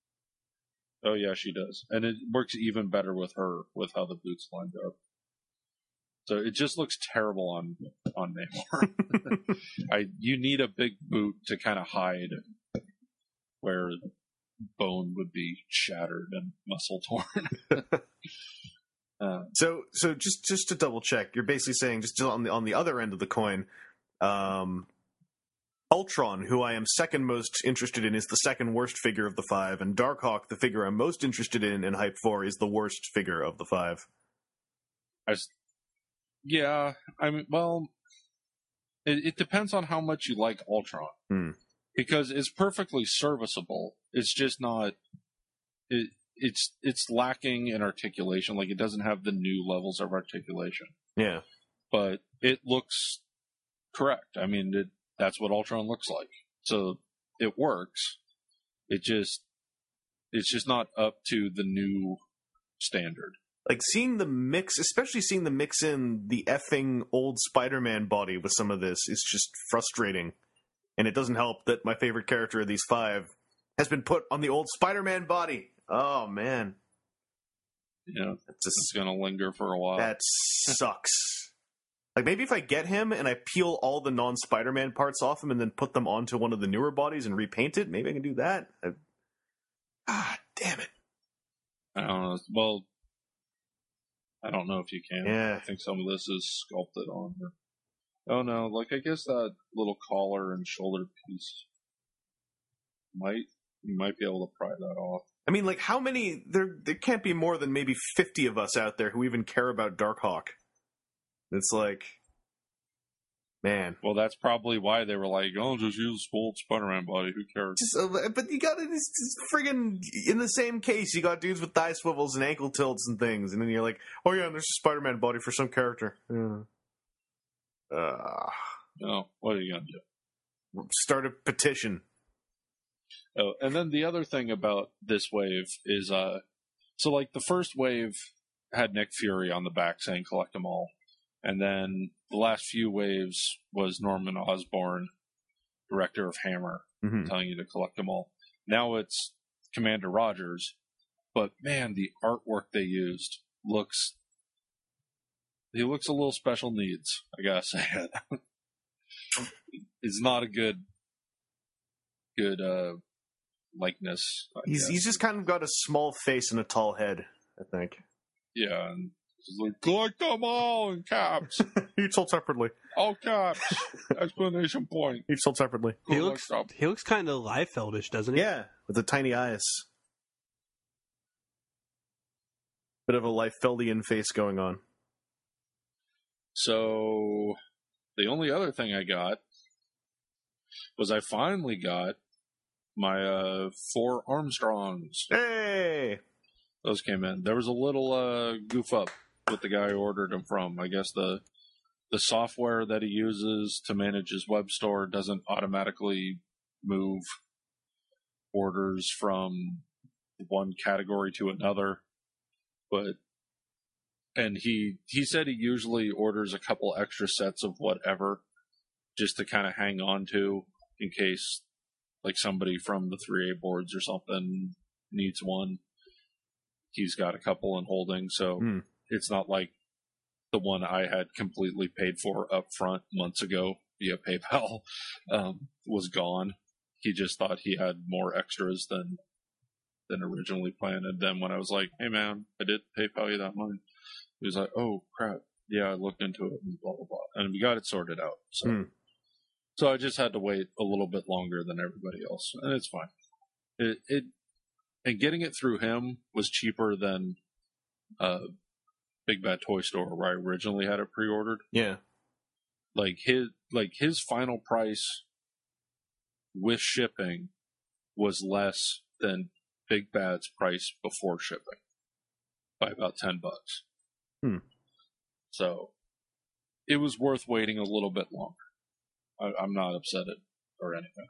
Oh yeah, she does, and it works even better with her with how the boots lined up. So it just looks terrible on on Namor. I you need a big boot to kind of hide where bone would be shattered and muscle torn. uh, So, so just just to double check, you're basically saying just on the on the other end of the coin, um, Ultron, who I am second most interested in, is the second worst figure of the five, and Darkhawk, the figure I'm most interested in and hyped for, is the worst figure of the five. I, yeah, I mean, well, it, it depends on how much you like Ultron, Hmm. because it's perfectly serviceable. It's just not. It it's it's lacking in articulation. Like it doesn't have the new levels of articulation. Yeah. But it looks correct. I mean, it, that's what Ultron looks like. So it works. It just it's just not up to the new standard. Like seeing the mix, especially seeing the mix in the effing old Spider-Man body with some of this is just frustrating. And it doesn't help that my favorite character of these five has been put on the old Spider-Man body. Oh, man. Yeah, It's just, it's going to linger for a while. that sucks. Like, maybe if I get him and I peel all the non-Spider-Man parts off him and then put them onto one of the newer bodies and repaint it, maybe I can do that. I, ah, damn it. I don't know. Well, I don't know if you can. Yeah. I think some of this is sculpted on. Or, oh, no. Like, I guess that little collar and shoulder piece might, you might be able to pry that off. I mean, like, how many... There there can't be more than maybe fifty of us out there who even care about Darkhawk. It's like... Man. Well, that's probably why they were like, oh, just use old Spider-Man body. Who cares? Just, uh, but you got it. It's, it's friggin' in the same case. You got dudes with thigh swivels and ankle tilts and things, and then you're like, oh yeah, and there's a Spider-Man body for some character. Yeah. Uh, No, what are you going to do? start a petition. Oh, and then the other thing about this wave is, uh, so like the first wave had Nick Fury on the back saying collect them all. And then the last few waves was Norman Osborn, director of Hammer, Mm-hmm. telling you to collect them all. Now it's Commander Rogers, but man, the artwork they used looks, he looks a little special needs, I gotta say it. It's not a good, good, uh, likeness. I He's guess. he's just kind of got a small face and a tall head, I think. Yeah, and he's like, collect them all in caps. Each sold separately. All caps. Explanation point. Each sold separately. He Collect looks them. he looks kind of Liefeldish, doesn't he? Yeah, with the tiny eyes. Bit of a Liefeldian face going on. So, the only other thing I got was I finally got my uh, four Armstrongs. Hey! Those came in. There was a little uh, goof up with the guy who ordered them from. I guess the the software that he uses to manage his web store doesn't automatically move orders from one category to another. But and he he said he usually orders a couple extra sets of whatever just to kind of hang on to in case like somebody from the three A boards or something needs one. He's got a couple in holding, so Hmm. it's not like the one I had completely paid for up front months ago via PayPal um, was gone. He just thought he had more extras than than originally planned. And then when I was like, hey man, I did PayPal you that money, he was like, oh crap, yeah, I looked into it and blah, blah, blah. And we got it sorted out. So, Hmm. so I just had to wait a little bit longer than everybody else, and it's fine. It, it and getting it through him was cheaper than uh, Big Bad Toy Store where I originally had it pre-ordered. Yeah. Like his like his final price with shipping was less than Big Bad's price before shipping by about ten bucks. Hmm. So it was worth waiting a little bit longer. I, I'm not upset at or anything.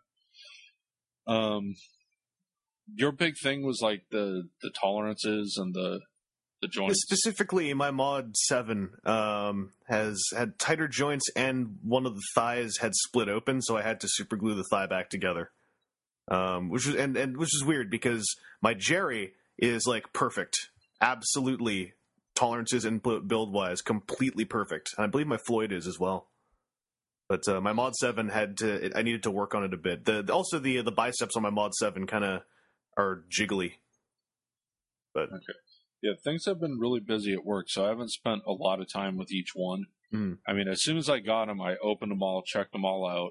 Um, your big thing was like the the tolerances and the the joints. Specifically, my mod seven um, has had tighter joints, and one of the thighs had split open, so I had to super glue the thigh back together. Um, which was and, and which is weird because my Jerry is like perfect, absolutely tolerances and build wise, completely perfect. And I believe my Floyd is as well. But uh, my mod seven had to. I needed to work on it a bit. The also the the biceps on my mod seven kind of are jiggly. But okay. Yeah, things have been really busy at work, so I haven't spent a lot of time with each one. Mm. I mean, as soon as I got them, I opened them all, checked them all out.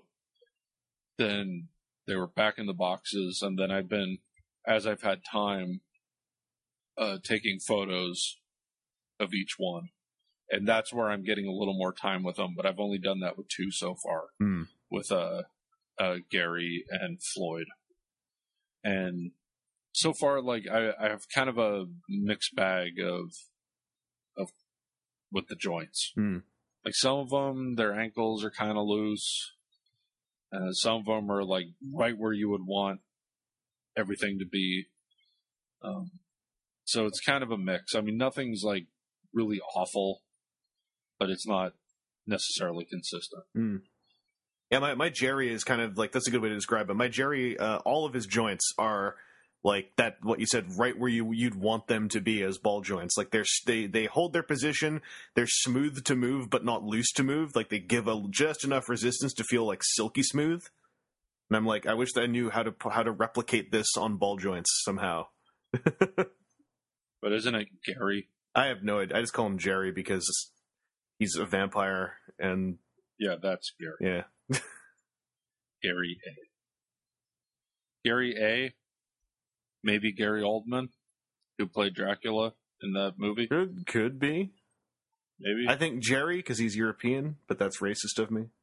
Then they were back in the boxes, and then I've been, as I've had time, uh, taking photos of each one. And that's where I'm getting a little more time with them, but I've only done that with two so far, mm. with uh, uh, Gary and Floyd. And so far, like I, I have kind of a mixed bag of of with the joints. Mm. Like some of them, their ankles are kind of loose. Uh, some of them are like right where you would want everything to be. Um, so it's kind of a mix. I mean, nothing's like really awful, but it's not necessarily consistent. Mm. Yeah, my, my Jerry is kind of like, that's a good way to describe it. My Jerry, uh, all of his joints are like that, what you said, right where you, you'd want them to be as ball joints. Like they're, they, they hold their position. They're smooth to move, but not loose to move. Like they give a, just enough resistance to feel like silky smooth. And I'm like, I wish that I knew how to, how to replicate this on ball joints somehow. But isn't it Gary? I have no idea. I just call him Jerry because he's a vampire and yeah, that's Gary. Yeah. Gary A. Gary A. Maybe Gary Oldman, who played Dracula in that movie. Could could be. Maybe. I think Jerry because he's European, but that's racist of me.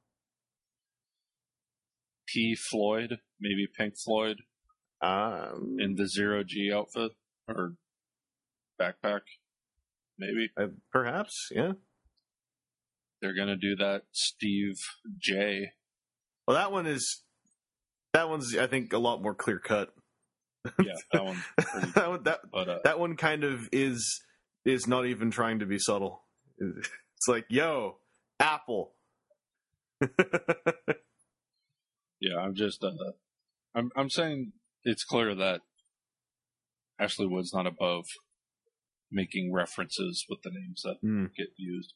P. Floyd, maybe Pink Floyd, um, in the Zero G outfit or backpack. Maybe. I, perhaps, yeah. They're gonna do that. Steve J. Well, that one is. That one's, I think, a lot more clear cut. Yeah, that one's pretty. that one, that, but, uh, that one kind of is is not even trying to be subtle. It's like, yo, Apple. Yeah, I'm just. Uh, I'm I'm saying it's clear that Ashley Wood's not above making references with the names that mm. get used.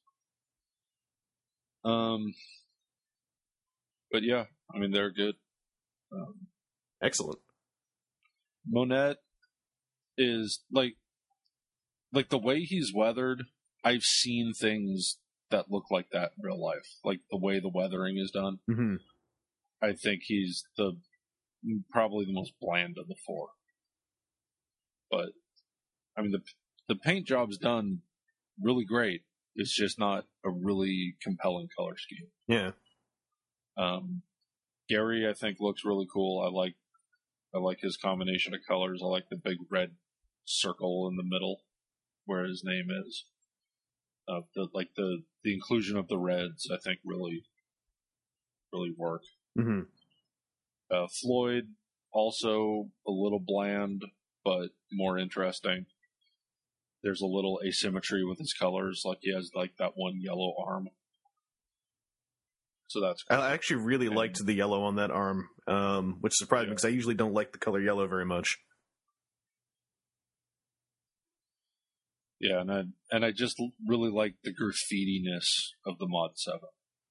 Um, but yeah, I mean they're good. Um, Excellent. Monette is like, like the way he's weathered. I've seen things that look like that in real life, like the way the weathering is done. Mm-hmm. I think he's the probably the most bland of the four. But I mean the the paint job's done really great. It's just not a really compelling color scheme. Yeah. Um, Gary, I think, looks really cool. I like, I like his combination of colors. I like the big red circle in the middle where his name is. Uh, the like the the inclusion of the reds, I think, really, really work. Mm-hmm. Uh, Floyd also a little bland, but more interesting. There's a little asymmetry with his colors, like he has like that one yellow arm. So that's cool. I actually really and, liked the yellow on that arm, um, which surprised yeah. me because I usually don't like the color yellow very much. Yeah, and I and I just really like the graffiti-ness of the Mod seven.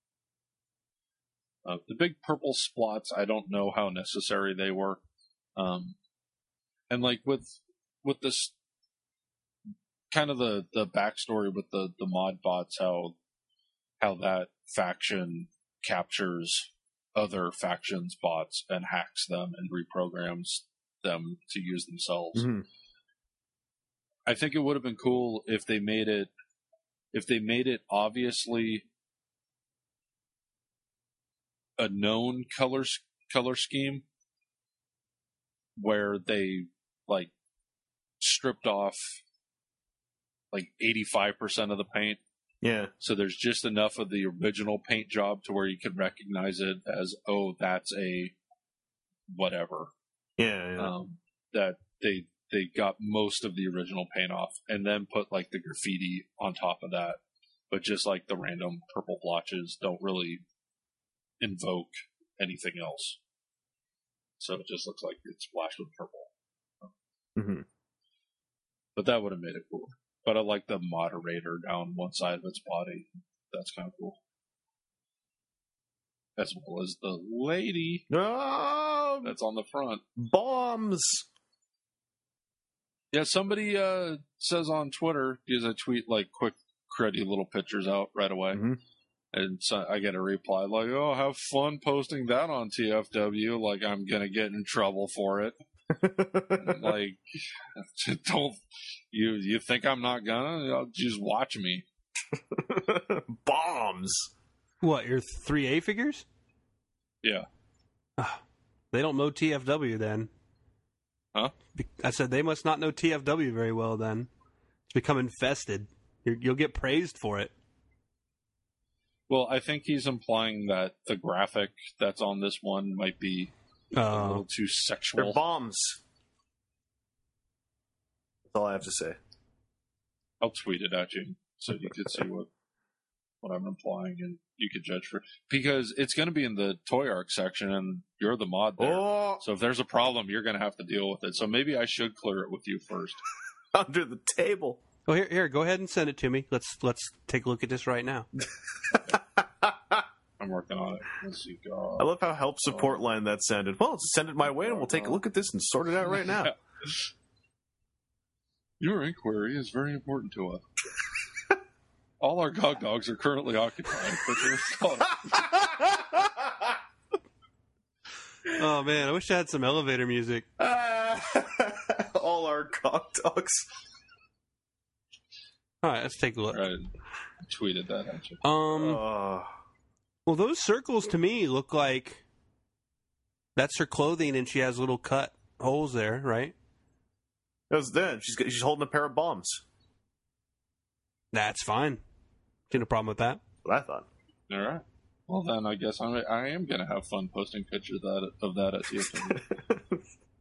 Uh, the big purple splots, I don't know how necessary they were. Um, and like with with this kind of the, the backstory with the, the mod bots, how how that faction captures other factions' bots and hacks them and reprograms them to use themselves. Mm-hmm. I think it would have been cool if they made it, if they made it obviously a known color color scheme, where they like stripped off like eighty-five percent of the paint. Yeah. So there's just enough of the original paint job to where you can recognize it as, oh, that's a whatever. Yeah. yeah. Um, that they they got most of the original paint off, and then put like the graffiti on top of that. But just like the random purple blotches don't really invoke anything else. So it just looks like it's splashed with purple. Mm-hmm. But that would have made it cool. But I like the moderator down one side of its body. That's kind of cool. As well as the lady Oh, that's on the front. bombs! Yeah, somebody uh, says on Twitter, because I tweet like quick, cruddy little pictures out right away. Mm-hmm. And so I get a reply like, oh, have fun posting that on T F W. Like, I'm going to get in trouble for it. Like, don't you you think I'm not gonna? Just watch me. Bombs. What, your three A figures? Yeah. They don't know T F W then. Huh? I said they must not know T F W very well then. It's become infested. You're, you'll get praised for it. Well, I think he's implying that the graphic that's on this one might be a Uh, little too They're sexual. bombs. That's all I have to say. I'll tweet it at you so you can see what what I'm implying, and you could judge for, because it's going to be in the Toy Arc section, and you're the mod there. Oh, So if there's a problem, you're going to have to deal with it. So maybe I should clear it with you first. under the table. oh, here, here, go ahead and send it to me. Let's let's take a look at this right now. I'm working on it. Let's see. God. I love how help support line that sounded. Well, send it my way and we'll take a look at this and sort it out right now. Your inquiry is very important to us. All our Gog Dogs are currently occupied. But they're- Oh man, I wish I had some elevator music. Uh, all our cock dogs. All right, let's take a look. All right. I tweeted that at you. Um, Oh. well, those circles to me look like that's her clothing, and she has little cut holes there, right? That was then. She's got, she's holding a pair of bombs. That's fine. See no problem with that. What I thought. All right. Well, then I guess I'm, I am going to have fun posting pictures of that, of that at T F W.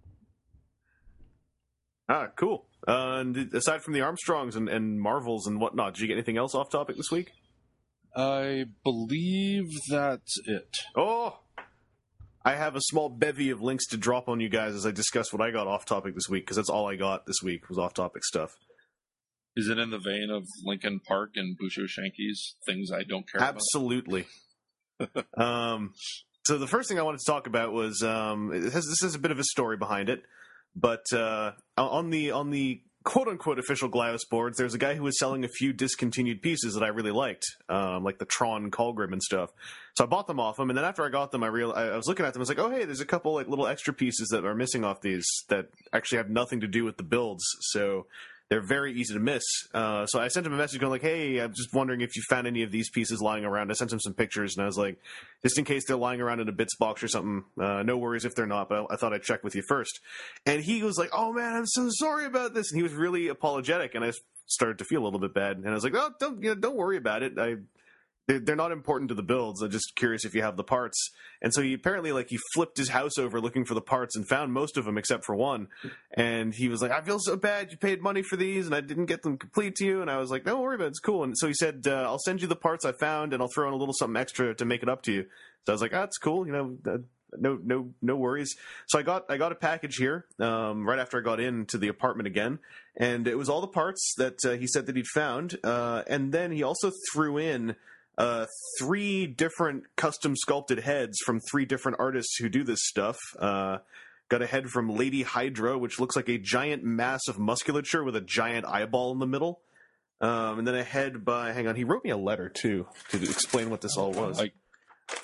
Ah, cool. Uh, and aside from the Armstrongs and, and Marvels and whatnot, did you get anything else off topic this week? I believe that's it. Oh, I have a small bevy of links to drop on you guys as I discuss what I got off topic this week, because that's all I got this week was off topic stuff. Is it in the vein of Lincoln Park and Busho Shanky's things I don't care Absolutely. um, so the first thing I wanted to talk about was um, it has, this has a bit of a story behind it, but uh, on the on the quote unquote official GLaDOS boards, there's a guy who was selling a few discontinued pieces that I really liked, um, like the Tron Colgrim and stuff. So I bought them off him, and then after I got them, I real I was looking at them. I was like, oh hey, there's a couple like little extra pieces that are missing off these that actually have nothing to do with the builds. So they're very easy to miss. Uh, so I sent him a message going like, hey, I'm just wondering if you found any of these pieces lying around. I sent him some pictures, and I was like, just in case they're lying around in a bits box or something, uh, no worries if they're not, but I, I thought I'd check with you first. And he was like, oh man, I'm so sorry about this. And he was really apologetic, and I started to feel a little bit bad. And I was like, oh, don't, you know, don't worry about it. I They're not important to the builds. I'm just curious if you have the parts. And so he apparently, like, he flipped his house over looking for the parts and found most of them except for one. And he was like, I feel so bad. You paid money for these and I didn't get them complete to you. And I was like, don't worry about it. It's cool. And so he said, uh, I'll send you the parts I found and I'll throw in a little something extra to make it up to you. So I was like, ah, that's cool. You know, uh, no, no, no worries. So I got, I got a package here, um, right after I got into the apartment again. And it was all the parts that uh, he said that he'd found. Uh, and then he also threw in Uh, three different custom sculpted heads from three different artists who do this stuff. Uh, got a head from Lady Hydra, which looks like a giant mass of musculature with a giant eyeball in the middle. Um, and then a head by, hang on, he wrote me a letter too to explain what this all was. I,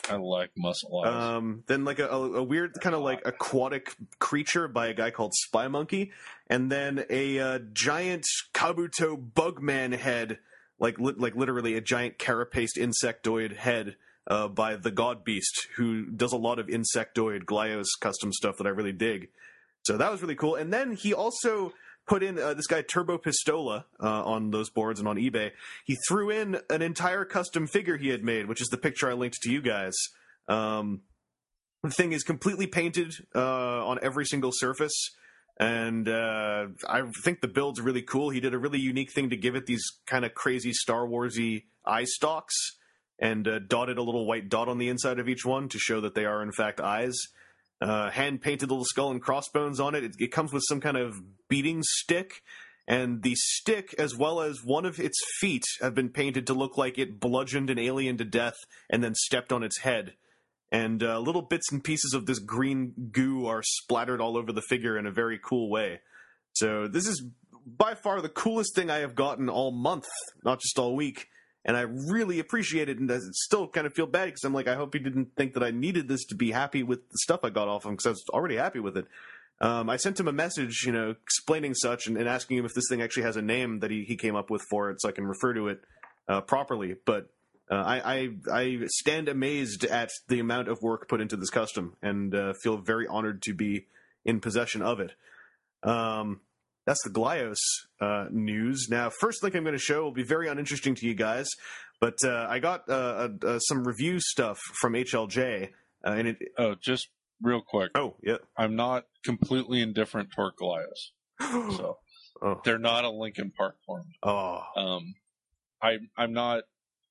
I like muscle eyes. Um, then like a, a weird kind of like aquatic creature by a guy called Spy Monkey, and then a uh, giant Kabuto Bugman head, like li- like literally a giant carapaced insectoid head uh, by the God Beast, who does a lot of insectoid Glyos custom stuff that I really dig. So that was really cool. And then he also put in uh, this guy Turbo Pistola uh, on those boards and on eBay. He threw in an entire custom figure he had made, which is the picture I linked to you guys. Um, the thing is completely painted uh, on every single surface, and uh, I think the build's really cool. He did a really unique thing to give it these kind of crazy Star Wars-y eye stalks, and uh, dotted a little white dot on the inside of each one to show that they are in fact eyes. Uh, hand-painted little skull and crossbones on it. it. It comes with some kind of beating stick, and the stick, as well as one of its feet, have been painted to look like it bludgeoned an alien to death and then stepped on its head. And uh, little bits and pieces of this green goo are splattered all over the figure in a very cool way. So this is by far the coolest thing I have gotten all month, not just all week. And I really appreciate it, and I still kind of feel bad because I'm like, I hope he didn't think that I needed this to be happy with the stuff I got off him, because I was already happy with it. Um, I sent him a message, you know, explaining such and, and asking him if this thing actually has a name that he, he came up with for it so I can refer to it uh, properly. But uh, I, I I stand amazed at the amount of work put into this custom, and uh, feel very honored to be in possession of it. Um... That's the Glyos uh, news. Now, first link I'm going to show will be very uninteresting to you guys, but uh, I got uh, uh, uh, some review stuff from H L J. Uh, and it, oh, just real quick. Oh, yeah. I'm not completely indifferent toward Glyos. So oh. They're not a Linkin Park for me. Oh. Um, I, I'm not.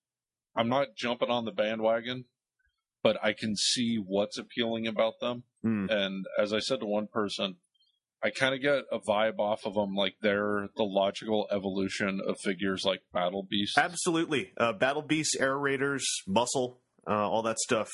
I'm not jumping on the bandwagon, but I can see what's appealing about them. Mm. And as I said to one person, I kind of get a vibe off of them like they're the logical evolution of figures like Battle Beast. Absolutely. Uh, Battle Beast, Air Raiders, Muscle, uh, all that stuff.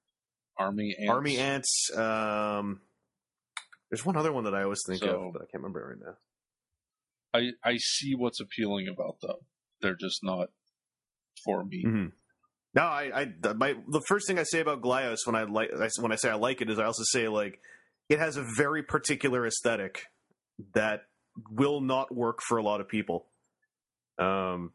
Army Ants. Army Ants. Um, there's one other one that I always think So, of, but I can't remember it right now. I, I see what's appealing about them. They're just not for me. Mm-hmm. No, I, I my, the first thing I say about Glyos when I like when I say I like it is I also say like it has a very particular aesthetic that will not work for a lot of people. Um,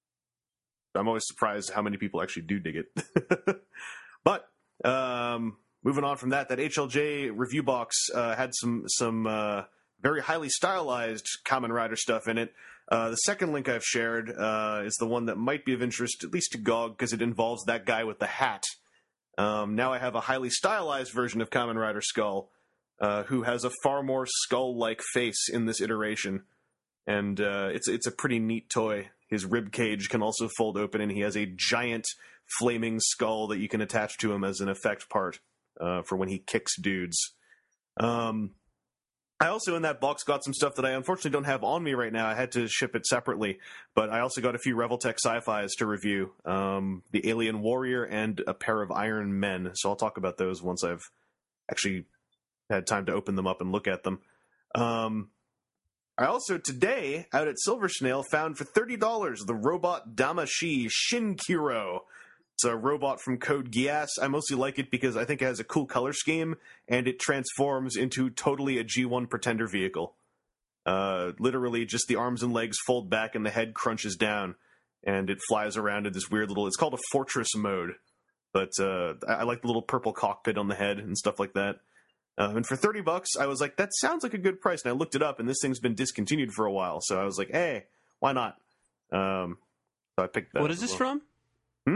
I'm always surprised how many people actually do dig it. But um, moving on from that, that H L J review box uh, had some some uh, very highly stylized Kamen Rider stuff in it. Uh, the second link I've shared uh, is the one that might be of interest, at least to G O G, because it involves that guy with the hat. Um, now I have a highly stylized version of Kamen Rider Skull, uh, who has a far more skull-like face in this iteration, and uh, it's it's a pretty neat toy. His rib cage can also fold open, and he has a giant flaming skull that you can attach to him as an effect part uh, for when he kicks dudes. Um, I also, in that box, got some stuff that I unfortunately don't have on me right now. I had to ship it separately, but I also got a few Revoltech sci-fis to review, um, the Alien Warrior and a pair of Iron Men, so I'll talk about those once I've actually had time to open them up and look at them. Um, I also, today, out at Silver Snail, found for thirty dollars the Robot Damashi Shinkiro. It's a robot from Code Geass. I mostly like it because I think it has a cool color scheme, and it transforms into totally a G one Pretender vehicle. Uh, literally, just the arms and legs fold back and the head crunches down, and it flies around in this weird little... It's called a Fortress mode, but uh, I, I like the little purple cockpit on the head and stuff like that. Uh, and for thirty bucks, I was like, that sounds like a good price. And I looked it up, and this thing's been discontinued for a while, so I was like, hey, why not? Um, so I picked that. What is this well. from? Hmm?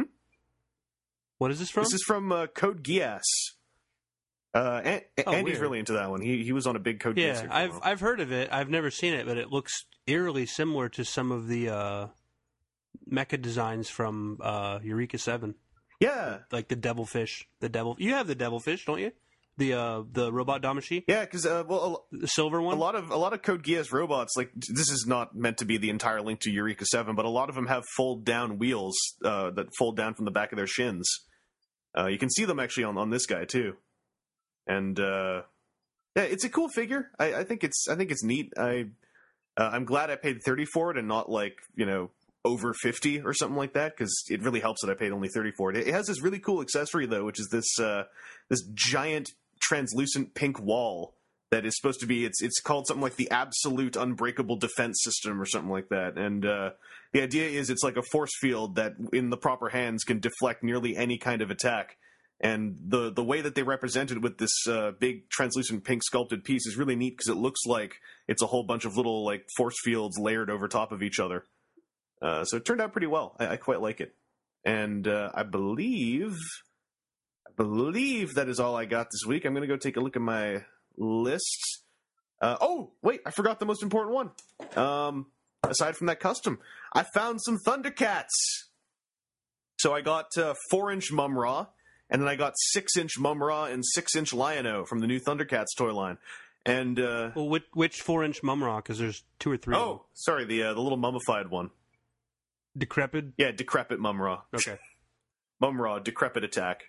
What is this from? This is from uh, Code Geass. Uh, An- Oh, Andy's weird. really into that one. He he was on a big Code Geass. yeah, here for a I've while. I've heard of it. I've never seen it, but it looks eerily similar to some of the uh, mecha designs from uh, Eureka Seven, yeah, like the Devilfish. The devil. You have the Devilfish, don't you? The uh, the robot Damashi, yeah, because uh, well, the silver a, a one. lot of a lot of Code Geass robots, like this is not meant to be the entire link to Eureka Seven, but a lot of them have fold down wheels uh, that fold down from the back of their shins. Uh, you can see them actually on, on this guy too, and uh, yeah, it's a cool figure. I, I think it's I think it's neat. I uh, I'm glad I paid thirty for it and not like you know over fifty or something like that, because it really helps that I paid only thirty for it. It has this really cool accessory though, which is this uh, this giant translucent pink wall that is supposed to be, it's it's called something like the Absolute Unbreakable Defense System or something like that. And uh, the idea is it's like a force field that in the proper hands can deflect nearly any kind of attack. And the the way that they represent it with this uh, big translucent pink sculpted piece is really neat, because it looks like it's a whole bunch of little like force fields layered over top of each other. Uh, so it turned out pretty well. I, I quite like it. And uh, I believe, I believe that is all I got this week. I'm going to go take a look at my list. Uh, oh, wait, I forgot the most important one. Um, aside from that custom, I found some Thundercats. So I got uh, four-inch Mum-Ra, and then I got six-inch Mum-Ra and six-inch Lion-O from the new Thundercats toy line. And uh, well, which, which four-inch Mum-Ra? Because there's two or three. Oh, of them. sorry, the uh, the little mummified one. Decrepit? Yeah, decrepit Mum-Ra. Okay. Mum-Ra, decrepit attack.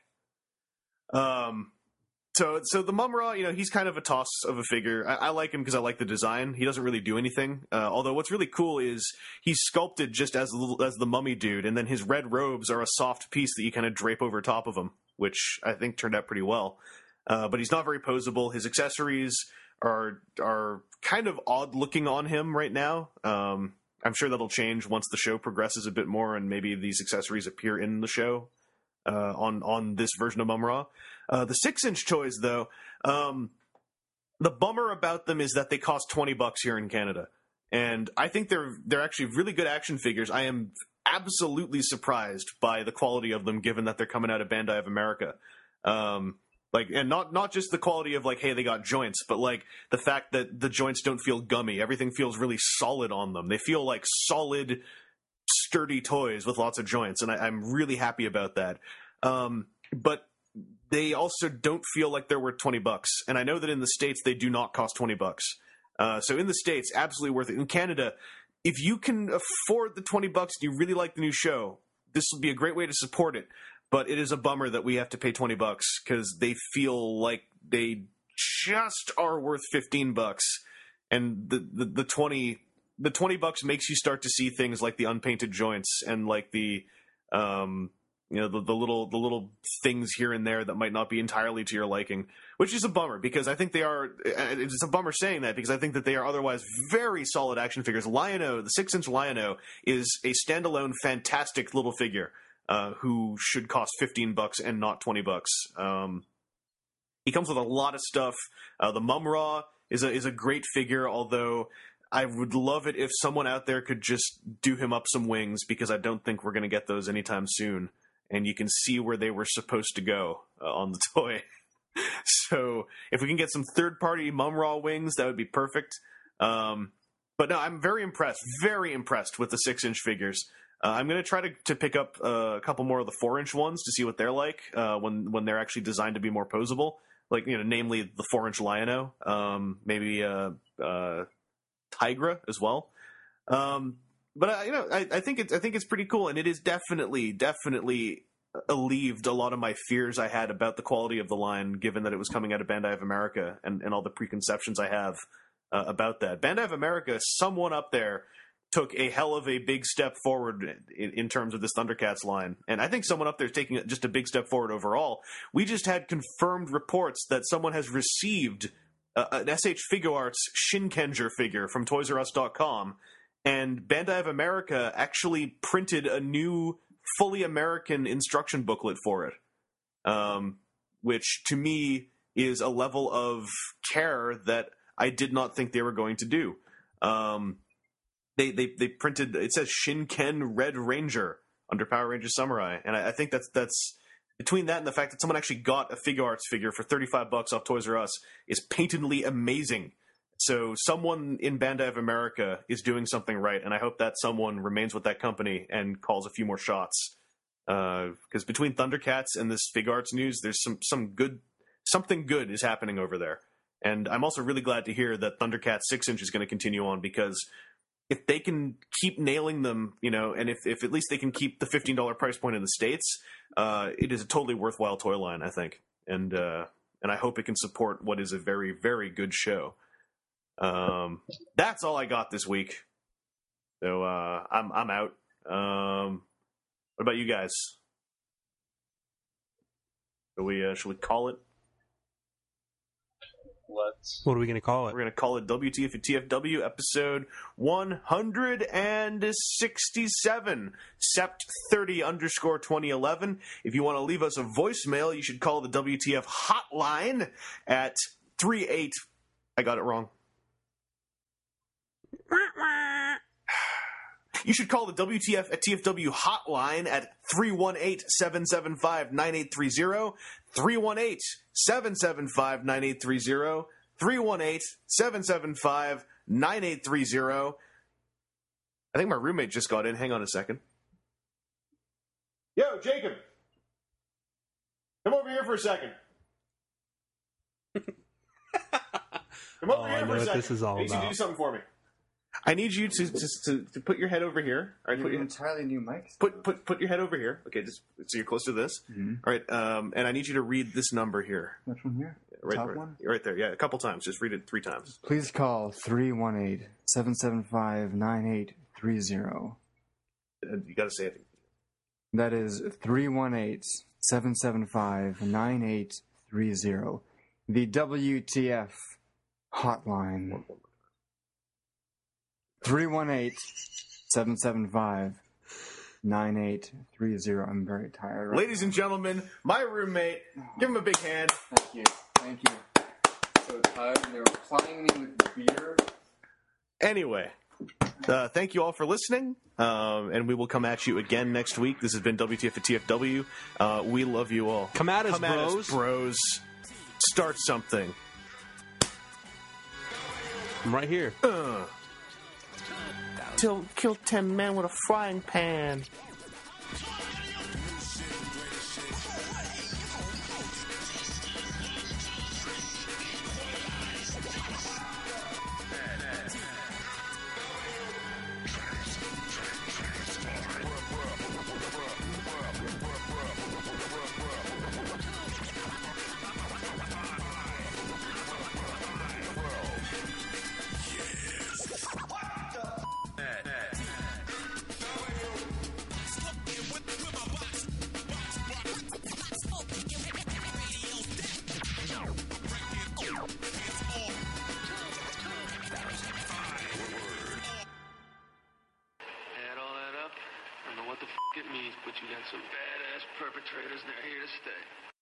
Um, so so the Mum-Ra, you know, he's kind of a toss of a figure. I, I like him because I like the design. He doesn't really do anything. Uh, although what's really cool is he's sculpted just as the, as the mummy dude, and then his red robes are a soft piece that you kind of drape over top of him, which I think turned out pretty well. Uh, but he's not very posable. His accessories are are kind of odd looking on him right now. Um, I'm sure that'll change once the show progresses a bit more, and maybe these accessories appear in the show uh, on on this version of Mum-Ra. Uh, the six-inch toys, though, um, the bummer about them is that they cost twenty bucks here in Canada, and I think they're they're actually really good action figures. I am absolutely surprised by the quality of them, given that they're coming out of Bandai of America. Um, Like, and not not just the quality of like, hey, they got joints, but like the fact that the joints don't feel gummy. Everything feels really solid on them. They feel like solid, sturdy toys with lots of joints, and I, I'm really happy about that. Um, but they also don't feel like they're worth twenty bucks. And I know that in the States they do not cost twenty bucks. Uh, so in the States, absolutely worth it. In Canada, if you can afford the twenty bucks and you really like the new show, this will be a great way to support it. But it is a bummer that we have to pay twenty bucks, because they feel like they just are worth fifteen bucks. And the, the, the twenty the twenty bucks makes you start to see things like the unpainted joints and like the um you know the, the little the little things here and there that might not be entirely to your liking, which is a bummer, because I think they are it's a bummer saying that, because I think that they are otherwise very solid action figures. Lion-O, the six-inch Lion-O, is a standalone fantastic little figure. Uh, who should cost fifteen bucks and not twenty bucks. Um, he comes with a lot of stuff. Uh, the Mum-Ra is a is a great figure, although I would love it if someone out there could just do him up some wings, because I don't think we're going to get those anytime soon. And you can see where they were supposed to go uh, on the toy. So if we can get some third-party Mum-Ra wings, that would be perfect. Um, but no, I'm very impressed, very impressed with the six-inch figures. Uh, I'm going to try to to pick up uh, a couple more of the four-inch ones to see what they're like uh, when when they're actually designed to be more posable. Like, you know, namely the four-inch Lion-O, um, maybe uh, uh, Tigra as well. Um, but uh, you know, I, I think it's I think it's pretty cool, and it is definitely definitely alleviated a lot of my fears I had about the quality of the line, given that it was coming out of Bandai of America, and, and all the preconceptions I have uh, about that. Bandai of America, someone up there took a hell of a big step forward in, in terms of this Thundercats line. And I think someone up there is taking just a big step forward overall. We just had confirmed reports that someone has received uh, an S H Figuarts Shinkenger figure from Toys R Us dot com, and Bandai of America actually printed a new fully American instruction booklet for it, um, which to me is a level of care that I did not think they were going to do. Um, They, they they printed, it says Shinken Red Ranger under Power Rangers Samurai, and I, I think that's that's between that and the fact that someone actually got a Figuarts figure for thirty-five bucks off Toys R Us is patently amazing. So someone in Bandai of America is doing something right, and I hope that someone remains with that company and calls a few more shots. Because uh, between Thundercats and this Figuarts news, there's some some good something good is happening over there, and I'm also really glad to hear that Thundercats six inch is going to continue on, because if they can keep nailing them, you know, and if, if at least they can keep the fifteen dollars price point in the States, uh, it is a totally worthwhile toy line, I think. And uh, and I hope it can support what is a very, very good show. Um, that's all I got this week. So uh, I'm I'm out. Um, what about you guys? Shall we, uh, shall we call it? Let's. What are we going to call it? We're going to call it W T F T F W episode one sixty-seven, sept thirty underscore twenty eleven. If you want to leave us a voicemail, you should call the W T F hotline at three eight. I got it wrong. You should call the W T F at T F W hotline at three one eight, seven seven five, nine eight three zero, three one eight, seven seven five, nine eight three zero, three one eight, seven seven five, nine eight three zero. I think my roommate just got in. Hang on a second. Yo, Jacob. Come over here for a second. Come over Oh, here I know for a what second. this is all I need you to about. do something for me. I need you to to, to, to put your head over here. All right, put An your entirely new mic. put put put your head over here. Okay, just so you're close to this. Mhm. All right, um, and I need you to read this number here. Which one here? Right, Top right, one? right there. Yeah, a couple times. Just read it three times. Please call three one eight, seven seven five, nine eight three zero. And you got to say it. That is three one eight, seven seven five, nine eight three zero. The W T F hotline. three one eight, seven seven five, nine eight three zero. I'm very tired. Right Ladies and gentlemen, my roommate. Give him a big hand. Thank you. Thank you. So tired. They were plying me with beer. Anyway, uh, thank you all for listening, um, and we will come at you again next week. This has been W T F at T F W. Uh, we love you all. Come at us, Come at bros. us, bros. Start something. I'm right here. Uh. Till kill ten men with a frying pan. Add all that up, I don't know what the f*** it means, but you got some badass perpetrators and they're here to stay.